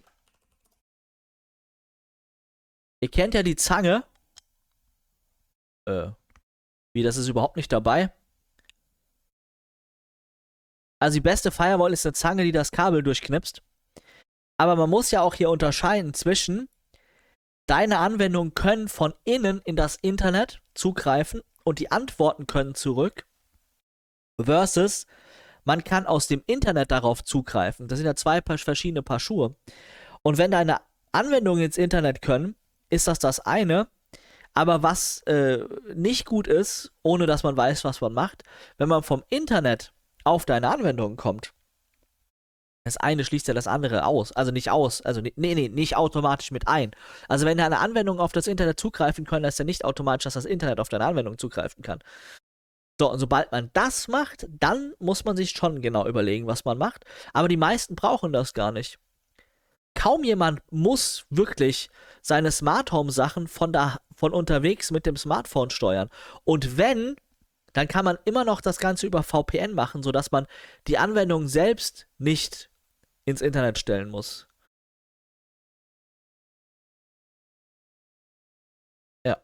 Ihr kennt ja die Zange. Äh, wie, das ist überhaupt nicht dabei. Also die beste Firewall ist eine Zange, die das Kabel durchknipst. Aber man muss ja auch hier unterscheiden zwischen deine Anwendungen können von innen in das Internet zugreifen und die Antworten können zurück versus man kann aus dem Internet darauf zugreifen. Das sind ja zwei paar verschiedene Paar Schuhe. Und wenn deine Anwendungen ins Internet können, ist das das eine. Aber was äh, nicht gut ist, ohne dass man weiß, was man macht, wenn man vom Internet auf deine Anwendungen kommt, das eine schließt ja das andere aus. Also nicht aus, also nee, nee, nicht automatisch mit ein. Also wenn deine Anwendungen auf das Internet zugreifen können, heißt ja nicht automatisch, dass das Internet auf deine Anwendung zugreifen kann. So, und sobald man das macht, dann muss man sich schon genau überlegen, was man macht. Aber die meisten brauchen das gar nicht. Kaum jemand muss wirklich seine Smart Home Sachen von, da, von unterwegs mit dem Smartphone steuern. Und wenn, dann kann man immer noch das Ganze über V P N machen, sodass man die Anwendung selbst nicht ins Internet stellen muss. Ja.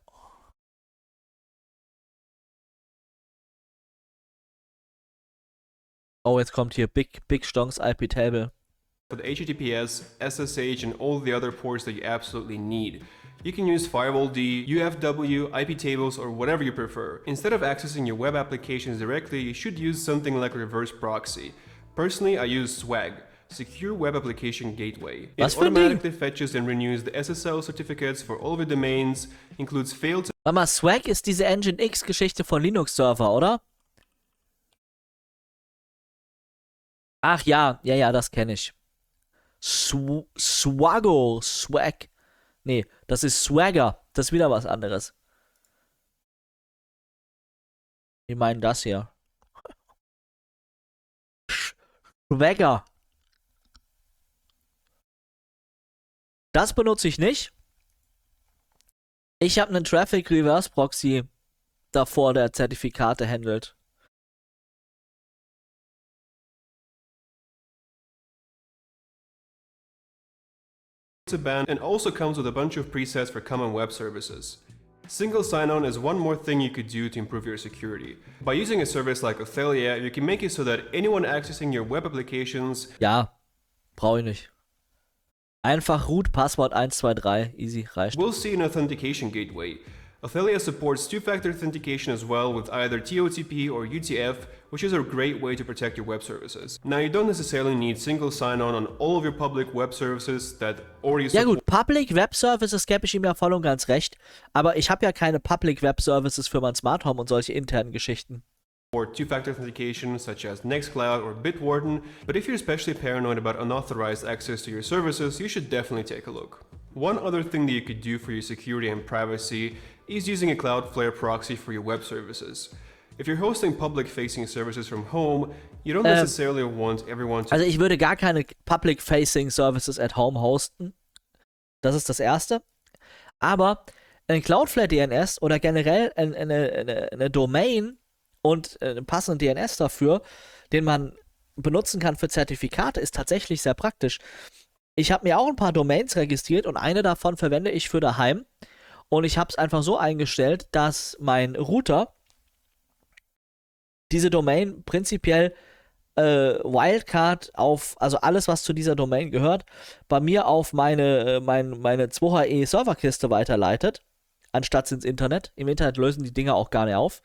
Oh, jetzt kommt hier Big, Big Stonks I P Table. With H T T P S, S S H, and all the other ports that you absolutely need. You can use Firewall D, U F W, I P tables, or whatever you prefer. Instead of accessing your web applications directly, you should use something like a reverse proxy. Personally, I use Swag, Secure Web Application Gateway. It automatically fetches and renews the S S L certificates for all of your domains, includes failed... Mama, Swag ist diese Nginx-Geschichte von Linux-Server, oder? Ach ja, ja, ja, das kenne ich. Sw Swagger, Swag. Nee, das ist Swagger. Das ist wieder was anderes. Ich meine das hier. Swagger. Das benutze ich nicht. Ich habe einen Traffic Reverse Proxy davor, der Zertifikate handelt. to ban and also comes with a bunch of presets for common web services. Single sign-on is one more thing you could do to improve your security. By using a service like Othelia, you can make it so that anyone accessing your web applications... Ja, brauche ich nicht. Einfach root, Passwort eins zwei drei, easy, reicht. We'll see an authentication gateway. Othelia supports two-factor authentication as well with either T O T P or U T F, which is a great way to protect your web services. Now, you don't necessarily need single sign-on on all of your public web services that already support... Ja gut, Public Web Services gebe ich ihm ja voll und ganz recht, aber ich habe ja keine Public Web Services für mein Smart Home und solche internen Geschichten. Or two-factor authentication such as Nextcloud or Bitwarden, but if you're especially paranoid about unauthorized access to your services, you should definitely take a look. One other thing that you could do for your security and privacy is using a Cloudflare proxy for your web services. If you're hosting public-facing services from home, you don't necessarily ähm, want everyone to... Also ich würde gar keine Public-Facing Services at home hosten. Das ist das Erste. Aber ein Cloudflare D N S oder generell eine, eine, eine Domain und einen passenden D N S dafür, den man benutzen kann für Zertifikate, ist tatsächlich sehr praktisch. Ich habe mir auch ein paar Domains registriert und eine davon verwende ich für daheim. Und ich habe es einfach so eingestellt, dass mein Router diese Domain prinzipiell äh, Wildcard auf, also alles, was zu dieser Domain gehört, bei mir auf meine, mein, meine zwei H E Serverkiste weiterleitet, anstatt ins Internet. Im Internet lösen die Dinger auch gar nicht auf.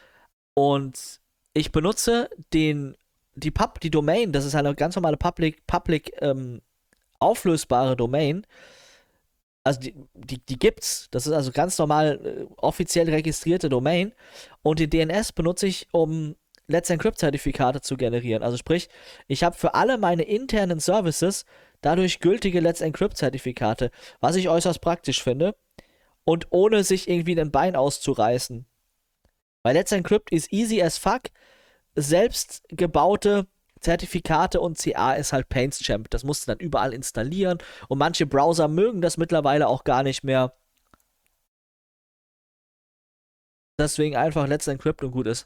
Und ich benutze den, die, Pub, die Domain, das ist eine ganz normale Public, Public ähm, auflösbare Domain. Also die, die, die gibt's. Das ist also ganz normal äh, offiziell registrierte Domain. Und den D N S benutze ich, um Let's Encrypt-Zertifikate zu generieren. Also sprich, ich habe für alle meine internen Services dadurch gültige Let's Encrypt-Zertifikate, was ich äußerst praktisch finde. Und ohne sich irgendwie ein Bein auszureißen. Weil Let's Encrypt ist easy as fuck. Selbst gebaute Zertifikate und C A ist halt PaintsChamp. Das musst du dann überall installieren. Und manche Browser mögen das mittlerweile auch gar nicht mehr. Deswegen einfach Let's Encrypt und gut ist.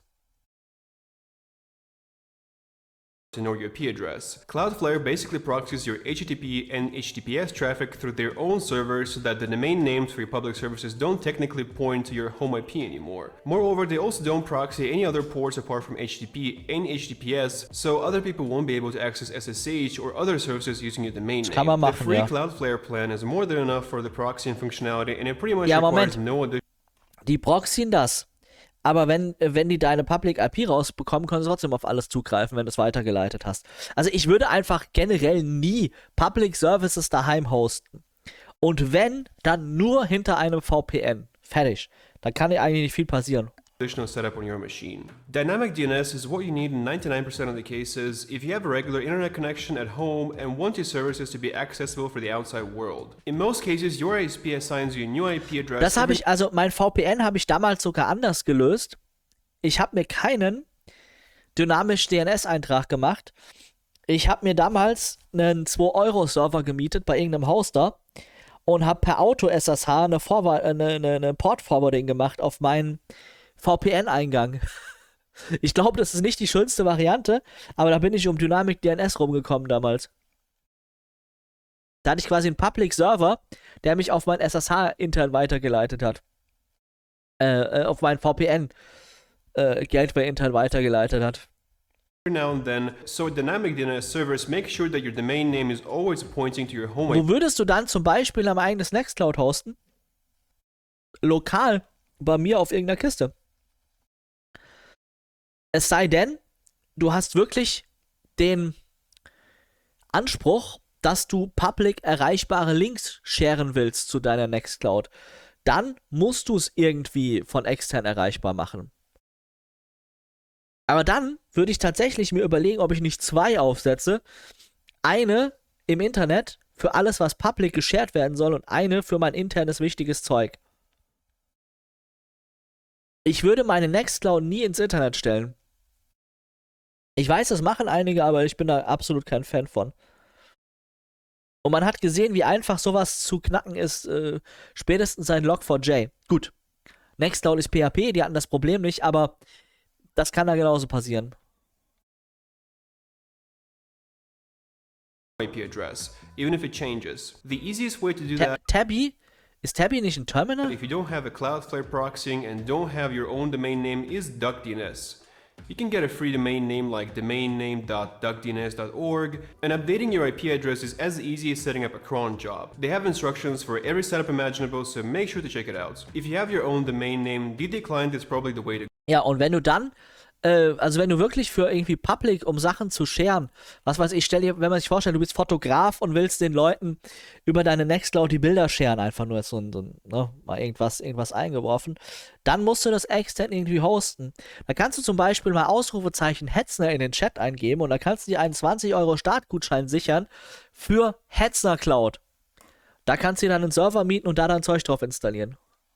To know your I P address. Cloudflare basically proxies your H T T P and H T T P S traffic through their own servers so that the domain names for your public services don't technically point to your home I P anymore. Moreover, they also don't proxy any other ports apart from H T T P and H T T P S, so other people won't be able to access S S H or other services using your domain name. Kann man machen, the free ja. Cloudflare plan is more than enough for the proxying functionality and it pretty much ja, requires Moment. no additional... Die proxyen das. aber wenn, wenn die deine Public I P rausbekommen, können sie trotzdem auf alles zugreifen, wenn du es weitergeleitet hast. Also ich würde einfach generell nie Public Services daheim hosten. Und wenn, dann nur hinter einem V P N. Fertig. Da kann dir eigentlich nicht viel passieren. Additional setup on your machine. Dynamic D N S is what you need in ninety-nine percent of the cases if you have a regular internet connection at home and want your services to be accessible for the outside world. In most cases, your I S P assigns you a new I P address. Das habe ich, also mein V P N habe ich damals sogar anders gelöst. Ich habe mir keinen dynamischen D N S-Eintrag gemacht. Ich habe mir damals einen zwei Euro Server gemietet bei irgendeinem Hoster und habe per Auto-S S H eine, Forward, eine, eine, eine Port-Forwarding gemacht auf meinen V P N-Eingang. Ich glaube, das ist nicht die schönste Variante, aber da bin ich um Dynamic D N S rumgekommen damals. Da hatte ich quasi einen Public Server, der mich auf mein S S H intern weitergeleitet hat. Äh, äh auf mein V P N äh, Gateway intern weitergeleitet hat. Now and then, so dynamic D N S servers make sure that your domain name is always pointing to your home. Wo würdest du dann zum Beispiel am eigenes Nextcloud hosten? Lokal bei mir auf irgendeiner Kiste. Es sei denn, du hast wirklich den Anspruch, dass du public erreichbare Links sharen willst zu deiner Nextcloud. Dann musst du es irgendwie von extern erreichbar machen. Aber dann würde ich tatsächlich mir überlegen, ob ich nicht zwei aufsetze. Eine im Internet für alles, was public geshared werden soll und eine für mein internes wichtiges Zeug. Ich würde meine Nextcloud nie ins Internet stellen. Ich weiß, das machen einige, aber ich bin da absolut kein Fan von. Und man hat gesehen, wie einfach sowas zu knacken ist, äh, spätestens seit Log four j. Gut, Nextcloud ist P H P, die hatten das Problem nicht, aber das kann da genauso passieren. I P address, even if it changes. The easiest way to do Ta that Tabby? Ist Tabby nicht ein Terminal? if you don't have a Cloudflare proxying and don't have your own domain name is DuckDNS. You can get a free domain name like domainname dot duck D N S dot org, and updating your I P address is as easy as setting up a cron job. They have instructions for every setup imaginable, so make sure to check it out. If you have your own domain name, D D client is probably the way to go. Ja, und wenn du dann, äh, also wenn du wirklich für irgendwie Public, um Sachen zu sharen, was weiß ich, stell dir, wenn man sich vorstellt, du bist Fotograf und willst den Leuten über deine Nextcloud die Bilder sharen, einfach nur so ein, so ein ne, mal irgendwas, irgendwas eingeworfen, dann musst du das extern irgendwie hosten. Da kannst du zum Beispiel mal Ausrufezeichen Hetzner in den Chat eingeben und da kannst du dir einen zwanzig Euro Startgutschein sichern für Hetzner Cloud. Da kannst du dir dann einen Server mieten und da dann Zeug drauf installieren.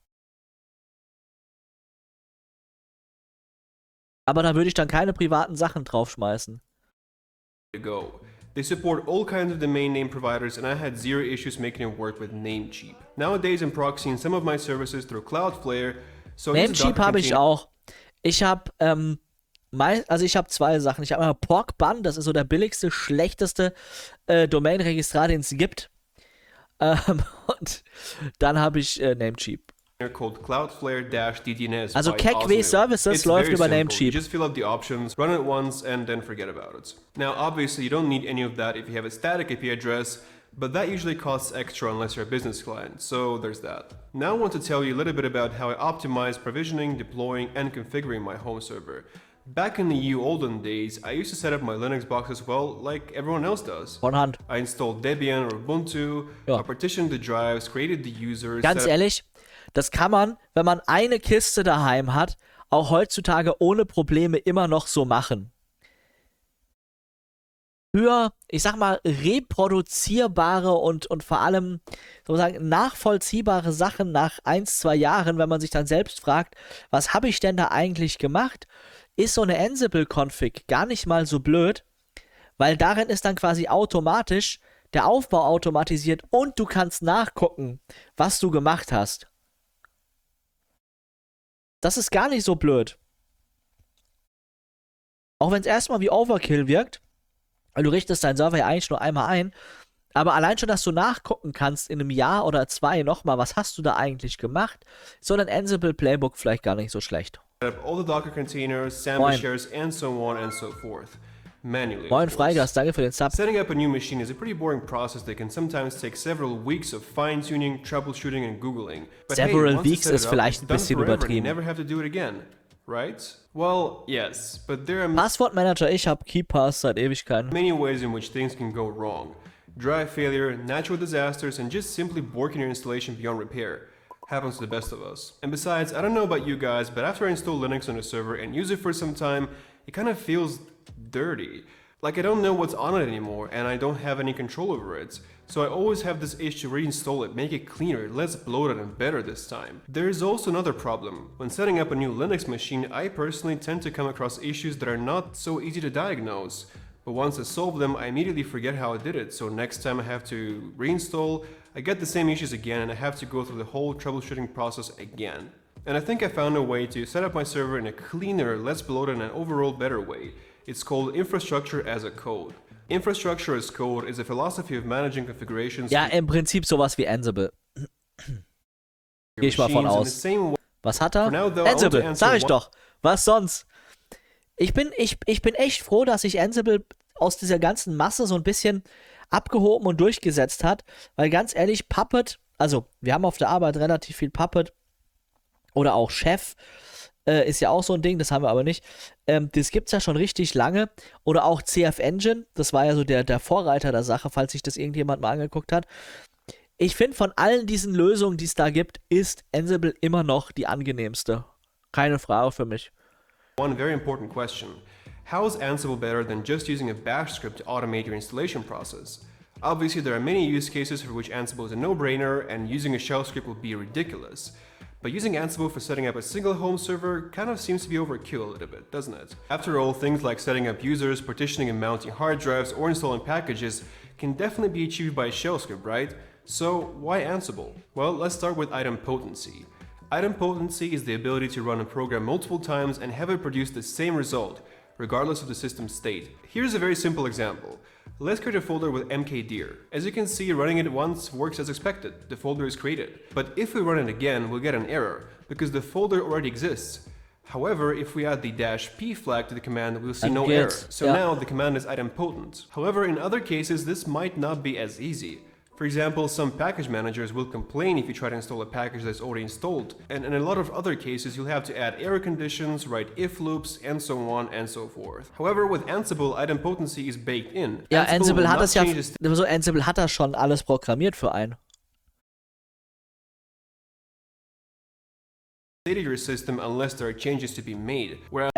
Aber da würde ich dann keine privaten Sachen draufschmeißen. Go. They support all kinds of domain name providers and I had zero issues making it work with Namecheap. Nowadays I'm proxying some of my services through Cloudflare. So Namecheap habe ich auch. Ich habe, ähm, mein, also ich habe zwei Sachen. Ich habe einmal Porkbun, das ist so der billigste, schlechteste äh, Domain-Registrar, den es gibt. Ähm, und dann habe ich äh, Namecheap. Called Cloudflare-D D N S. Also Cackway Services läuft über Namecheap. You just fill up the options, run it once, and then forget about it. Now, obviously, you don't need any of that if you have a static I P address, but that usually costs extra unless you're a business client, so there's that. Now I want to tell you a little bit about how I optimize provisioning, deploying, and configuring my home server. Back in the ye olden days, I used to set up my Linux box as well, like everyone else does. Von Hand. I installed Debian or Ubuntu, Ja. I partitioned the drives, created the users. Ganz ehrlich, das kann man, wenn man eine Kiste daheim hat, auch heutzutage ohne Probleme immer noch so machen. Für, ich sag mal, reproduzierbare und, und vor allem sozusagen nachvollziehbare Sachen nach ein, zwei Jahren, wenn man sich dann selbst fragt, was habe ich denn da eigentlich gemacht, ist so eine Ansible-Config gar nicht mal so blöd, weil darin ist dann quasi automatisch der Aufbau automatisiert und du kannst nachgucken, was du gemacht hast. Das ist gar nicht so blöd. Auch wenn es erstmal wie Overkill wirkt, weil du richtest deinen Server ja eigentlich nur einmal ein, aber allein schon, dass du nachgucken kannst in einem Jahr oder zwei nochmal, was hast du da eigentlich gemacht, ist so ein Ansible Playbook vielleicht gar nicht so schlecht. All the Docker containers, Samba shares, and so on and so forth. Manually. Moin Freigas, danke für den Sub. Setting up a new machine is a pretty boring process that can sometimes take several weeks of fine-tuning, troubleshooting and googling. But Several hey, once you weeks set it ist up, vielleicht it's ein done bisschen forever and you übertrieben. never have to do it again. right? Well, yes, but there are Passwortmanager, ich habe KeePass seit Ewigkeiten. many ways in which things can go wrong. Drive failure, natural disasters, and just simply borking your installation beyond repair. Happens to the best of us. And besides, I don't know about you guys, but after I install Linux on a server and use it for some time, it kind of feels dirty. Like I don't know what's on it anymore, and I don't have any control over it. So I always have this itch to reinstall it, make it cleaner, less bloated and better this time. There is also another problem. When setting up a new Linux machine, I personally tend to come across issues that are not so easy to diagnose. But once I solve them, I immediately forget how I did it, so next time I have to reinstall, I get the same issues again and I have to go through the whole troubleshooting process again. And I think I found a way to set up my server in a cleaner, less bloated and overall better way. It's called Infrastructure as a Code. Infrastructure as Code is a philosophy of managing configurations. Ja, im Prinzip sowas wie Ansible. Gehe ich mal von aus. Was hat er? Ansible, sag ich doch. Was sonst? Ich bin, ich, ich bin echt froh, dass sich Ansible aus dieser ganzen Masse so ein bisschen abgehoben und durchgesetzt hat, weil ganz ehrlich, Puppet, also wir haben auf der Arbeit relativ viel Puppet oder auch Chef, äh, ist ja auch so ein Ding, das haben wir aber nicht. Ähm, das gibt's ja schon richtig lange. Oder auch C F Engine, das war ja so der, der Vorreiter der Sache, falls sich das irgendjemand mal angeguckt hat. Ich finde, von allen diesen Lösungen, die es da gibt, ist Ansible immer noch die angenehmste. Keine Frage für mich. One very important question. How is Ansible better than just using a bash script to automate your installation process? Obviously, there are many use cases for which Ansible is a no-brainer, and using a shell script would be ridiculous. But using Ansible for setting up a single home server kind of seems to be overkill a little bit, doesn't it? After all, things like setting up users, partitioning and mounting hard drives, or installing packages can definitely be achieved by a shell script, right? So, why Ansible? Well, let's start with idempotency. Idempotency is the ability to run a program multiple times and have it produce the same result, regardless of the system's state. Here's a very simple example. Let's create a folder with mkdir. As you can see, running it once works as expected. The folder is created. But if we run it again, we'll get an error, because the folder already exists. However, if we add the -p flag to the command, we'll see no error. So yeah. Now the command is idempotent. However, in other cases, this might not be as easy. For example, some package managers will complain if you try to install a package that's already installed. And in a lot of other cases, you'll have to add error conditions, write if loops, and so on and so forth. However, with Ansible, idempotency is baked in. Ja, Ansible hat das ja, so Ansible hat das schon alles programmiert für einen. State of your system unless there are changes to be made. Whereas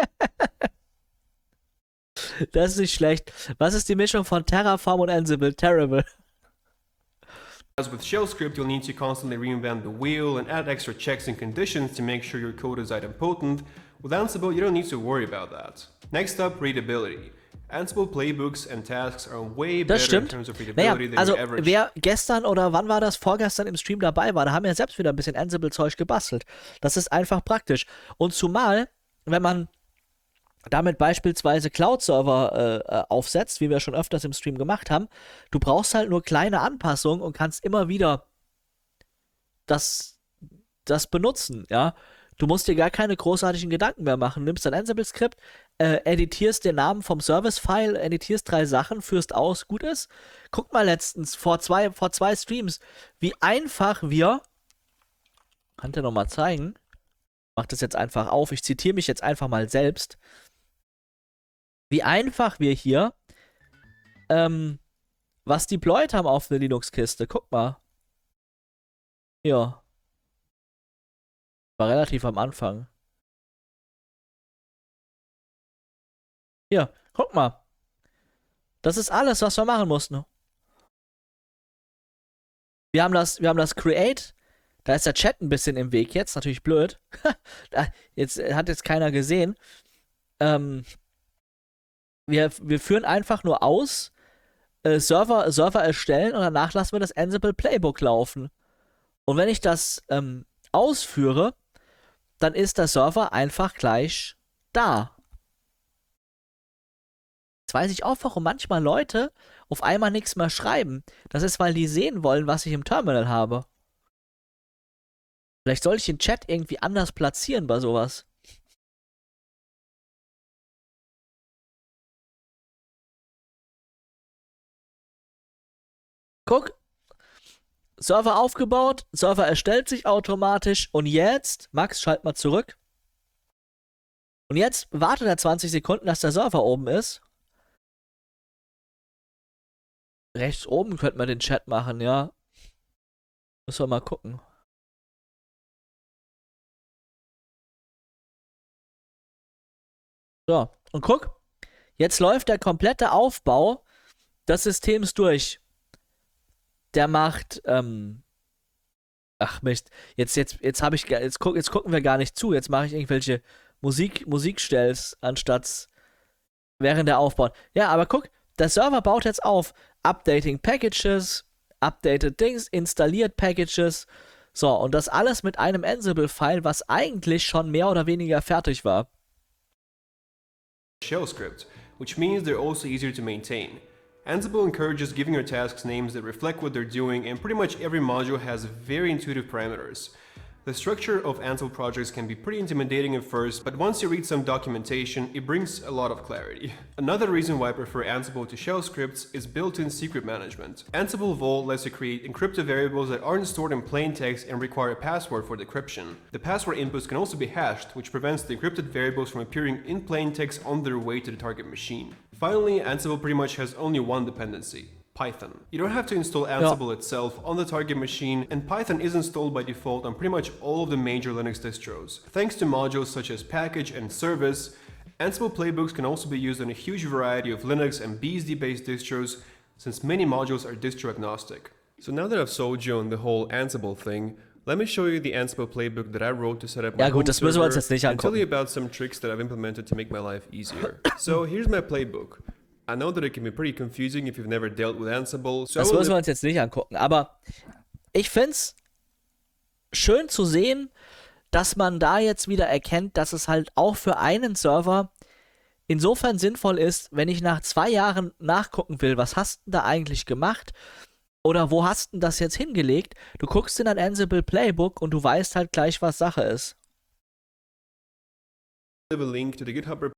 das ist nicht schlecht. Was ist die Mischung von Terraform und Ansible? Terrible. As with shell script, you'll need to constantly reinvent the wheel and add extra checks and conditions to make sure your code is idempotent. With Ansible, you don't need to worry about that. Next up, readability. Ansible playbooks and tasks are way better Das stimmt. in terms of readability Naja, than also your average. wer gestern oder wann war das, vorgestern im Stream dabei war, da haben wir selbst wieder ein bisschen Ansible-Zeug gebastelt. Das ist einfach praktisch. Und zumal, wenn man damit beispielsweise Cloud-Server äh, aufsetzt, wie wir schon öfters im Stream gemacht haben, du brauchst halt nur kleine Anpassungen und kannst immer wieder das, das benutzen, ja. Du musst dir gar keine großartigen Gedanken mehr machen. Nimmst dein Ansible-Skript, äh, editierst den Namen vom Service-File, editierst drei Sachen, führst aus, gut ist. Guck mal letztens, vor zwei, vor zwei Streams, wie einfach wir, kann ich dir nochmal zeigen, mach das jetzt einfach auf, ich zitiere mich jetzt einfach mal selbst, wie einfach wir hier ähm, was deployed haben auf eine Linux-Kiste. Guck mal. Hier. War relativ am Anfang. Hier, guck mal. Das ist alles, was wir machen mussten. Wir haben das, wir haben das Create. Da ist der Chat ein bisschen im Weg jetzt. Natürlich blöd. Jetzt hat jetzt keiner gesehen. Ähm... Wir, wir führen einfach nur aus, äh, Server, Server erstellen und danach lassen wir das Ansible Playbook laufen. Und wenn ich das ähm, ausführe, dann ist der Server einfach gleich da. Jetzt weiß ich auch, warum manchmal Leute auf einmal nichts mehr schreiben. Das ist, weil die sehen wollen, was ich im Terminal habe. Vielleicht soll ich den Chat irgendwie anders platzieren bei sowas. Guck, Server aufgebaut, Server erstellt sich automatisch und jetzt, Max, schalt mal zurück. Und jetzt wartet er zwanzig Sekunden, dass der Server oben ist. Rechts oben könnte man den Chat machen, ja. Müssen wir mal gucken. So, und guck. Jetzt läuft der komplette Aufbau des Systems durch. Der macht, ähm... Ach Mist, jetzt, jetzt, jetzt habe ich, jetzt, guck, jetzt gucken wir gar nicht zu. Jetzt mache ich irgendwelche Musik, Musikstells, anstatt während der aufbaut. Ja, aber guck, der Server baut jetzt auf. Updating Packages, updated Dings, installiert Packages. So, und das alles mit einem Ansible-File, was eigentlich schon mehr oder weniger fertig war. Shell script, which means they're also easier to maintain. Ansible encourages giving your tasks names that reflect what they're doing, and pretty much every module has very intuitive parameters. The structure of Ansible projects can be pretty intimidating at first, but once you read some documentation, it brings a lot of clarity. Another reason why I prefer Ansible to shell scripts is built-in secret management. Ansible Vault lets you create encrypted variables that aren't stored in plain text and require a password for decryption. The password inputs can also be hashed, which prevents the encrypted variables from appearing in plain text on their way to the target machine. Finally, Ansible pretty much has only one dependency: Python. You don't have to install Ansible Ja. itself on the target machine, and Python is installed by default on pretty much all of the major Linux distros. Thanks to modules such as package and service, Ansible playbooks can also be used on a huge variety of Linux and B S D-based distros, since many modules are distro agnostic. So now that I've sold you on the whole Ansible thing, let me show you the Ansible playbook that I wrote to set up my Ja gut, home das müssen wir uns server jetzt nicht and tell you angucken. about some tricks that I've implemented to make my life easier. So here's my playbook. I know that it can be pretty confusing if you've never dealt with Ansible, so I Das will müssen wir uns jetzt nicht angucken. Aber ich find's schön zu sehen, dass man da jetzt wieder erkennt, dass es halt auch für einen Server insofern sinnvoll ist, wenn ich nach zwei Jahren nachgucken will, was hast du denn da eigentlich gemacht? Oder wo hast du denn das jetzt hingelegt? Du guckst in ein Ansible Playbook und du weißt halt gleich, was Sache ist. leave a link to the GitHub repo.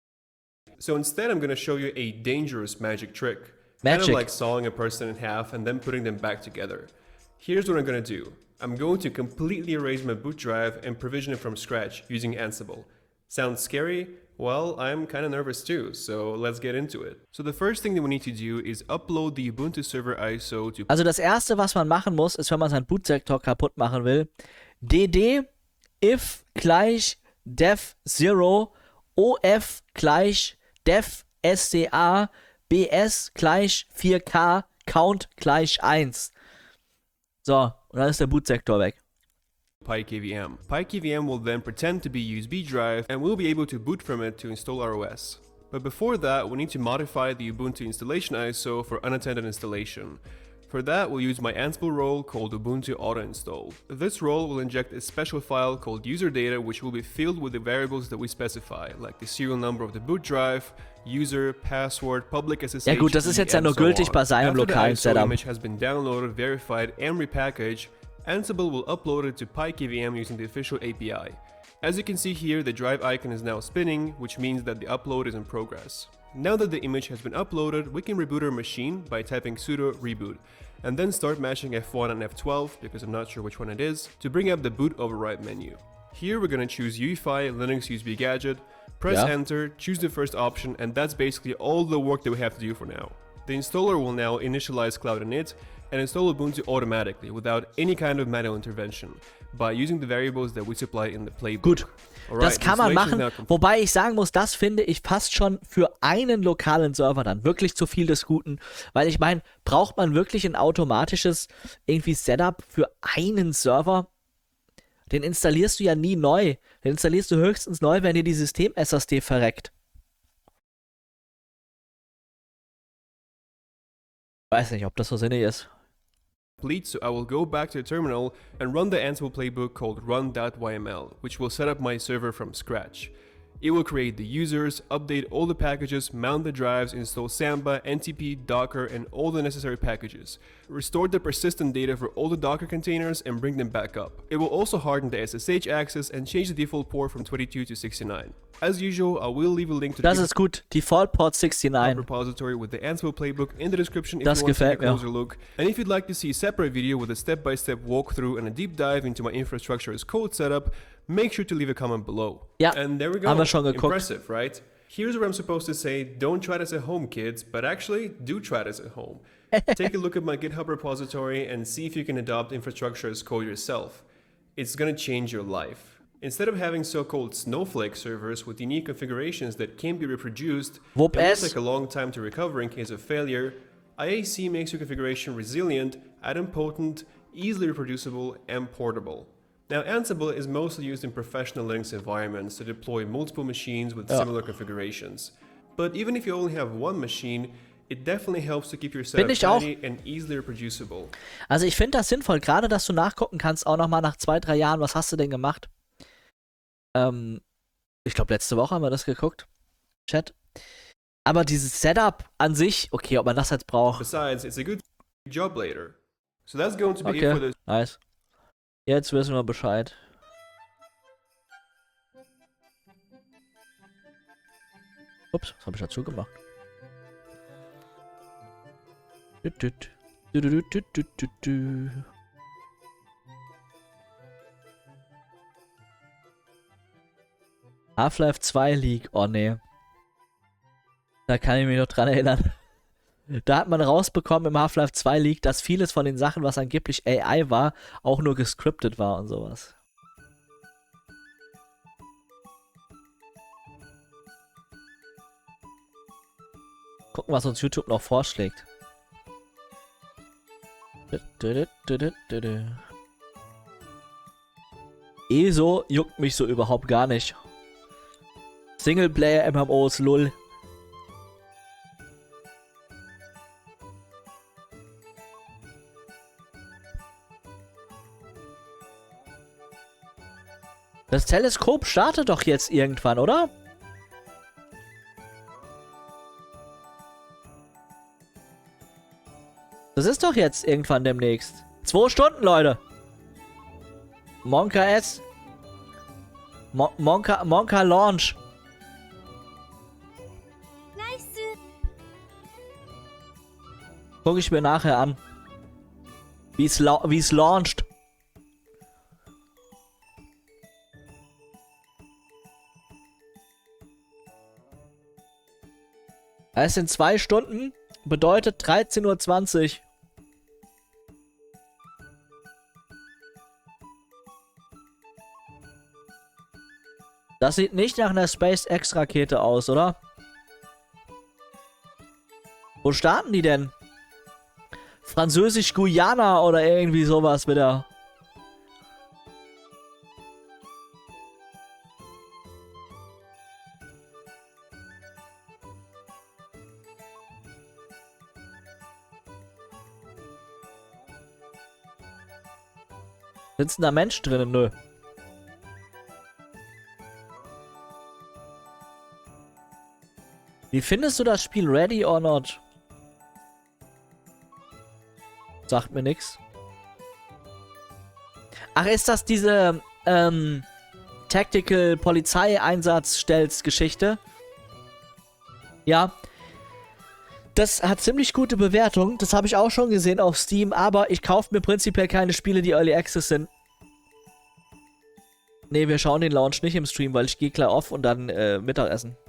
So instead I'm going to show you a dangerous magic trick. Kind of Magic. like sawing a person in half and then putting them back together. Here's what I'm going to do. I'm going to completely erase my boot drive and provision it from scratch using Ansible. Sounds scary? Well, I'm kind of nervous too, so let's get into it. So the first thing that we need to do is upload the Ubuntu server I S O to... Also das erste, was man machen muss, ist, wenn man seinen Bootsektor kaputt machen will, dd if gleich dev zero of gleich dev sca bs gleich vier k count gleich eins. So, und dann ist der Bootsektor weg. PyKVM. PyKVM will then pretend to be a U S B drive and we'll be able to boot from it to install our O S. But before that, we need to modify the Ubuntu installation I S O for unattended installation. For that, we'll use my Ansible role called Ubuntu Auto Install. This role will inject a special file called user data, which will be filled with the variables that we specify, like the serial number of the boot drive, user, password, public S S H. Ja gut, das ist jetzt ja nur gültig bei seinem lokalen After the I S O Setup. image has been downloaded, verified, and repackaged, Ansible will upload it to PyKVM using the official A P I. As you can see here, the drive icon is now spinning, which means that the upload is in progress. Now that the image has been uploaded, we can reboot our machine by typing sudo reboot, and then start mashing F one and F twelve, because I'm not sure which one it is, to bring up the boot override menu. Here we're gonna choose U E F I Linux U S B Gadget, press Yeah. enter, choose the first option, and that's basically all the work that we have to do for now. The installer will now initialize Cloud init and install Ubuntu automatically without any kind of manual intervention by using the variables that we supply in the playbook. Gut, Alright, das kann man installation is machen, now complete. wobei ich sagen muss, das finde ich fast schon für einen lokalen Server dann wirklich zu viel des Guten, weil ich meine, braucht man wirklich ein automatisches irgendwie Setup für einen Server? Den installierst du ja nie neu, den installierst du höchstens neu, wenn dir die System-S S D verreckt. Weiß nicht, ob das so sinnig ist. complete, so I will go back to the terminal and run the Ansible playbook called run.yml, which will set up my server from scratch. It will create the users, update all the packages, mount the drives, install Samba, N T P, Docker, and all the necessary packages. Restore the persistent data for all the Docker containers and bring them back up. It will also harden the S S H access and change the default port from twenty-two to sixty-nine. As usual, I will leave a link to the Das ist gut, Default Port sixty-nine. repository with the Ansible playbook in the description if Das you want to take gefällt a mir. closer look. And if you'd like to see a separate video with a step-by-step walkthrough and a deep dive into my infrastructure as code setup, make sure to leave a comment below. Ja, and there we go. haben wir schon geguckt. Impressive, right? Here's where I'm supposed to say, don't try this at home, kids, but actually, do try this at home. Take a look at my GitHub repository and see if you can adopt infrastructure as code yourself. It's gonna change your life. Instead of having so-called snowflake servers with unique configurations that can't be reproduced, Whoop and will ass. take a long time to recover in case of failure, I A C makes your configuration resilient, idempotent, easily reproducible, and portable. Now, Ansible is mostly used in professional Linux environments to deploy multiple machines with Ja. similar configurations. But even if you only have one machine, it definitely helps to keep your Finde setup ich auch. tidy and easily reproducible. Also ich finde das sinnvoll, gerade dass du nachgucken kannst, auch nochmal nach zwei, drei Jahren, was hast du denn gemacht? Ähm, ich glaube letzte Woche haben wir das geguckt. Chat. Aber dieses Setup an sich, okay, ob man das jetzt braucht. Besides, it's a good job later. So that's going to be it for Okay, this. nice. Jetzt wissen wir Bescheid. Ups, was habe ich dazu gemacht? Düt, düt. Dü, dü, dü, dü, dü, dü. Half-Life zwei League, oh nee. Da kann ich mich noch dran erinnern. Da hat man rausbekommen im Half-Life zwei League, dass vieles von den Sachen, was angeblich A I war, auch nur gescriptet war und sowas. Gucken, was uns YouTube noch vorschlägt. E S O juckt mich so überhaupt gar nicht. Singleplayer-M M Os, lull. Das Teleskop startet doch jetzt irgendwann, oder? Das ist doch jetzt irgendwann demnächst. Zwei Stunden, Leute. Monka S. Mo Monka, Monka Launch. Nice. Guck ich mir nachher an. Wie es wie es launcht. Es sind zwei Stunden, bedeutet dreizehn Uhr zwanzig. Das sieht nicht nach einer SpaceX-Rakete aus, oder? Wo starten die denn? Französisch-Guyana oder irgendwie sowas wieder. Sitzt da Mensch drinnen? Nö. Wie findest du das Spiel Ready or Not? Sagt mir nix. Ach, ist das diese ähm, Tactical Polizeieinsatzstells-Geschichte? Ja. Das hat ziemlich gute Bewertung. Das habe ich auch schon gesehen auf Steam, aber ich kaufe mir prinzipiell keine Spiele, die Early Access sind. Ne, wir schauen den Launch nicht im Stream, weil ich gehe klar off und dann äh, Mittagessen.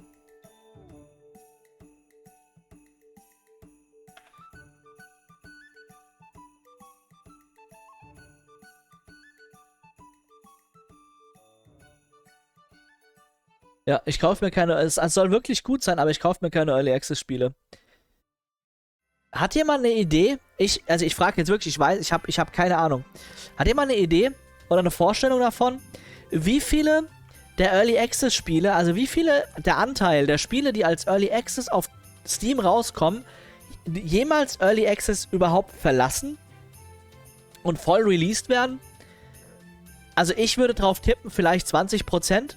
Ja, ich kaufe mir keine, es soll wirklich gut sein, aber ich kaufe mir keine Early Access Spiele. Hat jemand eine Idee? Ich, also ich frage jetzt wirklich, ich weiß, ich habe ich hab keine Ahnung. Hat jemand eine Idee oder eine Vorstellung davon, wie viele der Early Access Spiele, also wie viele der Anteil der Spiele, die als Early Access auf Steam rauskommen, jemals Early Access überhaupt verlassen und voll released werden? Also ich würde drauf tippen, vielleicht zwanzig Prozent.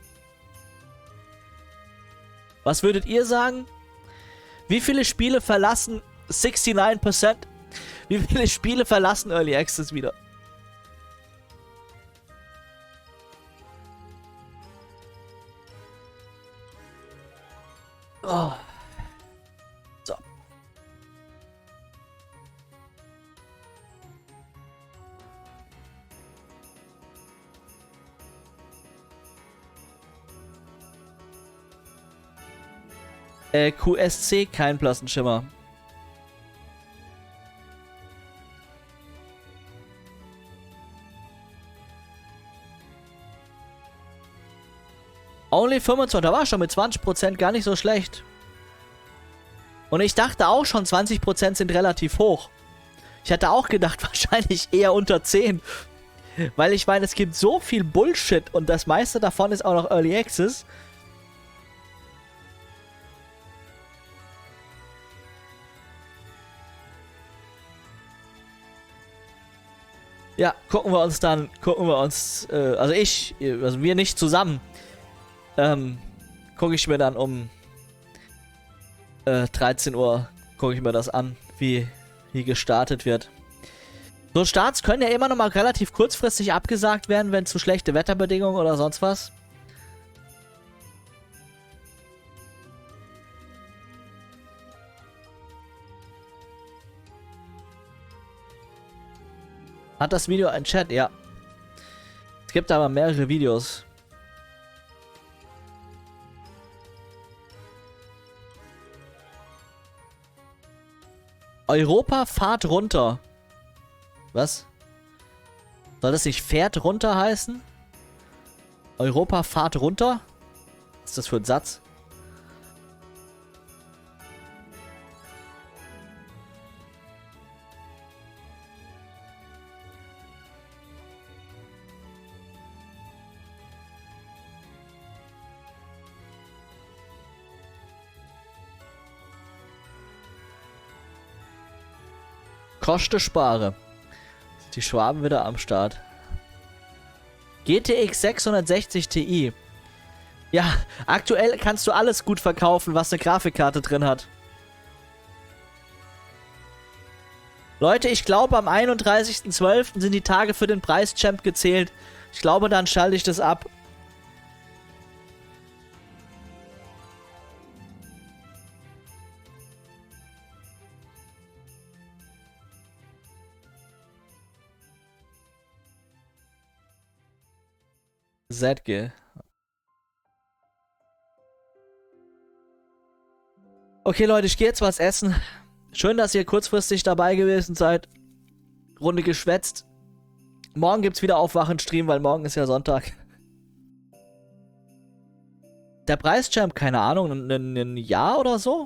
Was würdet ihr sagen? Wie viele Spiele verlassen neunundsechzig Prozent? Wie viele Spiele verlassen Early Access wieder? Oh. So. Äh, Q S C, kein blassen Schimmer. Only fünfundzwanzig, da war schon mit zwanzig Prozent gar nicht so schlecht. Und ich dachte auch schon, zwanzig Prozent sind relativ hoch. Ich hatte auch gedacht, wahrscheinlich eher unter zehn. Weil ich meine, es gibt so viel Bullshit und das meiste davon ist auch noch Early Access. Ja, gucken wir uns dann, gucken wir uns, äh, also ich, also wir nicht zusammen, ähm, gucke ich mir dann um äh, dreizehn Uhr, gucke ich mir das an, wie, wie gestartet wird. So Starts können ja immer noch mal relativ kurzfristig abgesagt werden, wenn zu schlechte Wetterbedingungen oder sonst was. Hat das Video einen Chat? Ja. Es gibt aber mehrere Videos. Europa fahrt runter. Was? Soll das nicht fährt runter heißen? Europa fahrt runter? Was ist das für ein Satz? Koste spare. Die Schwaben wieder am Start. G T X sechshundertsechzig Ti. Ja, aktuell kannst du alles gut verkaufen, was eine Grafikkarte drin hat. Leute, ich glaube am einunddreißigsten zwölften sind die Tage für den Preischamp gezählt. Ich glaube, dann schalte ich das ab. Z G. Okay, Leute, ich gehe jetzt was essen. Schön, dass ihr kurzfristig dabei gewesen seid. Runde geschwätzt. Morgen gibt's wieder Aufwachen-Stream, weil morgen ist ja Sonntag. Der Preischamp, keine Ahnung, ein, ein Jahr oder so?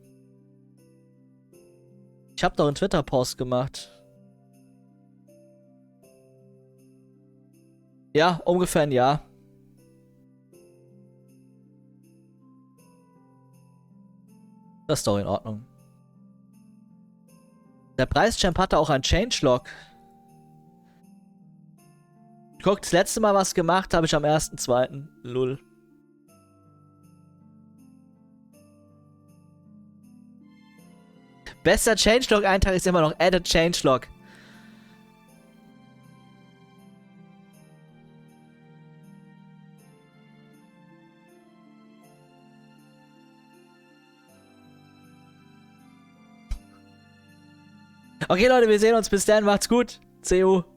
Ich habe doch einen Twitter-Post gemacht. Ja, ungefähr ein Jahr. Das ist doch in Ordnung. Der Preischamp hatte auch ein Changelog. Guckt, das letzte Mal was gemacht habe ich am ersten zweiten Lull. Bester Changelog-Eintrag ist immer noch Added Changelog. Okay, Leute, wir sehen uns. Bis dann. Macht's gut. C U.